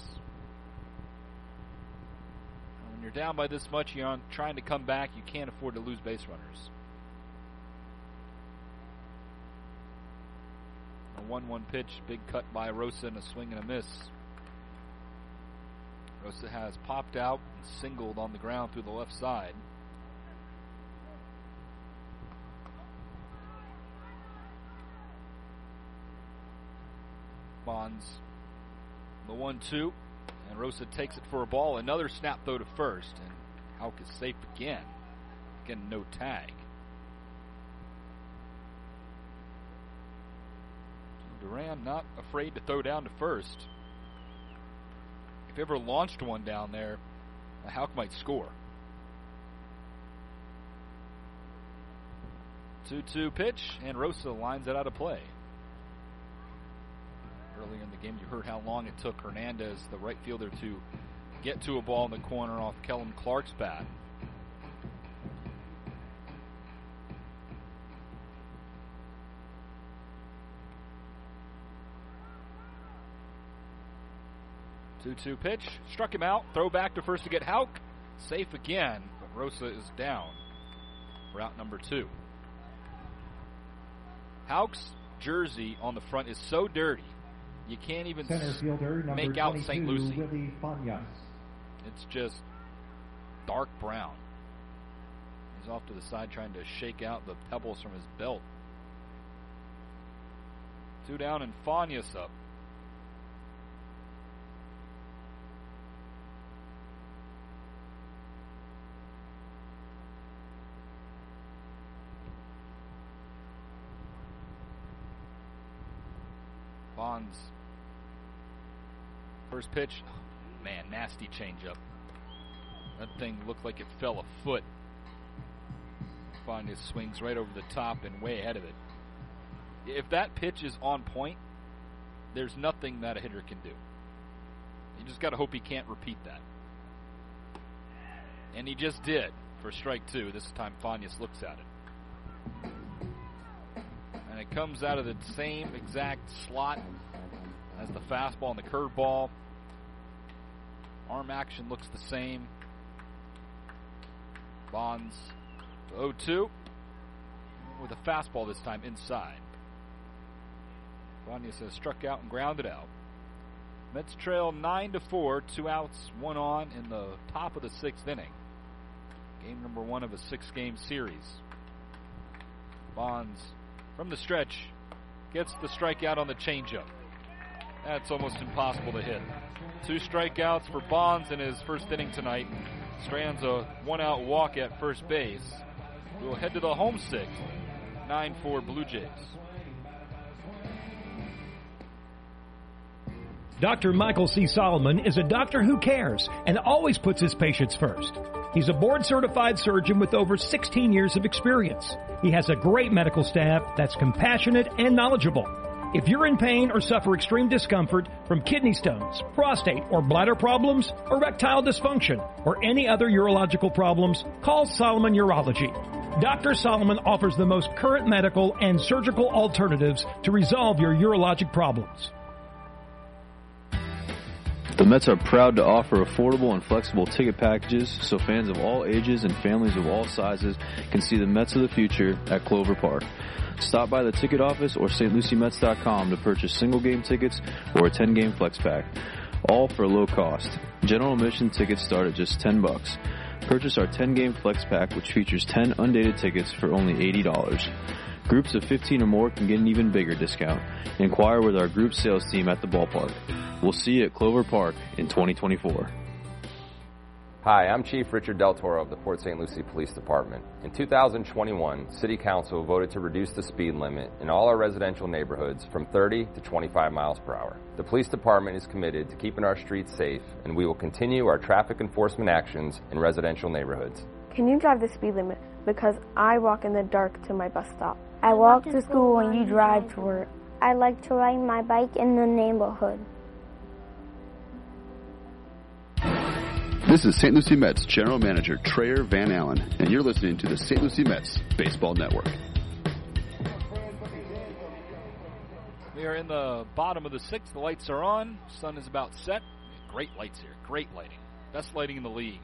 When you're down by this much, you're trying to come back. You can't afford to lose base runners. A 1-1 pitch, big cut by Rosa and a swing and a miss. Rosa has popped out and singled on the ground through the left side. Bonds the 1-2, and Rosa takes it for a ball. Another snap throw to first, and Houck is safe again. Again, no tag. Duran not afraid to throw down to first. If ever launched one down there, Houck might score. 2-2 pitch, and Rosa lines it out of play. Early in the game, you heard how long it took Hernandez, the right fielder, to get to a ball in the corner off Kellen Clark's bat. Two-two pitch, struck him out. Throw back to first to get Houck. Safe again, but Rosa is down. Route number 2. Houck's jersey on the front is so dirty, you can't even make out St. Lucie. Willie Fanyas. It's just dark brown. He's off to the side trying to shake out the pebbles from his belt. 2 down and Fanyas up. Bonds. First pitch. Oh, man, nasty changeup. That thing looked like it fell a foot. Fanyas swings right over the top and way ahead of it. If that pitch is on point, there's nothing that a hitter can do. You just got to hope he can't repeat that. And he just did for strike 2. This time Fanyas looks at it. And it comes out of the same exact slot as the fastball and the curveball. Arm action looks the same. Bonds to 0-2 with a fastball this time inside. Fanyas has struck out and grounded out. Mets trail 9-4, 2 outs, 1 on in the top of the 6th inning. Game number 1 of a 6-game series. Bonds from the stretch gets the strikeout on the changeup. That's almost impossible to hit. 2 strikeouts for Bonds in his first inning tonight. Strands a 1-out walk at first base. We'll head to the homesick 9-4 Blue Jays. Dr. Michael C. Solomon is a doctor who cares and always puts his patients first. He's a board-certified surgeon with over 16 years of experience. He has a great medical staff that's compassionate and knowledgeable. If you're in pain or suffer extreme discomfort from kidney stones, prostate or bladder problems, erectile dysfunction, or any other urological problems, call Solomon Urology. Dr. Solomon offers the most current medical and surgical alternatives to resolve your urologic problems. The Mets are proud to offer affordable and flexible ticket packages so fans of all ages and families of all sizes can see the Mets of the future at Clover Park. Stop by the ticket office or stluciemets.com to purchase single-game tickets or a 10-game flex pack, all for a low cost. General admission tickets start at just $10. Purchase our 10-game flex pack, which features 10 undated tickets for only $80. Groups of 15 or more can get an even bigger discount. Inquire with our group sales team at the ballpark. We'll see you at Clover Park in 2024. Hi, I'm Chief Richard Del Toro of the Port St. Lucie Police Department. In 2021, City Council voted to reduce the speed limit in all our residential neighborhoods from 30 to 25 miles per hour. The Police Department is committed to keeping our streets safe, and we will continue our traffic enforcement actions in residential neighborhoods. Can you drive the speed limit? Because I walk in the dark to my bus stop. I walk to school and you drive to work. I like to ride my bike in the neighborhood. This is St. Lucie Mets General Manager Trayer Van Allen, and you're listening to the St. Lucie Mets Baseball Network. We are in the bottom of the sixth. The lights are on. Sun is about set. Great lights here. Great lighting. Best lighting in the league.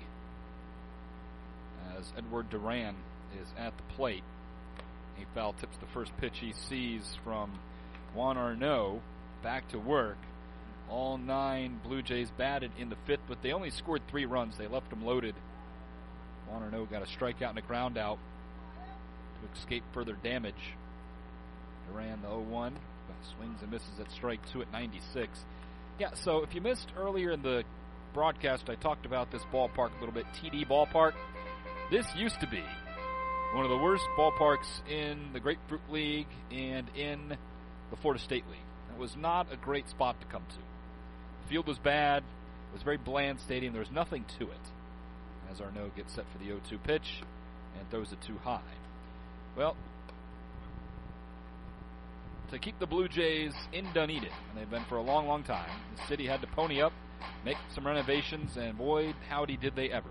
As Edward Duran is at the plate. He foul tips the first pitch he sees from Juan Arnaud. Back to work. All 9 Blue Jays batted in the fifth, but they only scored 3 runs. They left them loaded. Juan Arnaud got a strikeout and a ground out to escape further damage. Duran, the 0-1, swings and misses at strike 2 at 96. Yeah, so if you missed earlier in the broadcast, I talked about this ballpark a little bit, TD Ballpark. This used to be one of the worst ballparks in the Grapefruit League and in the Florida State League. It was not a great spot to come to. The field was bad. It was a very bland stadium. There was nothing to it. As Arnaud gets set for the 0-2 pitch and throws it too high. Well, to keep the Blue Jays in Dunedin, and they've been for a long, long time, the city had to pony up, make some renovations, and boy, howdy did they ever.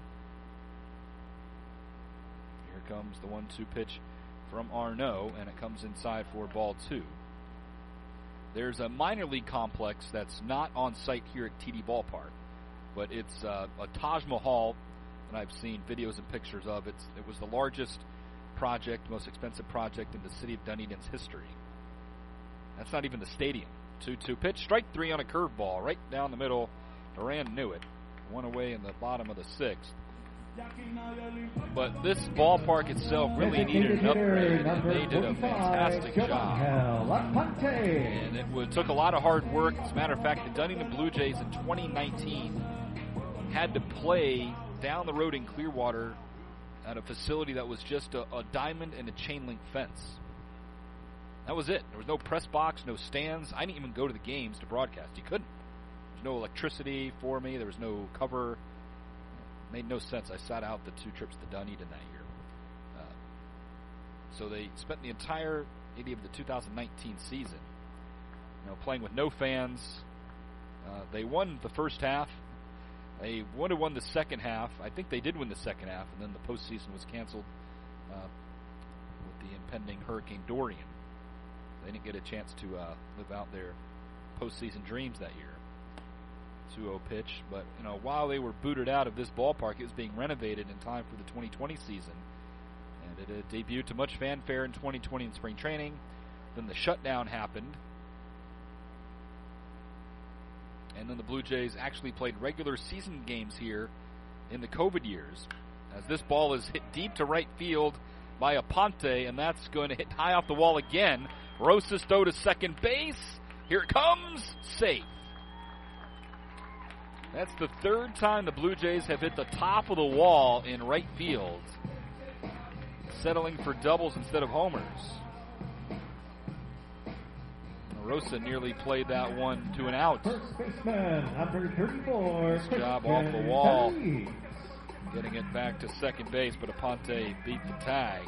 Here comes the 1-2 pitch from Arnaud, and it comes inside for ball 2. There's a minor league complex that's not on site here at TD Ballpark, but it's a Taj Mahal that I've seen videos and pictures of. It was the largest project, most expensive project in the city of Dunedin's history. That's not even the stadium. 2-2 pitch, strike 3 on a curveball, right down the middle. Duran knew it. One away in the bottom of the sixth. But this ballpark itself really needed an upgrade, and they did a fantastic job. And it took a lot of hard work. As a matter of fact, the Dunedin Blue Jays in 2019 had to play down the road in Clearwater at a facility that was just a diamond and a chain link fence. That was it. There was no press box, no stands. I didn't even go to the games to broadcast. You couldn't. There was no electricity for me. There was no cover. It made no sense. I sat out the 2 trips to Dunedin that year. So they spent the entire of the 2019 season, playing with no fans. They won the first half. They would have won the second half. I think they did win the second half, and then the postseason was canceled with the impending Hurricane Dorian. They didn't get a chance to live out their postseason dreams that year. 2-0 pitch, but while they were booted out of this ballpark, it was being renovated in time for the 2020 season, and it debuted to much fanfare in 2020 in spring training. Then the shutdown happened, and then the Blue Jays actually played regular season games here in the COVID years, as this ball is hit deep to right field by Aponte, and that's going to hit high off the wall again. Rosas throw to second base. Here it comes, safe. That's the third time the Blue Jays have hit the top of the wall in right field. settling for doubles instead of homers. Rosa nearly played that one to an out. First baseman, number 34. Nice job off the wall. Getting it back to second base, but Aponte beat the tag.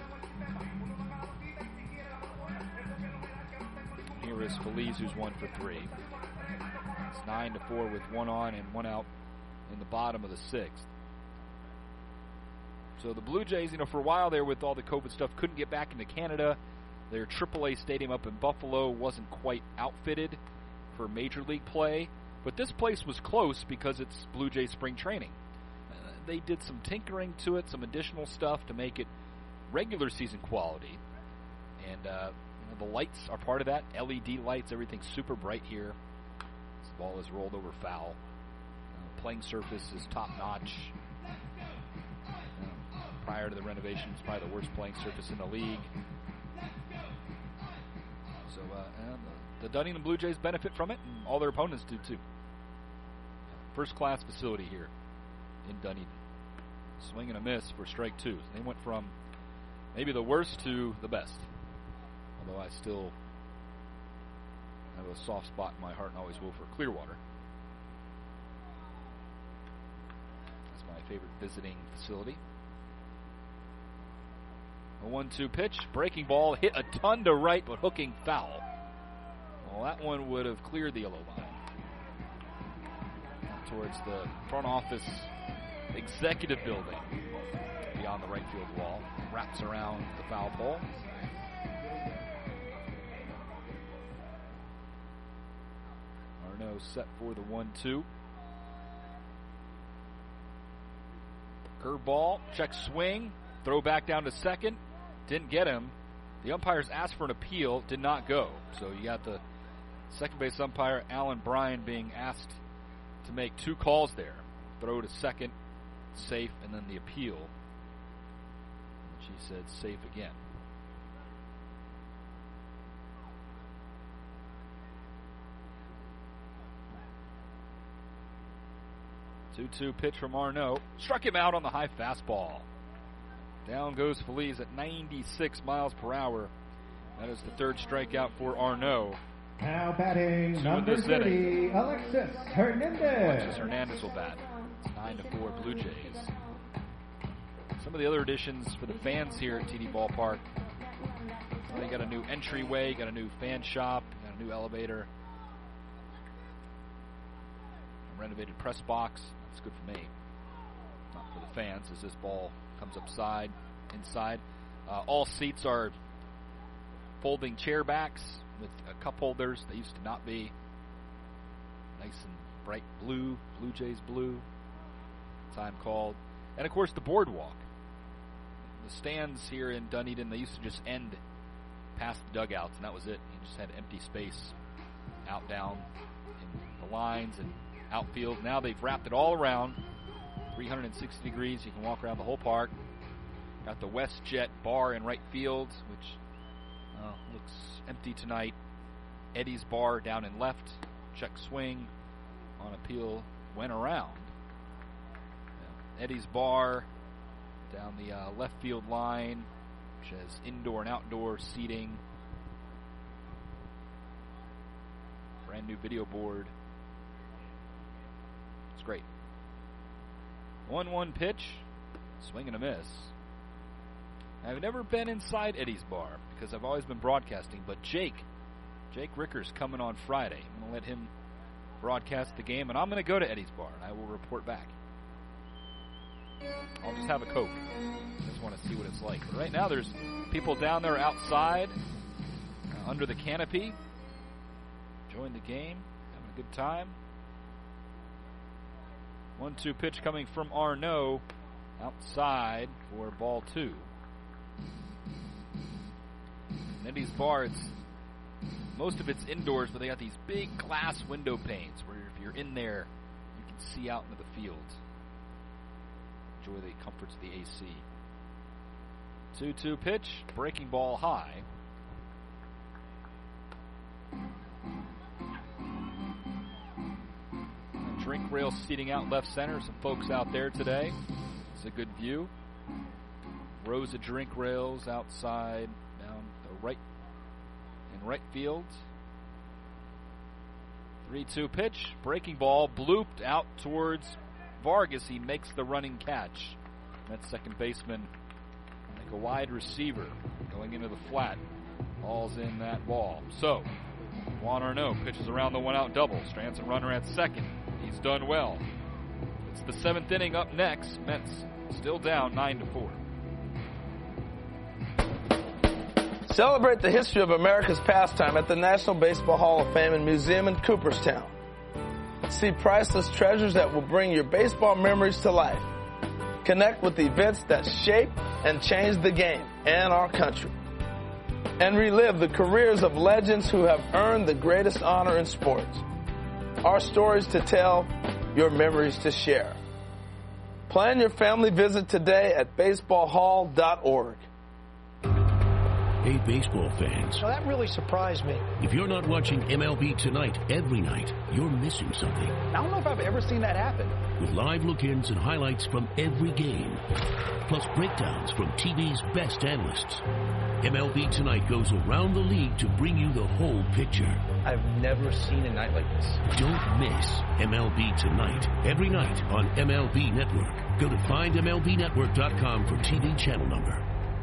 Here is Feliz, who's 1 for 3. It's 9-4 with 1 on and 1 out in the bottom of the 6th. So the Blue Jays, for a while there with all the COVID stuff, couldn't get back into Canada. Their AAA stadium up in Buffalo wasn't quite outfitted for Major League play, but this place was close because it's Blue Jays spring training. They did some tinkering to it, some additional stuff to make it regular season quality. And the lights are part of that. LED lights, everything's super bright here. This ball is rolled over foul. Playing surface is top-notch. Prior to the renovation, it's probably the worst playing surface in the league. So the Dunedin Blue Jays benefit from it, and all their opponents do too. First-class facility here in Dunedin. Swing and a miss for strike 2. They went from maybe the worst to the best. Although I still have a soft spot in my heart and always will for Clearwater. That's my favorite visiting facility. A 1-2 pitch, breaking ball, hit a ton to right, but hooking foul. Well, that one would have cleared the yellow line. Towards the front office executive building beyond the right field wall. Wraps around the foul pole. Arnaud set for the 1-2. Curveball, check swing, throw back down to second. Didn't get him. The umpires asked for an appeal, did not go. So you got the second base umpire, Alan Bryan, being asked to make 2 calls there. Throw to second, safe, and then the appeal. Which he said safe again. Two-two pitch from Arnaud. Struck him out on the high fastball. Down goes Feliz at 96 miles per hour. That is the 3rd strikeout for Arnaud. Now batting, number 30, Alexis Hernandez. Alexis Hernandez will bat. It's 9-4 Blue Jays. Some of the other additions for the fans here at TD Ballpark. They got a new entryway, got a new fan shop, got a new elevator. A renovated press box. That's good for me. Not for the fans, as this ball comes inside. All seats are folding chair backs with cup holders. They used to not be. Nice and bright blue, Blue Jays blue. Time called. And of course the boardwalk. The stands here in Dunedin, they used to just end past the dugouts, and that was it. You just had empty space out down in the lines and outfield. Now they've wrapped it all around. 360 degrees. You can walk around the whole park. Got the WestJet bar in right field, which looks empty tonight. Eddie's bar down in left. Check swing on appeal. Went around. Eddie's bar down the left field line, which has indoor and outdoor seating. Brand new video board. It's great. 1-1 pitch, swing and a miss. I've never been inside Eddie's bar because I've always been broadcasting, but Jake Ricker's coming on Friday. I'm going to let him broadcast the game, and I'm going to go to Eddie's bar, and I will report back. I'll just have a Coke. I just want to see what it's like. But right now there's people down there outside, under the canopy, enjoying the game, having a good time. 1-2 pitch coming from Arnaud outside for ball 2. Eddie's bar, most of it's indoors, but they got these big glass window panes where if you're in there, you can see out into the field. Enjoy the comforts of the AC. 2-2 pitch, breaking ball high. Drink rail seating out left center. Some folks out there today. It's a good view. rows of drink rails outside, down the right field. 3-2 pitch, breaking ball, blooped out towards Vargas. He makes the running catch. That second baseman, like a wide receiver, going into the flat. Ball's in that ball. So, Juan Arnaud pitches around the one-out double. Strands a runner at second. He's done well. It's the 7th inning up next. Mets still down 9-4. Celebrate the history of America's pastime at the National Baseball Hall of Fame and Museum in Cooperstown. See priceless treasures that will bring your baseball memories to life. Connect with events that shape and change the game and our country. And relive the careers of legends who have earned the greatest honor in sports. Our stories to tell, your memories to share. Plan your family visit today at baseballhall.org. Hey, baseball fans. Well, that really surprised me. If you're not watching MLB Tonight every night, you're missing something. I don't know if I've ever seen that happen. With live look-ins and highlights from every game, plus breakdowns from TV's best analysts. MLB Tonight goes around the league to bring you the whole picture. I've never seen a night like this. Don't miss MLB Tonight every night on MLB Network. Go to findmlbnetwork.com for TV channel number.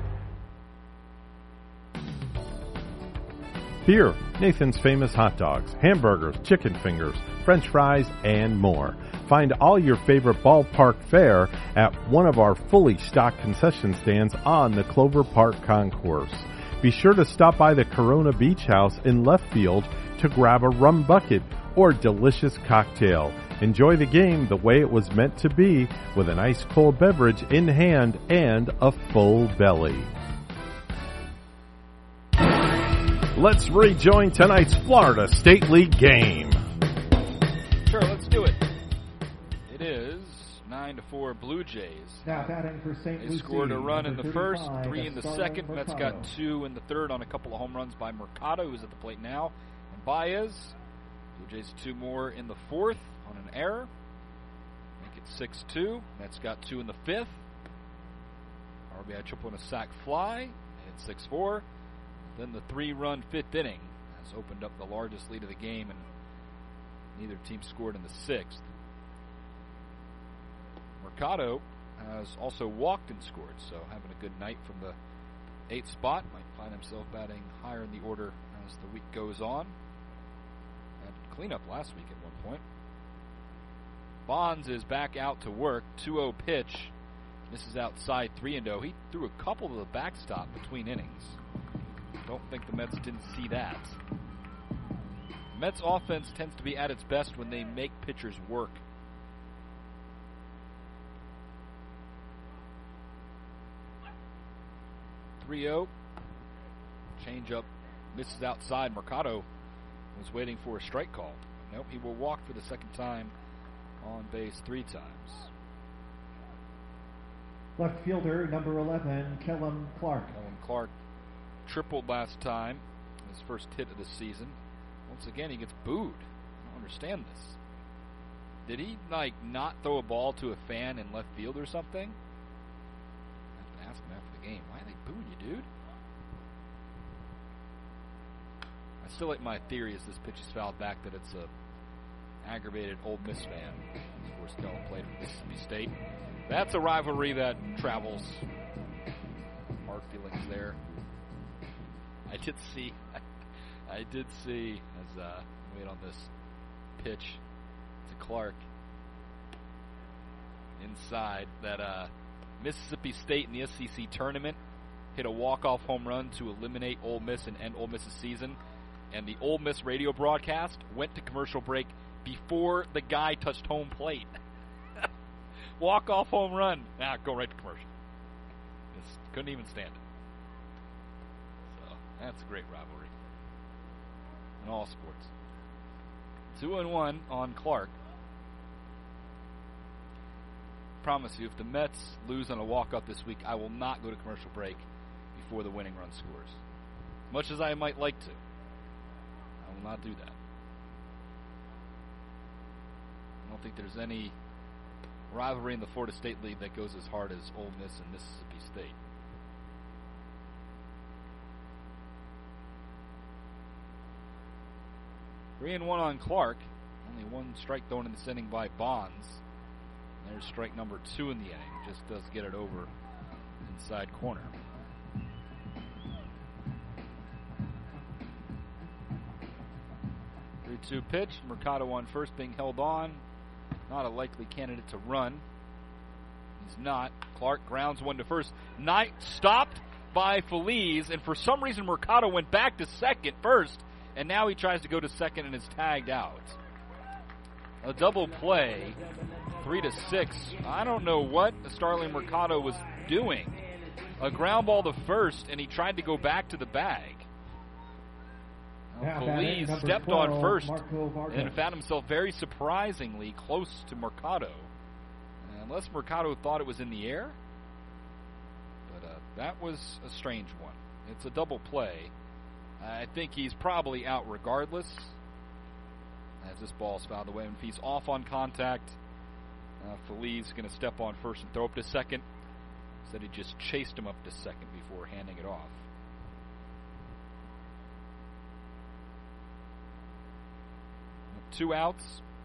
Here, Nathan's Famous Hot Dogs, hamburgers, chicken fingers, French fries, and more. Find all your favorite ballpark fare at one of our fully stocked concession stands on the Clover Park Concourse. Be sure to stop by the Corona Beach House in left field to grab a rum bucket or delicious cocktail. Enjoy the game the way it was meant to be, with an ice cold beverage in hand and a full belly. Let's rejoin tonight's Florida State League game. Sure, let's do it. It is 9-4 Blue Jays. Now batting for St. Lucie. They scored a run in the first, 35, 3 in the second. Mets got 2 in the third on a couple of home runs by Mercado, who's at the plate now, and Baez. Blue Jays 2 more in the fourth on an error. Make it 6-2. Mets got 2 in the fifth. RBI triple and a sac fly. Made it 6-4. Then the 3-run fifth inning has opened up the largest lead of the game, and neither team scored in the sixth. Mercado has also walked and scored, so having a good night from the 8th spot. Might find himself batting higher in the order as the week goes on. Had cleanup last week at one point. Bonds is back out to work. 2-0 pitch. Misses outside 3-0. He threw a couple to the backstop between innings. Don't think the Mets didn't see that. Mets offense tends to be at its best when they make pitchers work. .3-0. Change-up misses outside. Mercado was waiting for a strike call. Nope, he will walk for the second time on base 3 times. Left fielder, number 11, Kellum Clark. Kellum Clark tripled last time, his first hit of the season. Once again, he gets booed. I don't understand this. Did he, not throw a ball to a fan in left field or something? I have to ask him after the game. Why are they booing you, dude? I still like my theory as this pitch is fouled back that it's a aggravated Ole Miss fan. Of course, Kellum played for Mississippi State. That's a rivalry that travels. Hard feelings there. I did see as wait on this pitch to Clark inside that Mississippi State in the SEC tournament hit a walk-off home run to eliminate Ole Miss and end Ole Miss's season, and the Ole Miss radio broadcast went to commercial break before the guy touched home plate. Walk-off home run. Go right to commercial. Just couldn't even stand it. That's a great rivalry in all sports. 2-1 on Clark. Promise you, if the Mets lose on a walk-up this week, I will not go to commercial break before the winning run scores. Much as I might like to, I will not do that. I don't think there's any rivalry in the Florida State League that goes as hard as Ole Miss and Mississippi State. 3-1 on Clark. Only one strike thrown in this inning by Bonds. There's strike number 2 in the inning. Just does get it over inside corner. 3-2 pitch. Mercado on first, being held on. Not a likely candidate to run. He's not. Clark grounds one to first. Knight stopped by Feliz, and for some reason Mercado went back to second first, and now he tries to go to second and is tagged out. A double play, 3-6. I don't know what Starling Mercado was doing. A ground ball to first, and he tried to go back to the bag. Feliz stepped on first and found himself very surprisingly close to Mercado. Unless Mercado thought it was in the air. But that was a strange one. It's a double play. I think he's probably out regardless, as this ball's fouled away. And if he's off on contact, Feliz is going to step on first and throw up to second. Instead, he just chased him up to second before handing it off. Two outs.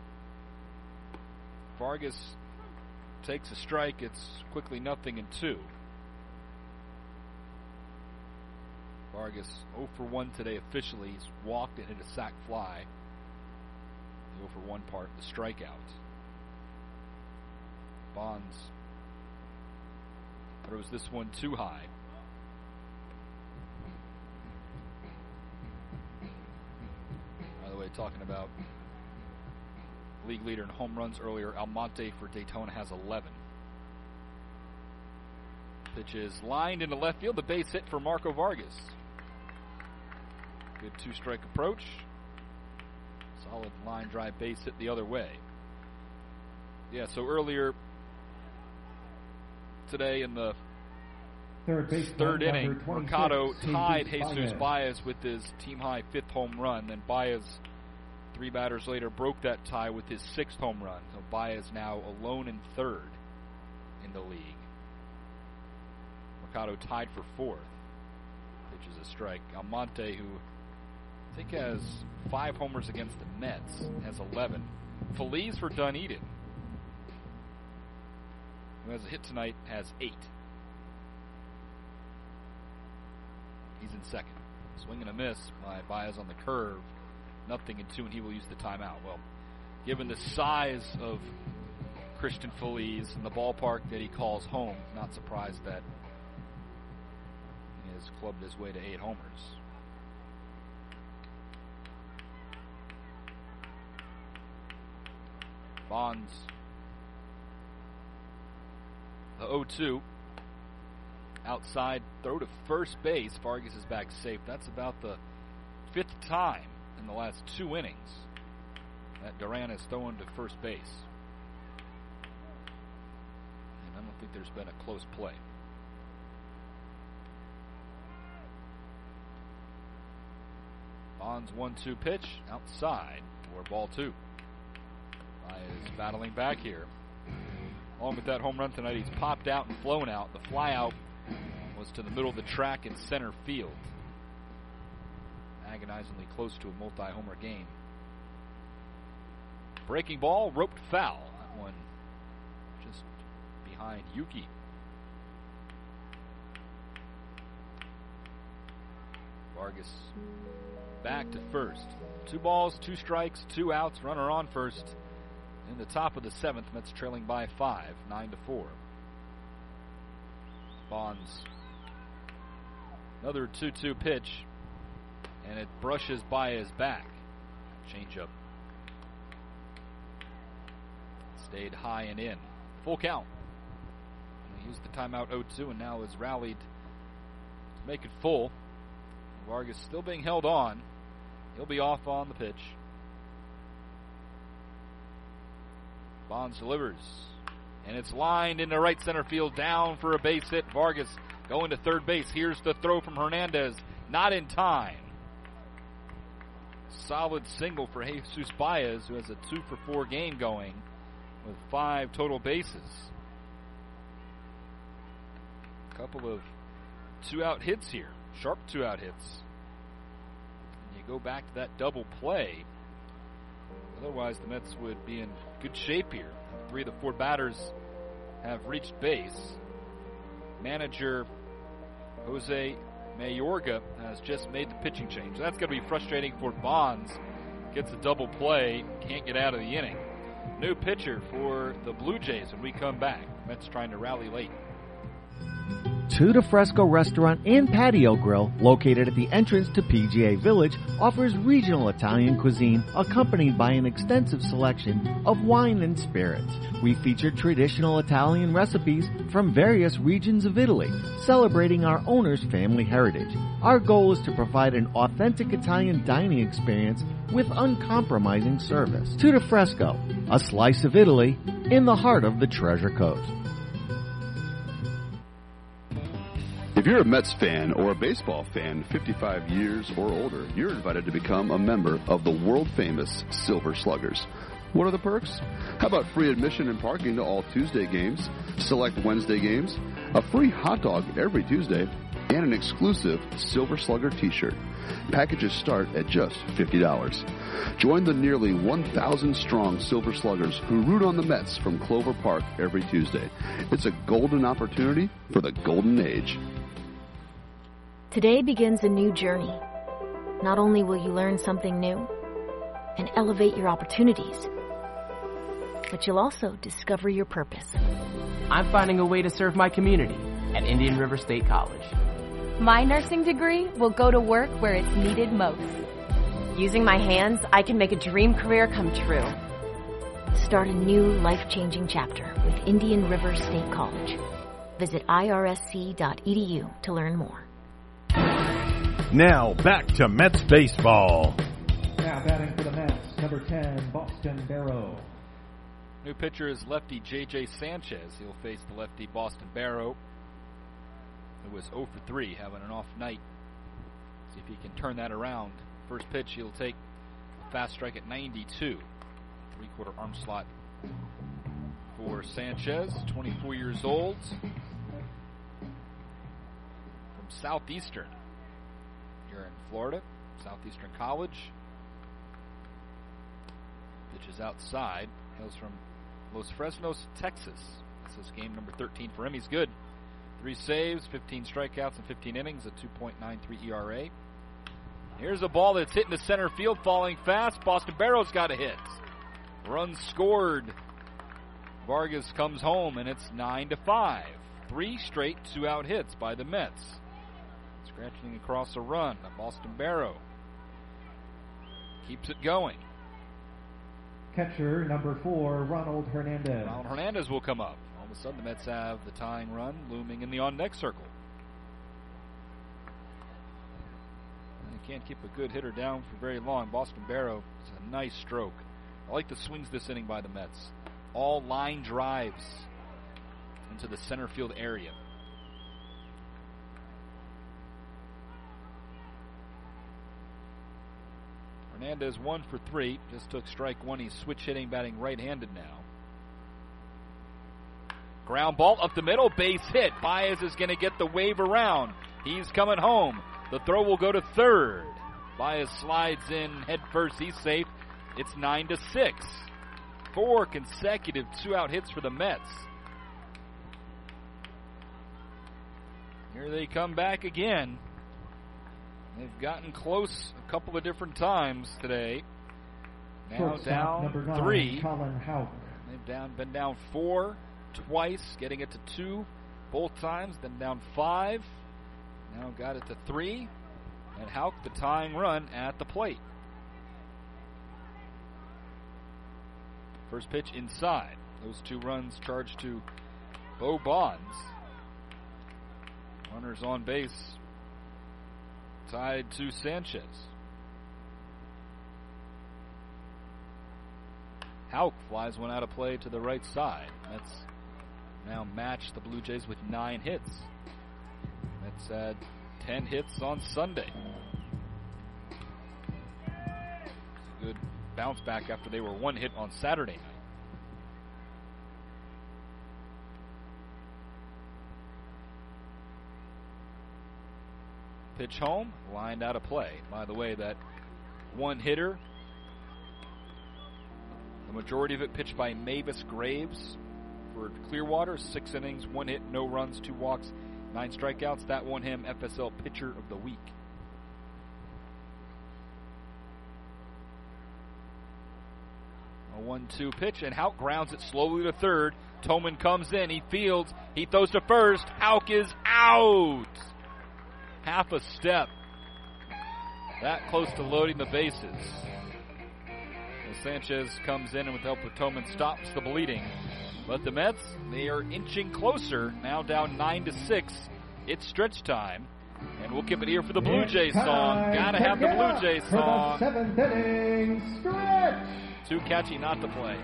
Vargas takes a strike. It's quickly 0-2. Vargas 0 for 1 today officially. He's walked and hit a sac fly. The 0 for 1 part, the strikeout. Bonds throws this one too high. By the way, talking about league leader in home runs earlier, Almonte for Daytona has 11. Pitch is lined into left field. The base hit for Marco Vargas. Good two-strike approach. Solid line drive base hit the other way. Yeah, so earlier today in the third inning, Mercado tied Jesus Baez with his team-high 5th home run. Then Baez, 3 batters later, broke that tie with his 6th home run. So Baez now alone in 3rd in the league. Mercado tied for 4th. Pitch is a strike. Almonte, who I think has 5 homers against the Mets, has 11. Feliz for Dunedin, who has a hit tonight, has 8. He's in second. Swing and a miss by Baez on the curve. 0-2, and he will use the timeout. Well, given the size of Christian Feliz and the ballpark that he calls home, not surprised that he has clubbed his way to 8 homers. Bonds, the 0-2. Outside throw to first base. Vargas is back safe. That's about the 5th time in the last 2 innings that Duran has thrown to first base. And I don't think there's been a close play. Bonds 1-2 pitch outside for ball 2. Is battling back here. Along with that home run tonight, he's popped out and flown out. The fly out was to the middle of the track in center field. Agonizingly close to a multi-homer game. Breaking ball, roped foul. That one just behind Yuki. Vargas back to first. 2 balls, 2 strikes, 2 outs, runner on first. In the top of the 7th, Mets trailing by 5, 9-4. Bonds. Another 2-2 pitch, and it brushes Baez back. Changeup. Stayed high and in. Full count. And he used the timeout 0-2 and now is rallied to make it full. Vargas still being held on. He'll be off on the pitch. Bonds delivers, and it's lined into right center field, down for a base hit. Vargas going to third base. Here's the throw from Hernandez, not in time. Solid single for Jesus Baez, who has a 2-for-4 game going with 5 total bases. A couple of 2-out hits here, sharp 2-out hits. And you go back to that double play Otherwise, the Mets would be in good shape here. 3 of the 4 batters have reached base. Manager Jose Mayorga has just made the pitching change. That's going to be frustrating for Bonds. Gets a double play, can't get out of the inning. New pitcher for the Blue Jays when we come back. Mets trying to rally late. Two de Fresco Restaurant and Patio Grill, located at the entrance to PGA Village, offers regional Italian cuisine accompanied by an extensive selection of wine and spirits. We feature traditional Italian recipes from various regions of Italy, celebrating our owner's family heritage. Our goal is to provide an authentic Italian dining experience with uncompromising service. Two de Fresco, a slice of Italy in the heart of the Treasure Coast. If you're a Mets fan or a baseball fan 55 years or older, you're invited to become a member of the world-famous Silver Sluggers. What are the perks? How about free admission and parking to all Tuesday games, select Wednesday games, a free hot dog every Tuesday, and an exclusive Silver Slugger t-shirt. Packages start at just $50. Join the nearly 1,000-strong Silver Sluggers who root on the Mets from Clover Park every Tuesday. It's a golden opportunity for the golden age. Today begins a new journey. Not only will you learn something new and elevate your opportunities, but you'll also discover your purpose. I'm finding a way to serve my community at Indian River State College. My nursing degree will go to work where it's needed most. Using my hands, I can make a dream career come true. Start a new life-changing chapter with Indian River State College. Visit irsc.edu to learn more. Now back to Mets baseball. Now batting for the Mets, number 10, Boston Barrow. New pitcher is lefty J.J. Sanchez. He'll face the lefty Boston Barrow, who was 0 for 3, having an off night. See if he can turn that around. First pitch, he'll take a fast strike at 92. 3/4 arm slot for Sanchez, 24 years old, from Southeastern. Here in Florida, Southeastern College. Pitches outside. Hails from Los Fresnos, Texas. This is game number 13 for him. He's good. 3 saves, 15 strikeouts, and 15 innings, a 2.93 ERA. Here's a ball that's hitting the center field, falling fast. Boston Barrow's got a hit. Run scored. Vargas comes home, and it's 9-5. 3 straight 2-out hits by the Mets. Scratching across a run. Boston Barrow keeps it going. Catcher, number 4, Ronald Hernandez. Ronald Hernandez will come up. All of a sudden, the Mets have the tying run looming in the on-deck circle. And they can't keep a good hitter down for very long. Boston Barrow is a nice stroke. I like the swings this inning by the Mets. All line drives into the center field area. Hernandez 1 for 3. Just took strike 1. He's switch hitting, batting right-handed now. Ground ball up the middle, base hit. Baez is going to get the wave around. He's coming home. The throw will go to third. Baez slides in head first. He's safe. It's 9-6. 4 consecutive 2-out hits for the Mets. Here they come back again. They've gotten close a couple of different times today. Now Shortstop, down number 9, 3. Colin Houck. They've been down 4 twice, getting it to 2 both times, then down 5. Now got it to 3. And Houck, the tying run at the plate. First pitch inside. Those 2 runs charged to Bo Bonds. Runners on base. Tied to Sanchez. Houck flies one out of play to the right side. Mets now match the Blue Jays with 9 hits. Mets had 10 hits on Sunday. It's a good bounce back after they were 1 hit on Saturday night. Pitch home, lined out of play. By the way, that one hitter majority of it pitched by Mavis Graves for Clearwater. 6 innings, 1 hit, no runs, 2 walks, 9 strikeouts. That won him FSL Pitcher of the Week. A 1-2 pitch, and Houck grounds it slowly to third. Toman comes in, he fields, he throws to first. Houck is out. Half a step. That close to loading the bases. Well, Sanchez comes in and with help of Toman stops the bleeding. But the Mets, they are inching closer, now down 9-6. It's stretch time. And we'll keep it here for the Blue Jays song. Gotta have the Blue Jays song. For the 7th inning stretch. Too catchy not to play.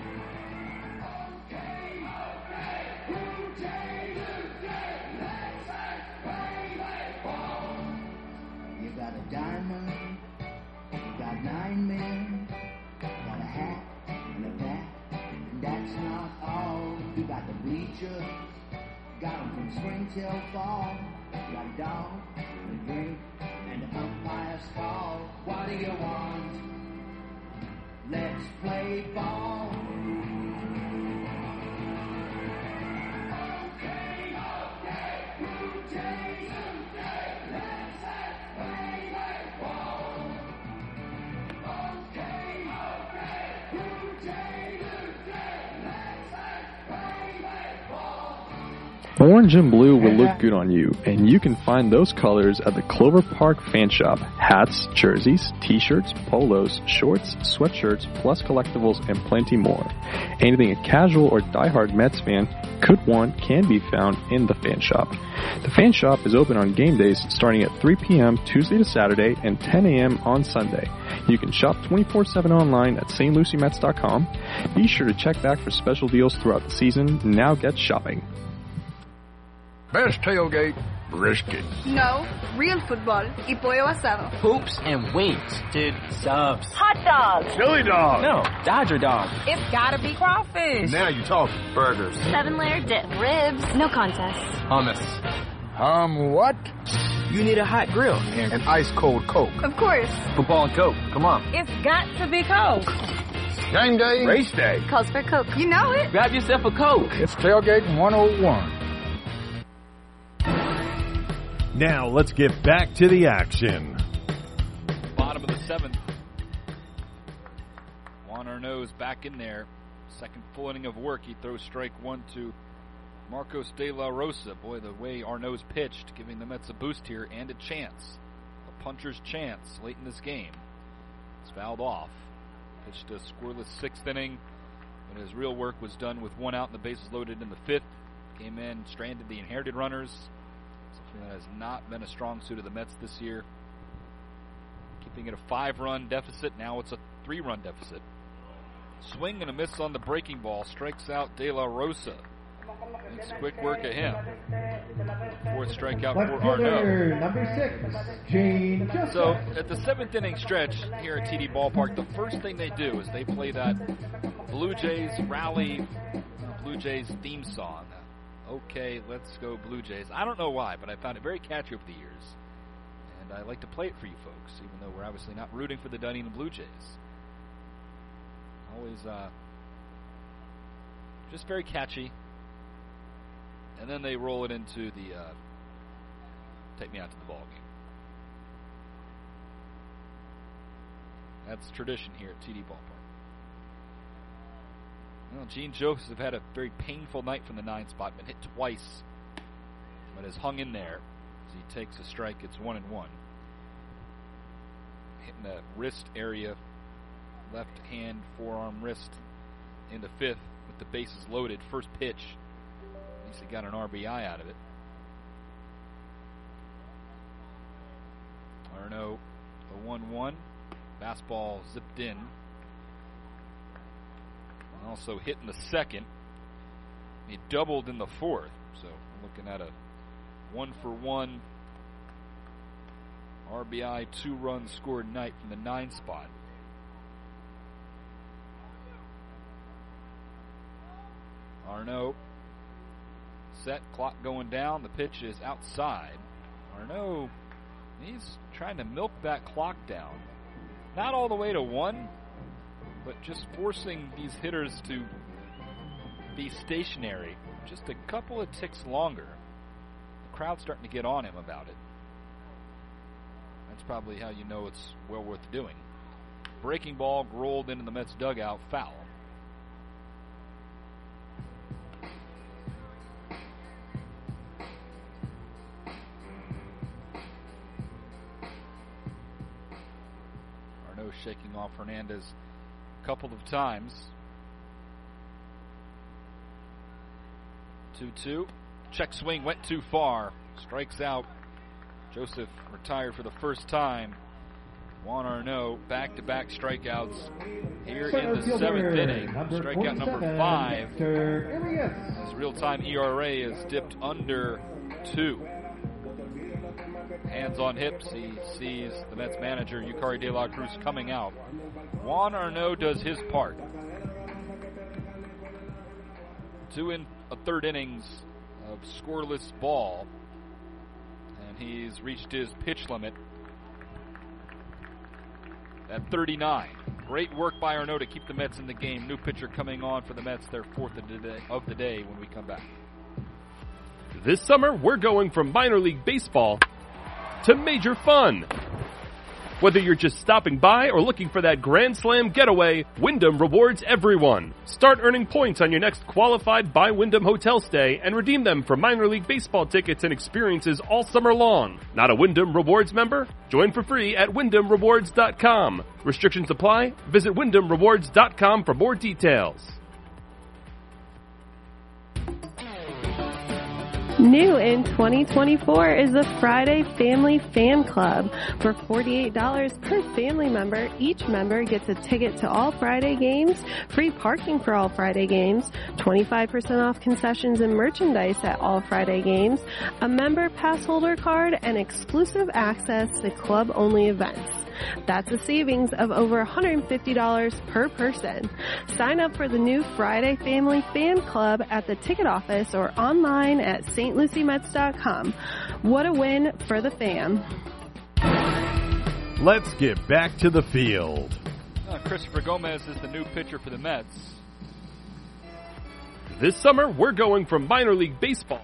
You got a diamond, you got 9 men, got a hat and a bat, and that's not all. You got the bleachers, got them from spring till fall. You got a dog, and a drink, and an umpire's call. What do you want? Let's play ball. Okay, Blue Jays, let's play ball. Okay, Blue Jays, let's play ball. Orange and blue will look good on you, and you can find those colors at the Clover Park Fan Shop. Hats, jerseys, t-shirts, polos, shorts, sweatshirts, plus collectibles, and plenty more. Anything a casual or diehard Mets fan could want can be found in the Fan Shop. The Fan Shop is open on game days starting at 3 p.m. Tuesday to Saturday and 10 a.m. on Sunday. You can shop 24/7 online at stluciemets.com. Be sure to check back for special deals throughout the season. Now get shopping. Best tailgate, brisket. No, real football y pollo asado. Hoops and wings. Dude, subs. Hot dogs. Chili dog. No, Dodger dog. It's gotta be crawfish. Now you're talking. Burgers. 7-layer dip. Ribs. No contest. Hummus. What? You need a hot grill. And ice cold Coke. Of course. Football and Coke. Come on. It's got to be Coke. Game day. Race day. Calls for Coke. You know it. Grab yourself a Coke. It's tailgate 101. Now let's get back to the action. Bottom of the 7th. Juan Arnaud's back in there. Second full inning of work. He throws strike 1 to Marcos de la Rosa. Boy, the way Arnaud's pitched, giving the Mets a boost here and a chance. A puncher's chance late in this game. It's fouled off. Pitched a scoreless 6th inning. But his real work was done with 1 out and the bases loaded in the 5th. Came in, stranded the inherited runners. Something that has not been a strong suit of the Mets this year. Keeping it a 5-run deficit. Now it's a 3-run deficit. Swing and a miss on the breaking ball. Strikes out De La Rosa. Makes quick work of him. 4th strikeout for Arnaud. Number 6, Gene Joseph. So at the 7th inning stretch here at TD Ballpark, the first thing they do is they play that Blue Jays rally, Blue Jays theme song. Okay, let's go Blue Jays. I don't know why, but I found it very catchy over the years. And I like to play it for you folks, even though we're obviously not rooting for the Dunedin Blue Jays. Always just very catchy. And then they roll it into the Take Me Out to the Ball Game. That's tradition here at TD Ballpark. Well, Gene Joseph had a very painful night from the 9 spot, been hit twice, but has hung in there as he takes a strike. It's 1-1. Hitting the wrist area, left hand, forearm, wrist in the 5th with the bases loaded. First pitch, at least he got an RBI out of it. Arnaud, the 1-1. Fastball zipped in. Also hit in the 2nd. He doubled in the 4th. So we're looking at a 1-for-1 RBI 2-run scored night from the 9 spot. Arnaud set, clock going down. The pitch is outside. Arnaud, he's trying to milk that clock down. Not all the way to 1. but just forcing these hitters to be stationary just a couple of ticks longer. The crowd's starting to get on him about it. That's probably how you know it's well worth doing. Breaking ball rolled into the Mets dugout, foul. Arnaud shaking off Hernandez a couple of times. 2-2. Check swing went too far. Strikes out. Joseph retired for the first time. Juan Arnaud, back-to-back strikeouts here in the seventh inning. Strikeout number 5. His real-time ERA is dipped under 2. Hands on hips, he sees the Mets manager, Yukari De La Cruz, coming out. Juan Arnaud does his part. 2 1/3 innings of scoreless ball, and he's reached his pitch limit at 39. Great work by Arnaud to keep the Mets in the game. New pitcher coming on for the Mets, their 4th of the day when we come back. This summer, we're going from minor league baseball to major fun. Whether you're just stopping by or looking for that Grand Slam getaway, Wyndham rewards everyone. Start earning points on your next qualified by Wyndham hotel stay and redeem them for minor league baseball tickets and experiences all summer long. Not a Wyndham Rewards member? Join for free at WyndhamRewards.com. Restrictions apply. Visit WyndhamRewards.com for more details. New in 2024 is the Friday Family Fan Club. For $48 per family member, each member gets a ticket to all Friday games, free parking for all Friday games, 25% off concessions and merchandise at all Friday games, a member pass holder card, and exclusive access to club-only events. That's a savings of over $150 per person. Sign up for the new Friday Family Fan Club at the ticket office or online at stluciemets.com. What a win for the fam. Let's get back to the field. Christopher Gomez is the new pitcher for the Mets. This summer, we're going from minor league baseball.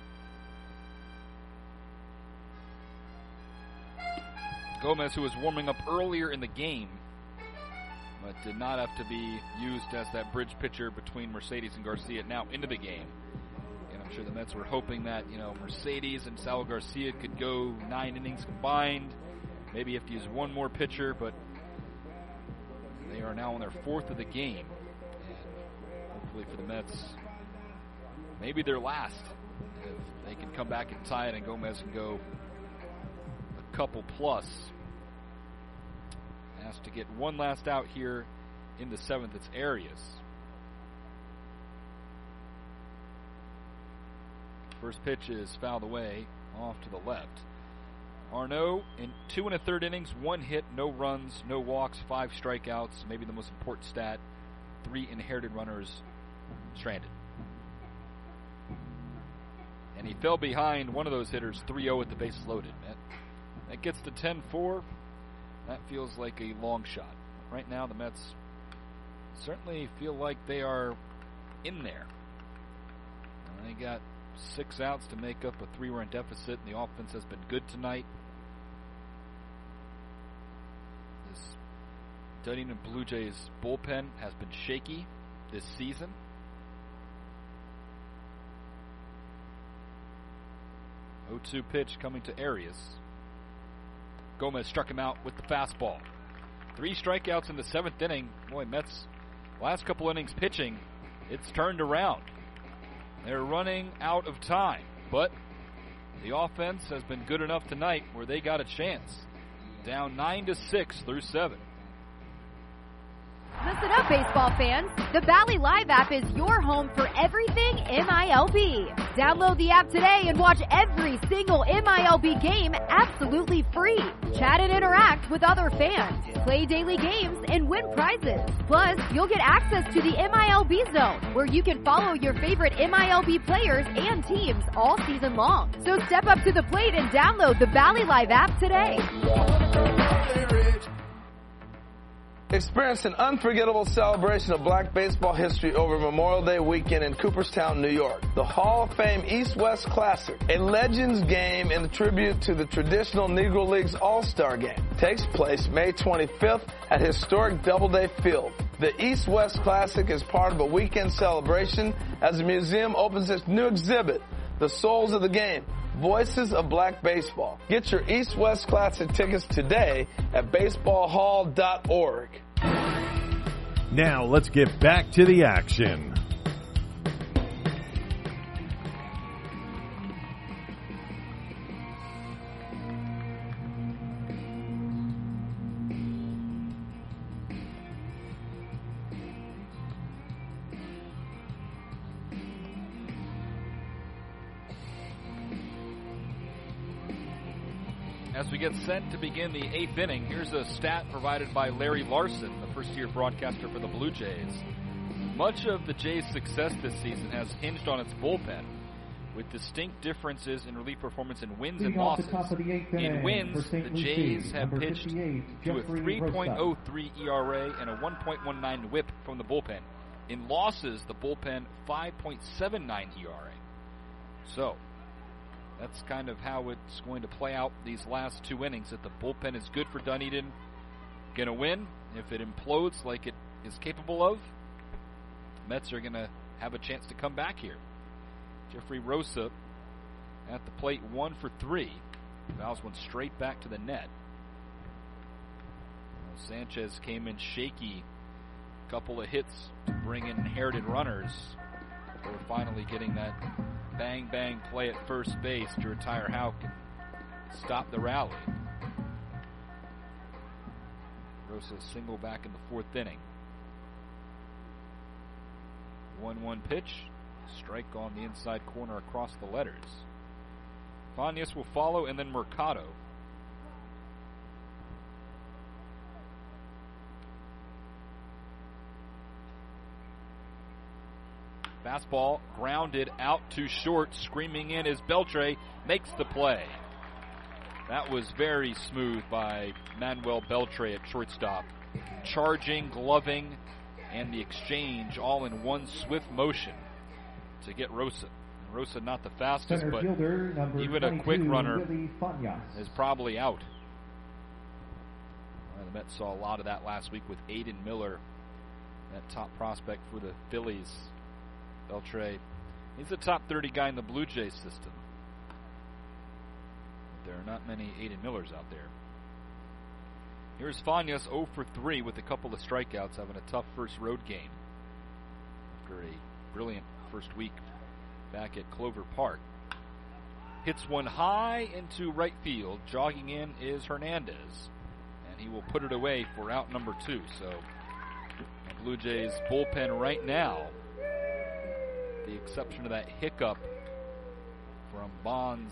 Gomez, who was warming up earlier in the game, but did not have to be used as that bridge pitcher between Mercedes and Garcia now into the game. And I'm sure the Mets were hoping that, Mercedes and Sal Garcia could go 9 innings combined. Maybe have to use one more pitcher, but they are now on their 4th of the game. And hopefully for the Mets, maybe their last. If they can come back and tie it and Gomez can go couple plus. Has to get one last out here in the 7th. It's Arias. First pitch is fouled away off to the left. Arnaud in 2 1/3 innings, 1 hit, no runs, no walks, 5 strikeouts. Maybe the most important stat, 3 inherited runners stranded. And he fell behind one of those hitters 3-0 with the bases loaded. That gets to 10-4. That feels like a long shot. Right now, the Mets certainly feel like they are in there. They got 6 outs to make up a 3-run deficit, and the offense has been good tonight. This Dunedin Blue Jays bullpen has been shaky this season. O2 pitch coming to Arias. Gomez struck him out with the fastball. 3 strikeouts in the 7th inning. Boy, Mets, last couple innings pitching, it's turned around. They're running out of time, but the offense has been good enough tonight where they got a chance. Down 9-6 through 7. Listen up, baseball fans. The Bally Live app is your home for everything MILB. Download the app today and watch every single MILB game absolutely free. Chat and interact with other fans. Play daily games and win prizes. Plus, you'll get access to the MILB Zone, where you can follow your favorite MILB players and teams all season long. So step up to the plate and download the Bally Live app today. Experience an unforgettable celebration of black baseball history over Memorial Day weekend in Cooperstown, New York. The Hall of Fame East-West Classic, a Legends game in tribute to the traditional Negro Leagues All-Star Game, takes place May 25th at historic Doubleday Field. The East-West Classic is part of a weekend celebration as the museum opens its new exhibit, The Souls of the Game, Voices of Black Baseball. Get your East-West Classic tickets today at baseballhall.org. Now let's get back to the action. As we get set to begin the 8th inning, here's a stat provided by Larry Larson, the first-year broadcaster for the Blue Jays. Much of the Jays' success this season has hinged on its bullpen, with distinct differences in relief performance in wins and losses. In wins, the Jays have pitched to a 3.03 ERA and a 1.19 WHIP from the bullpen. In losses, the bullpen 5.79 ERA. So, that's kind of how it's going to play out these last 2 innings. If the bullpen is good for Dunedin, going to win. If it implodes like it is capable of, Mets are going to have a chance to come back here. Jeffrey Rosa at the plate, 1 for 3. Fouls one straight back to the net. Well, Sanchez came in shaky. A couple of hits to bring in inherited runners before finally getting that bang play at first base to retire Houck and stop the rally. Rosa single back in the 4th inning. 1-1 pitch. Strike on the inside corner across the letters. Fanias will follow, and then Mercado. Fastball grounded out to short. Screaming in is Beltre. Makes the play. That was very smooth by Manuel Beltre at shortstop. Charging, gloving, and the exchange all in one swift motion to get Rosa. And Rosa not the fastest, but even a quick runner is probably out. Well, the Mets saw a lot of that last week with Aiden Miller, that top prospect for the Phillies. Beltre, he's a top 30 guy in the Blue Jays system. But there are not many Aiden Millers out there. Here's Fanias 0 for 3 with a couple of strikeouts, having a tough first road game after a brilliant first week back at Clover Park. Hits one high into right field. Jogging in is Hernandez, and he will put it away for out number 2. So the Blue Jays bullpen right now, the exception of that hiccup from Bonds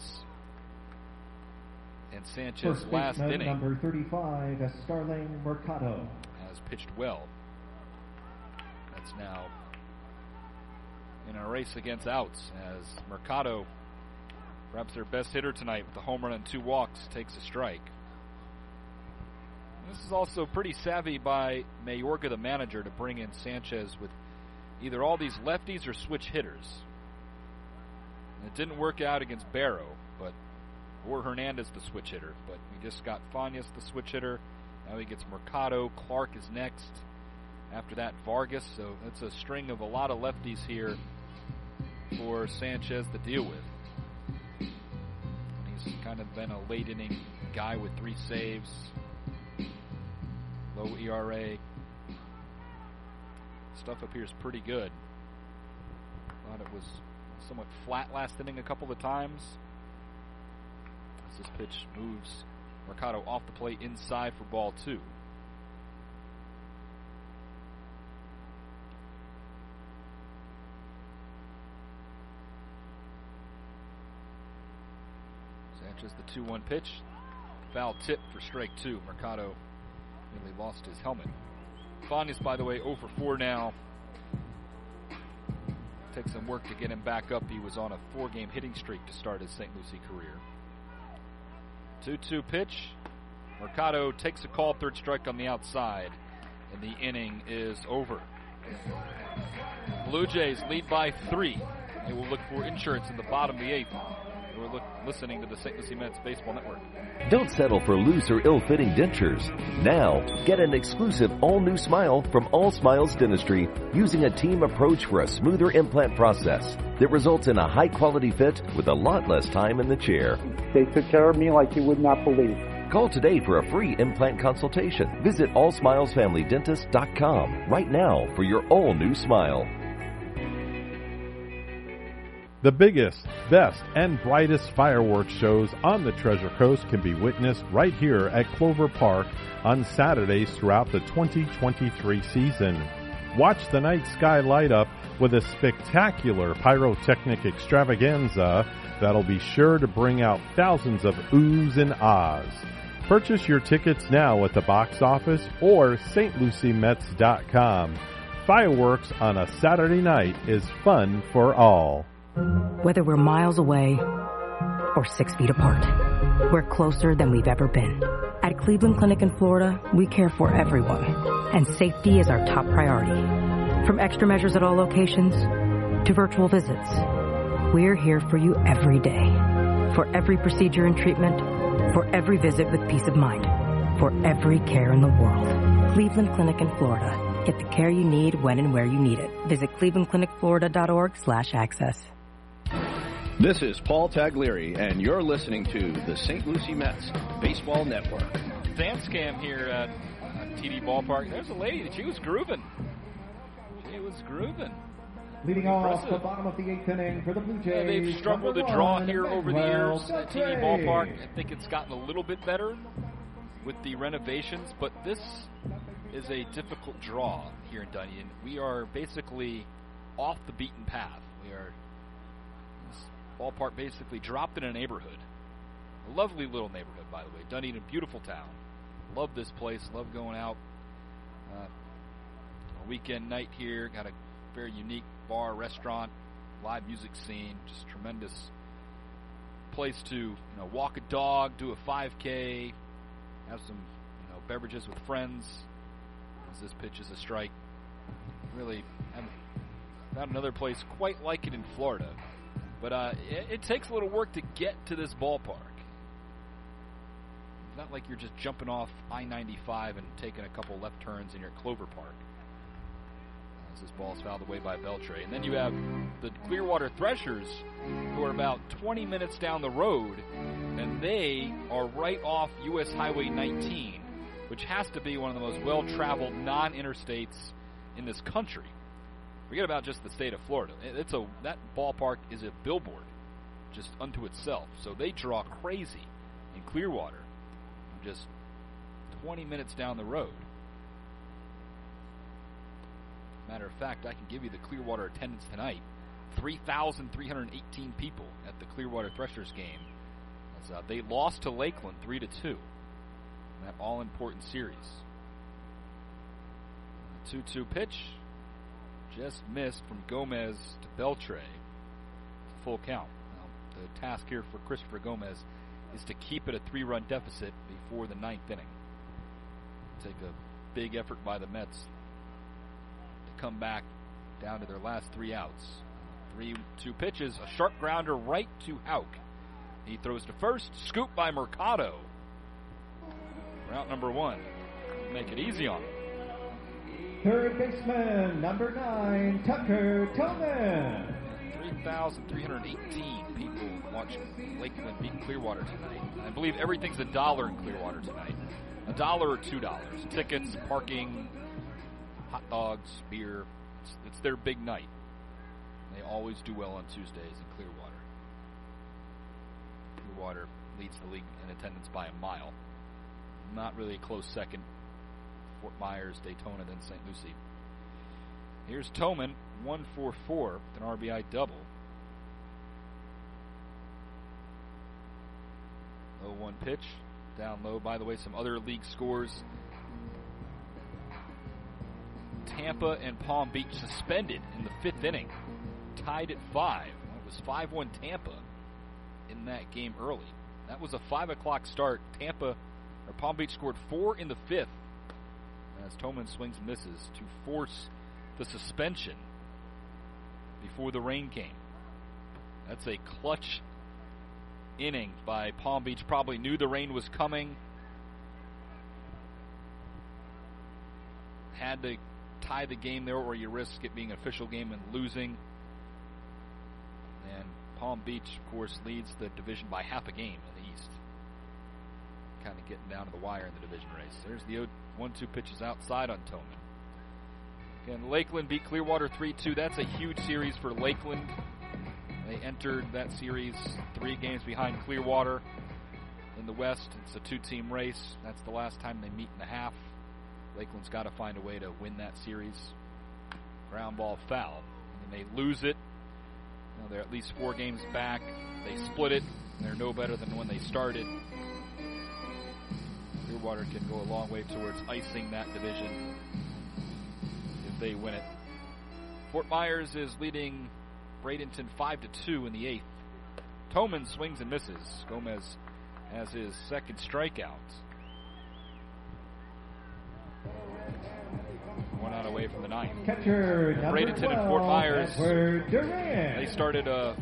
and Sanchez last inning, number 35, Starling Mercado, has pitched well. That's now in a race against outs as Mercado, perhaps their best hitter tonight with a home run and 2 walks, takes a strike. This is also pretty savvy by Mayorga, the manager, to bring in Sanchez with either all these lefties or switch hitters. And it didn't work out against Barrow, or Hernandez, the switch hitter. But we just got Fanias, the switch hitter. Now he gets Mercado. Clark is next. After that, Vargas. So it's a string of a lot of lefties here for Sanchez to deal with. And he's kind of been a late inning guy with 3 saves. Low ERA. Stuff up here is pretty good. Thought it was somewhat flat last inning a couple of times. As this pitch moves Mercado off the plate inside for ball 2. Sanchez the 2-1 pitch. Foul tip for strike 2. Mercado nearly lost his helmet. Fanias, by the way, 0 for 4 now. Takes some work to get him back up. He was on a 4-game hitting streak to start his St. Lucie career. 2-2 pitch. Mercado takes a call, 3rd strike on the outside. and the inning is over. Blue Jays lead by 3. They will look for insurance in the bottom of the 8th. We're listening to the St. Lucie Mets Baseball Network. Don't settle for loose or ill-fitting dentures. Now, get an exclusive all-new smile from All Smiles Dentistry using a team approach for a smoother implant process that results in a high-quality fit with a lot less time in the chair. They took care of me like you would not believe. Call today for a free implant consultation. Visit allsmilesfamilydentist.com right now for your all-new smile. The biggest, best, and brightest fireworks shows on the Treasure Coast can be witnessed right here at Clover Park on Saturdays throughout the 2023 season. Watch the night sky light up with a spectacular pyrotechnic extravaganza that'll be sure to bring out thousands of oohs and ahs. Purchase your tickets now at the box office or stluciemets.com. Fireworks on a Saturday night is fun for all. Whether we're miles away or 6 feet apart, we're closer than we've ever been. At Cleveland Clinic in Florida, we care for everyone, and safety is our top priority. From extra measures at all locations to virtual visits, we're here for you every day. For every procedure and treatment, for every visit with peace of mind, for every care in the world. Cleveland Clinic in Florida. Get the care you need when and where you need it. Visit clevelandclinicflorida.org/access. This is Paul Taglieri, and you're listening to the St. Lucie Mets Baseball Network. Dance cam here at TD Ballpark. There's a lady. She was grooving. Leading off the bottom of the 8th inning for the Blue Jays. They've struggled to draw here over the years at TD Ballpark. I think it's gotten a little bit better with the renovations, but this is a difficult draw here in Dunedin. We are basically off the beaten path. This ballpark basically dropped in a neighborhood. A lovely little neighborhood, by the way. Dunedin, beautiful town. Love this place. Love going out. A weekend night here. Got a very unique bar, restaurant, live music scene. Just tremendous place to walk a dog, do a 5K, have some beverages with friends. As this pitch is a strike. Really haven't found another place quite like it in Florida. But it takes a little work to get to this ballpark. It's not like you're just jumping off I-95 and taking a couple left turns and you're at Clover Park. As this ball is fouled away by Beltre. And then you have the Clearwater Threshers, who are about 20 minutes down the road, and they are right off U.S. Highway 19, which has to be one of the most well-traveled non-interstates in this country. Forget about just the state of Florida. That ballpark is a billboard just unto itself. So they draw crazy in Clearwater, just 20 minutes down the road. Matter of fact, I can give you the Clearwater attendance tonight. 3,318 people at the Clearwater Threshers game. They lost to Lakeland 3-2 in that all-important series. 2-2 pitch. Just missed from Gomez to Beltre. Full count. Now, the task here for Christopher Gomez is to keep it a 3-run deficit before the 9th inning. Take a big effort by the Mets to come back down to their last 3 outs. 3-2 pitches, a sharp grounder right to Houck. He throws to first, scoop by Mercado. Route number 1. Make it easy on him. Third baseman, number 9, Tucker Tillman. 3,318 people watching Lakeland beat Clearwater tonight. I believe everything's $1 in Clearwater tonight. $1 or $2. Tickets, parking, hot dogs, beer. It's their big night. They always do well on Tuesdays in Clearwater. Clearwater leads the league in attendance by a mile. Not really a close second. Fort Myers, Daytona, then St. Lucie. Here's Tillman, 1-for-4, an RBI double. 0-1 pitch, down low. By the way, some other league scores. Tampa and Palm Beach suspended in the 5th inning. Tied at 5. It was 5-1 Tampa in that game early. That was a 5 o'clock start. Palm Beach scored 4 in the 5th. as Toman swings and misses to force the suspension before the rain came. That's a clutch inning by Palm Beach. Probably knew the rain was coming. Had to tie the game there, or you risk it being an official game and losing. And Palm Beach, of course, leads the division by half a game in the East. Kind of getting down to the wire in the division race. There's the 1-2 pitches outside on Toman. Again, Lakeland beat Clearwater 3-2. That's a huge series for Lakeland. They entered that series 3 games behind Clearwater in the West. It's a 2-team race. That's the last time they meet in the half. Lakeland's got to find a way to win that series. Ground ball foul. And then they lose it. They're at least 4 games back. They split it. They're no better than when they started. Clearwater can go a long way towards icing that division if they win it. Fort Myers is leading Bradenton 5-2 in the 8th. Toman swings and misses. Gomez has his second strikeout. 1 out away from the 9th. Catcher Bradenton and Fort Myers, Durant. they started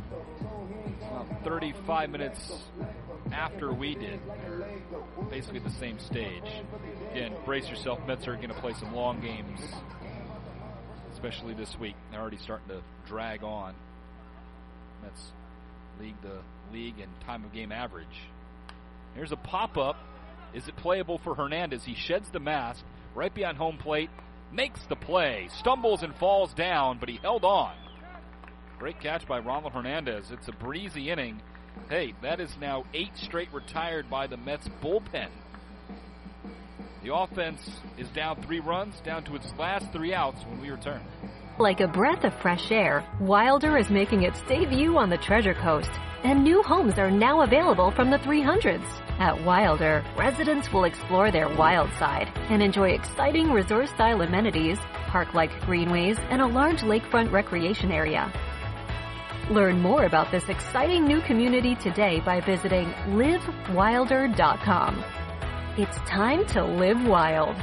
35 minutes after we did. They're basically the same stage. Again, brace yourself. Mets are going to play some long games, especially this week. They're already starting to drag on. Mets lead the league in time of game average. Here's a pop-up. Is it playable for Hernandez? He sheds the mask right behind home plate, makes the play, stumbles and falls down, but he held on. Great catch by Ronald Hernandez. It's a breezy inning. Hey, that is now 8 straight retired by the Mets bullpen. The offense is down 3 runs, down to its last 3 outs when we return. Like a breath of fresh air, Wilder is making its debut on the Treasure Coast, and new homes are now available from the 300s. At Wilder, residents will explore their wild side and enjoy exciting resort-style amenities, park-like greenways, and a large lakefront recreation area. Learn more about this exciting new community today by visiting livewilder.com. It's time to live wild.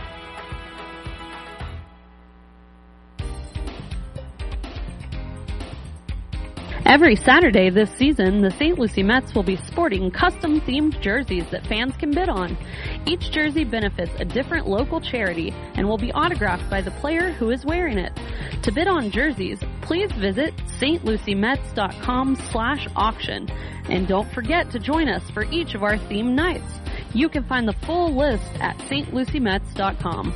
Every Saturday this season, the St. Lucie Mets will be sporting custom-themed jerseys that fans can bid on. Each jersey benefits a different local charity and will be autographed by the player who is wearing it. To bid on jerseys, please visit stluciemets.com/auction. And don't forget to join us for each of our themed nights. You can find the full list at stluciemets.com.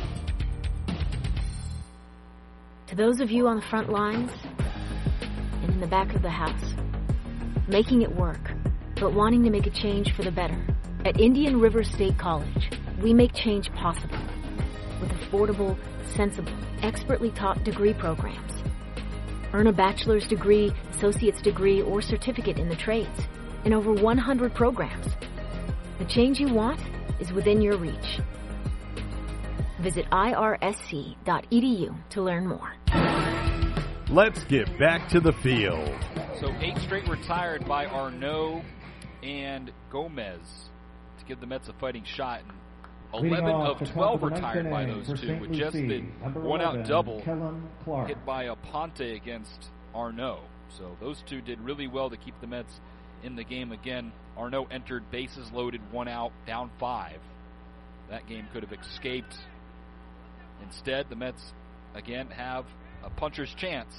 To those of you on the front lines and in the back of the house, making it work, but wanting to make a change for the better. At Indian River State College, we make change possible with affordable, sensible, expertly taught degree programs. Earn a bachelor's degree, associate's degree, or certificate in the trades in over 100 programs. The change you want is within your reach. Visit irsc.edu to learn more. Let's get back to the field. So 8 straight retired by Arnaud and Gomez to give the Mets a fighting shot. And 11 of 12 retired by those two, with just the 1-out double hit by Aponte against Arnaud. So those two did really well to keep the Mets in the game. Again, Arnaud entered bases loaded, 1 out, down 5. That game could have escaped. Instead, the Mets again have a puncher's chance.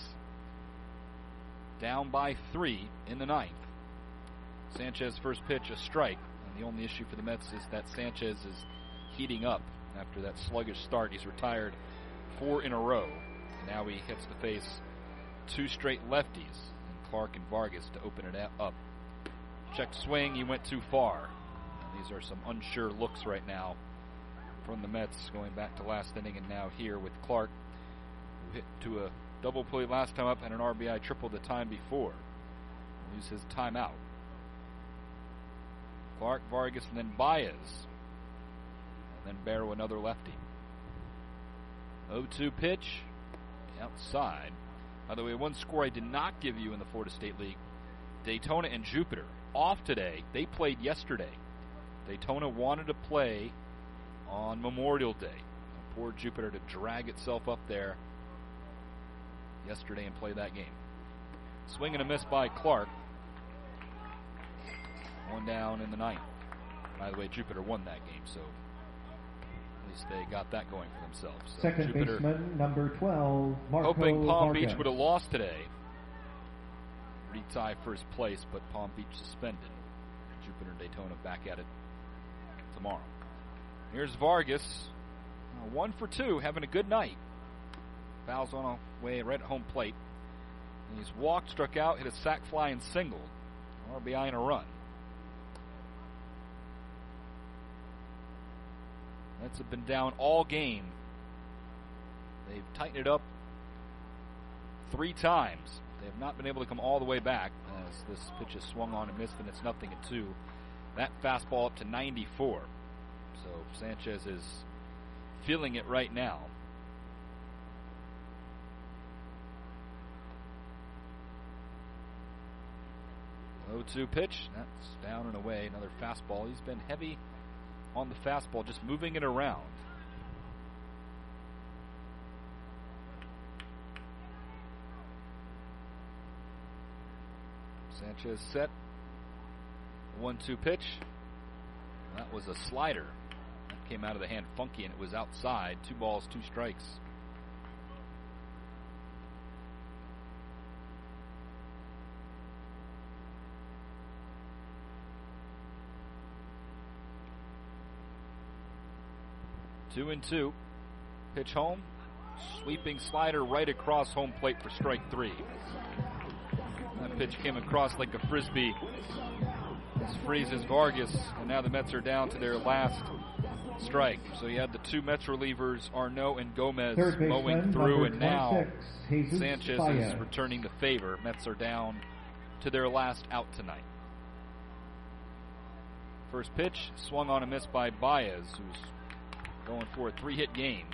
Down by 3 in the 9th. Sanchez first pitch, a strike. And the only issue for the Mets is that Sanchez is heating up after that sluggish start. He's retired 4 in a row. And now he gets to face 2 straight lefties, and Clark and Vargas to open it up. Check swing, he went too far. And these are some unsure looks right now from the Mets, going back to last inning and now here with Clark, who hit to a double play last time up and an RBI triple the time before. Lose his timeout. Clark, Vargas, and then Baez. And then Barrow, another lefty. 0-2 pitch. Outside. By the way, one score I did not give you in the Florida State League. Daytona and Jupiter off today. They played yesterday. Daytona wanted to play on Memorial Day. Poor Jupiter to drag itself up there yesterday and play that game. Swing and a miss by Clark. One down in the ninth. By the way, Jupiter won that game, so at least they got that going for themselves. So Second Jupiter, baseman, number 12, Marco hoping Palm Vargas. Beach would have lost today. Retie first place, but Palm Beach suspended. Jupiter and Daytona back at it tomorrow. Here's Vargas, 1 for 2, having a good night. Fouls on a way right at home plate. And he's walked, struck out, hit a sac fly, and singled. RBI and a run. Mets have been down all game. They've tightened it up 3 times. They have not been able to come all the way back as this pitch is swung on and missed, and it's 0-2. That fastball up to 94. So Sanchez is feeling it right now. 0-2 pitch. That's down and away. Another fastball. He's been heavy on the fastball, just moving it around. Sanchez set. 1-2 pitch. That was a slider. That came out of the hand funky, and it was outside. 2 balls, 2 strikes. Two and 2. Pitch home. Sweeping slider right across home plate for strike 3. That pitch came across like a frisbee. This freezes Vargas, and now the Mets are down to their last strike. So you had the 2 Mets relievers, Arnaud and Gomez, mowing through, and now Sanchez is returning the favor. Mets are down to their last out tonight. First pitch, swung on a miss by Baez, who's going for a 3-hit game.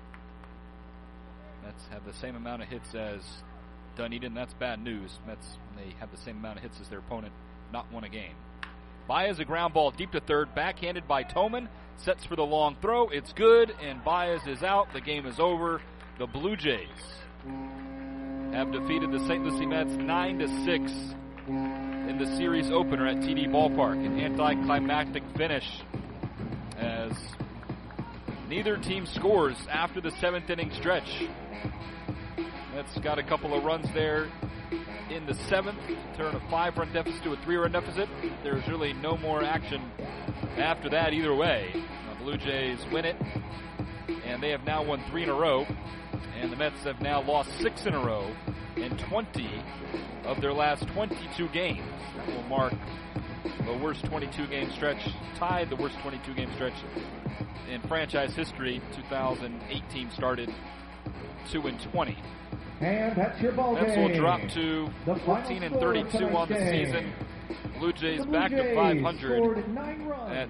Mets have the same amount of hits as Dunedin. That's bad news. Mets, when they have the same amount of hits as their opponent, not won a game. Baez, a ground ball deep to third, backhanded by Toman. Sets for the long throw. It's good, and Baez is out. The game is over. The Blue Jays have defeated the St. Lucie Mets 9-6 in the series opener at TD Ballpark. An anticlimactic finish as neither team scores after the 7th inning stretch. Mets got a couple of runs there in the 7th to turn a 5-run deficit to a 3-run deficit. There's really no more action after that either way. The Blue Jays win it, and they have now won 3 in a row, and the Mets have now lost 6 in a row in 20 of their last 22 games. That will mark the worst 22-game stretch, tied the worst 22-game stretch in franchise history. 2018 started 2-20. And that's your ball Mets game. will drop to 14-32 on the season. Blue Jays back to 500 at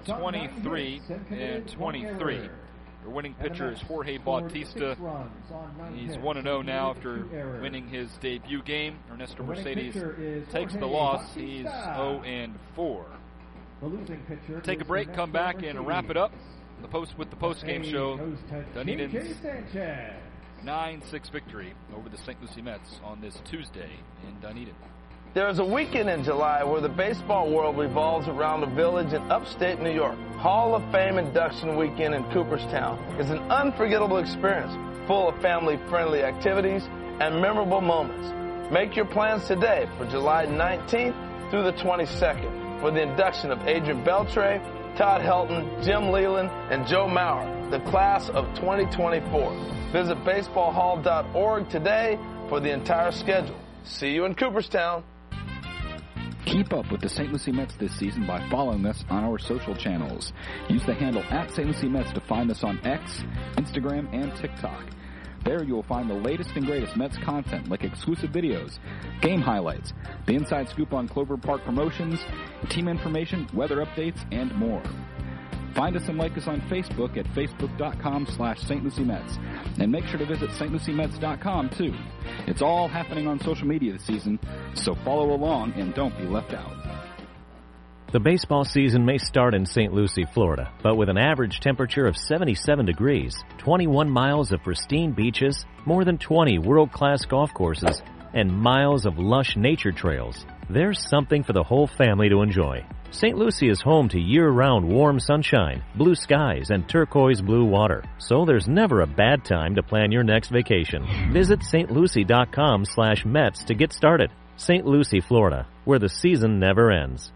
23-23. Their winning pitcher is Jorge Bautista. He's 1-0 now after winning his debut game. Ernesto Mercedes takes the loss. He's 0-4. Take a break, come back, and wrap it up. With the post-game show. Dunedin's 9-6 victory over the St. Lucie Mets on this Tuesday in Dunedin. There's a weekend in July where the baseball world revolves around a village in upstate New York. Hall of Fame Induction Weekend in Cooperstown is an unforgettable experience full of family-friendly activities and memorable moments. Make your plans today for July 19th through the 22nd for the induction of Adrian Beltre, Todd Helton, Jim Leland, and Joe Mauer, the class of 2024. Visit baseballhall.org today for the entire schedule. See you in Cooperstown. Keep up with the St. Lucie Mets this season by following us on our social channels. Use the handle @StLucieMets to find us on X, Instagram, and TikTok. There you will find the latest and greatest Mets content like exclusive videos, game highlights, the inside scoop on Clover Park promotions, team information, weather updates, and more. Find us and like us on Facebook at facebook.com/St. Lucie Mets. And make sure to visit stluciemets.com too. It's all happening on social media this season, so follow along and don't be left out. The baseball season may start in St. Lucie, Florida, but with an average temperature of 77 degrees, 21 miles of pristine beaches, more than 20 world-class golf courses, and miles of lush nature trails, there's something for the whole family to enjoy. St. Lucie is home to year-round warm sunshine, blue skies, and turquoise blue water, so there's never a bad time to plan your next vacation. Visit stlucie.com/Mets to get started. St. Lucie, Florida, where the season never ends.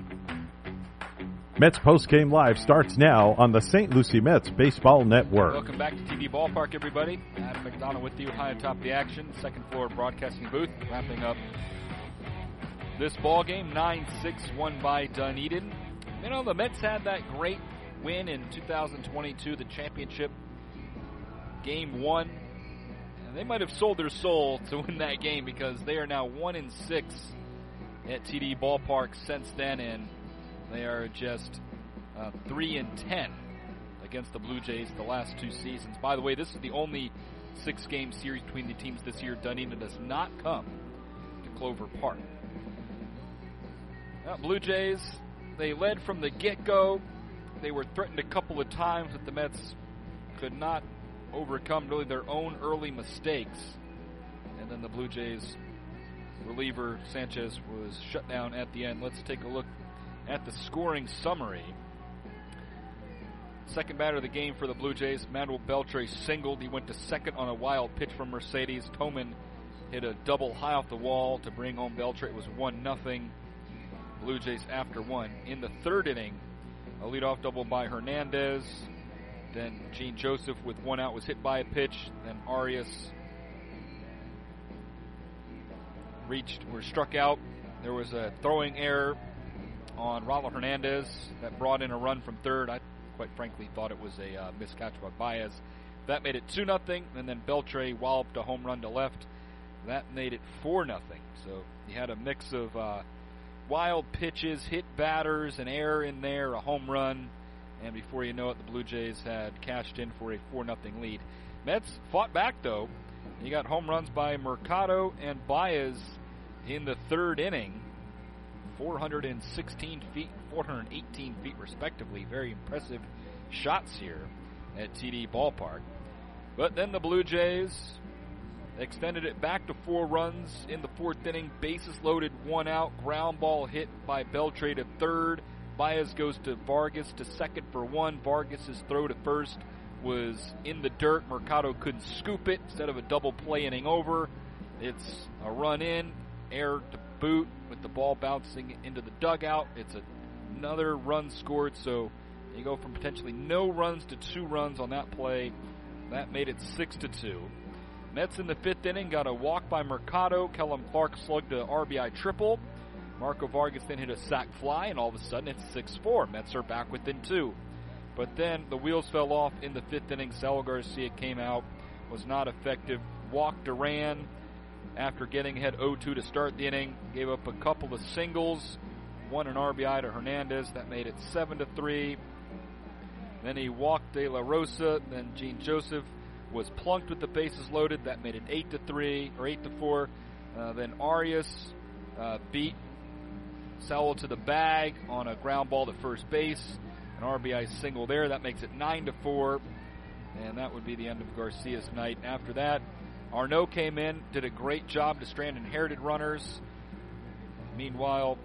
Mets Postgame Live starts now on the St. Lucie Mets Baseball Network. Welcome back to TD Ballpark, everybody. Adam McDonough with you high atop the action. Second floor broadcasting booth, wrapping up this ball game. 9-6 won by Dunedin. You know, the Mets had that great win in 2022, the championship game 1. And they might have sold their soul to win that game because they are now 1-6 at TD Ballpark since then, and they are just 3-10 against the Blue Jays the last 2 seasons. By the way, this is the only 6-game series between the teams this year. Dunedin does not come to Clover Park. Now, Blue Jays, they led from the get-go. They were threatened a couple of times, but the Mets could not overcome really their own early mistakes. And then the Blue Jays reliever Sanchez was shut down at the end. Let's take a look at the scoring summary. Second batter of the game for the Blue Jays, Manuel Beltre singled. He went to second on a wild pitch from Mercedes. Toman hit a double high off the wall to bring home Beltre. It was 1-0. Blue Jays after 1. In the third inning, a leadoff double by Hernandez. Then Gene Joseph with 1 out was hit by a pitch. Then Arias struck out. There was a throwing error on Ronald Hernandez that brought in a run from third. I quite frankly thought it was a miscatch by Baez. That made it 2-0, and then Beltre walloped a home run to left. That made it 4-0. So you had a mix of wild pitches, hit batters, an error in there, a home run, and before you know it, the Blue Jays had cashed in for a 4-0 lead. Mets fought back, though. You got home runs by Mercado and Baez in the third inning. 416 feet, 418 feet respectively. Very impressive shots here at TD Ballpark. But then the Blue Jays extended it back to 4 runs in the fourth inning. Bases loaded, 1 out. Ground ball hit by Beltre to third. Baez goes to Vargas to second for 1. Vargas' throw to first was in the dirt. Mercado couldn't scoop it. Instead of a double play inning over, it's a run in, error to boot with the ball bouncing into the dugout. It's another run scored, so you go from potentially no runs to 2 runs on that play. That made it 6-2. Mets in the fifth inning got a walk by Mercado. Kellum Clark slugged a RBI triple. Marco Vargas then hit a sac fly, and all of a sudden it's 6-4. Mets are back within 2. But then the wheels fell off in the fifth inning. Sal Garcia came out, was not effective. Walked Duran after getting ahead 0-2 to start the inning. Gave up a couple of singles. Won an RBI to Hernandez. That made it 7-3. Then he walked De La Rosa. Then Gene Joseph was plunked with the bases loaded. That made it 8-3 or 8-4. Then Arias beat Sewell to the bag on a ground ball to first base. An RBI single there. That makes it 9-4. And that would be the end of Garcia's night. After that, Arnaud came in, did a great job to strand inherited runners. Meanwhile,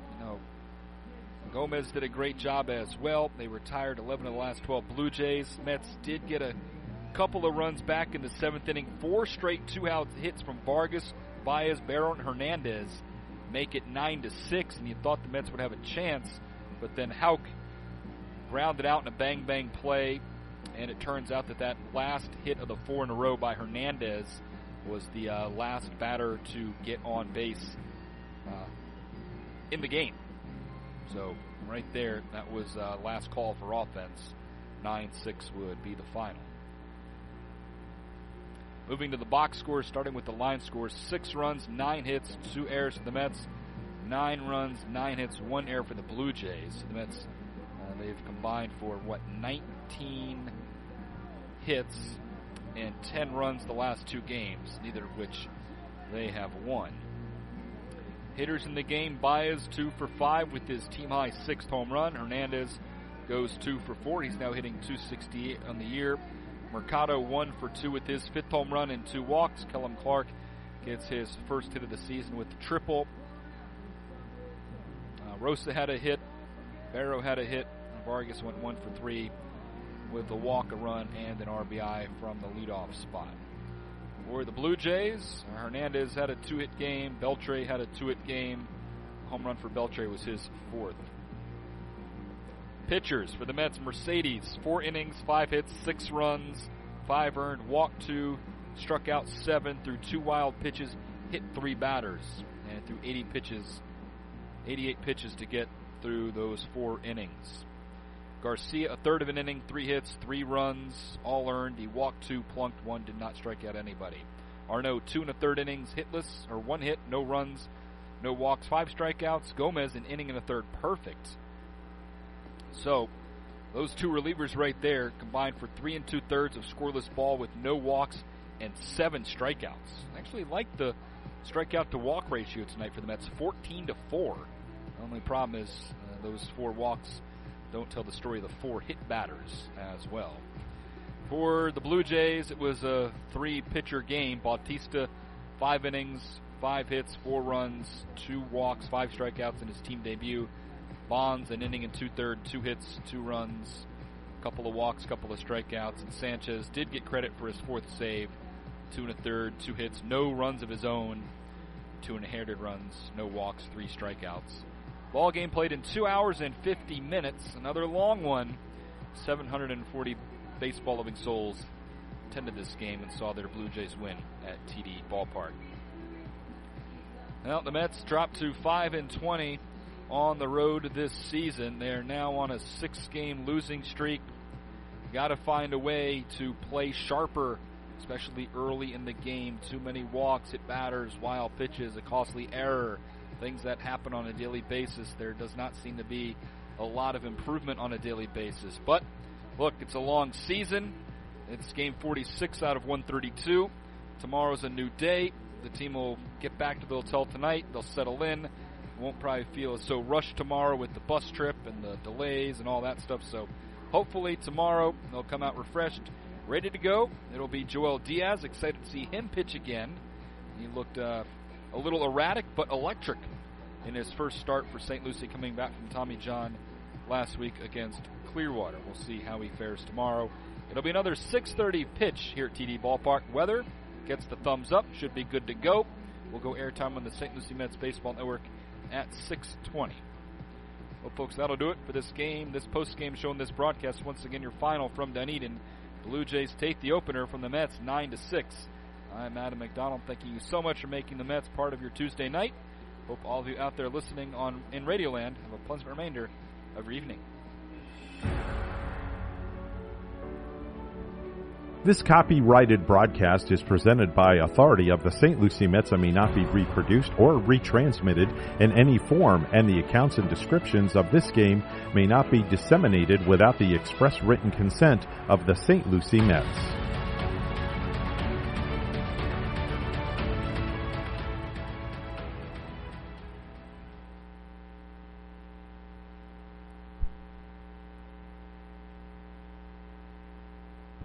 Gomez did a great job as well. They retired 11 of the last 12 Blue Jays. Mets did get a couple of runs back in the 7th inning. 4 straight 2-out hits from Vargas, Baez, Barron, and Hernandez make it 9-6, and you thought the Mets would have a chance, but then Houck grounded out in a bang-bang play, and it turns out that last hit of the 4 in a row by Hernandez was the last batter to get on base in the game. So right there, that was last call for offense. 9-6 would be the final. Moving to the box scores, starting with the line scores. 6 runs, 9 hits, 2 errors for the Mets. 9 runs, 9 hits, 1 error for the Blue Jays. The Mets, they've combined for, 19 hits and 10 runs the last 2 games, neither of which they have won. hitters in the game. Baez 2 for 5 with his team-high 6th home run. Hernandez goes 2 for 4. He's now hitting .268 on the year. Mercado 1 for 2 with his 5th home run and 2 walks. Kellum Clark gets his first hit of the season with the triple. Rosa had a hit. Barrow had a hit. Vargas went 1 for 3 with a walk, a run, and an RBI from the leadoff spot. For the Blue Jays, Hernandez had a 2-hit game. Beltre had a 2-hit game. Home run for Beltre was his 4th. Pitchers for the Mets, Mercedes, 4 innings, 5 hits, 6 runs, 5 earned, walked 2, struck out 7, threw 2 wild pitches, hit 3 batters, and threw 88 pitches to get through those 4 innings. Garcia, a third of an inning, 3 hits, 3 runs, all earned. He walked 2, plunked 1, did not strike out anybody. Arnaud, 2 1/3 innings, hitless, or 1 hit, no runs, no walks, 5 strikeouts. Gomez, an inning and a third, perfect. So, those 2 relievers right there combined for 3 2/3 of scoreless ball with no walks and 7 strikeouts. I actually like the strikeout to walk ratio tonight for the Mets, 14-4. The only problem is those 4 walks don't tell the story of the 4 hit batters as well. For the Blue Jays, it was a 3-pitcher game. Bautista, 5 innings, 5 hits, 4 runs, 2 walks, 5 strikeouts in his team debut. Bonds, an inning and 2/3, 2 hits, 2 runs, a couple of walks, couple of strikeouts. And Sanchez did get credit for his 4th save, 2 1/3, 2 hits, no runs of his own, 2 inherited runs, no walks, 3 strikeouts. Ball game played in 2 hours and 50 minutes. Another long one. 740 baseball-loving souls attended this game and saw their Blue Jays win at TD Ballpark. Well, the Mets dropped to 5-20 on the road this season. They are now on a 6-game losing streak. Got to find a way to play sharper, especially early in the game. Too many walks, hit batters, wild pitches, a costly error. Things that happen on a daily basis. There does not seem to be a lot of improvement on a daily basis. But, look, it's a long season. It's game 46 out of 132. Tomorrow's a new day. The team will get back to the hotel tonight. They'll settle in. Won't probably feel so rushed tomorrow with the bus trip and the delays and all that stuff. So, hopefully tomorrow they'll come out refreshed, ready to go. It'll be Joel Diaz. Excited to see him pitch again. He looked a little erratic but electric in his first start for St. Lucie, coming back from Tommy John last week against Clearwater. We'll see how he fares tomorrow. It'll be another 6:30 pitch here at TD Ballpark. Weather gets the thumbs up, should be good to go. We'll go airtime on the St. Lucie Mets Baseball Network at 6:20. Well, folks, that'll do it for this game, this post-game show and this broadcast. Once again, your final from Dunedin. Blue Jays take the opener from the Mets 9-6. I'm Adam McDonald. Thanking you so much for making the Mets part of your Tuesday night. Hope all of you out there listening in Radioland have a pleasant remainder of your evening. This copyrighted broadcast is presented by authority of the St. Lucie Mets and may not be reproduced or retransmitted in any form, and the accounts and descriptions of this game may not be disseminated without the express written consent of the St. Lucie Mets.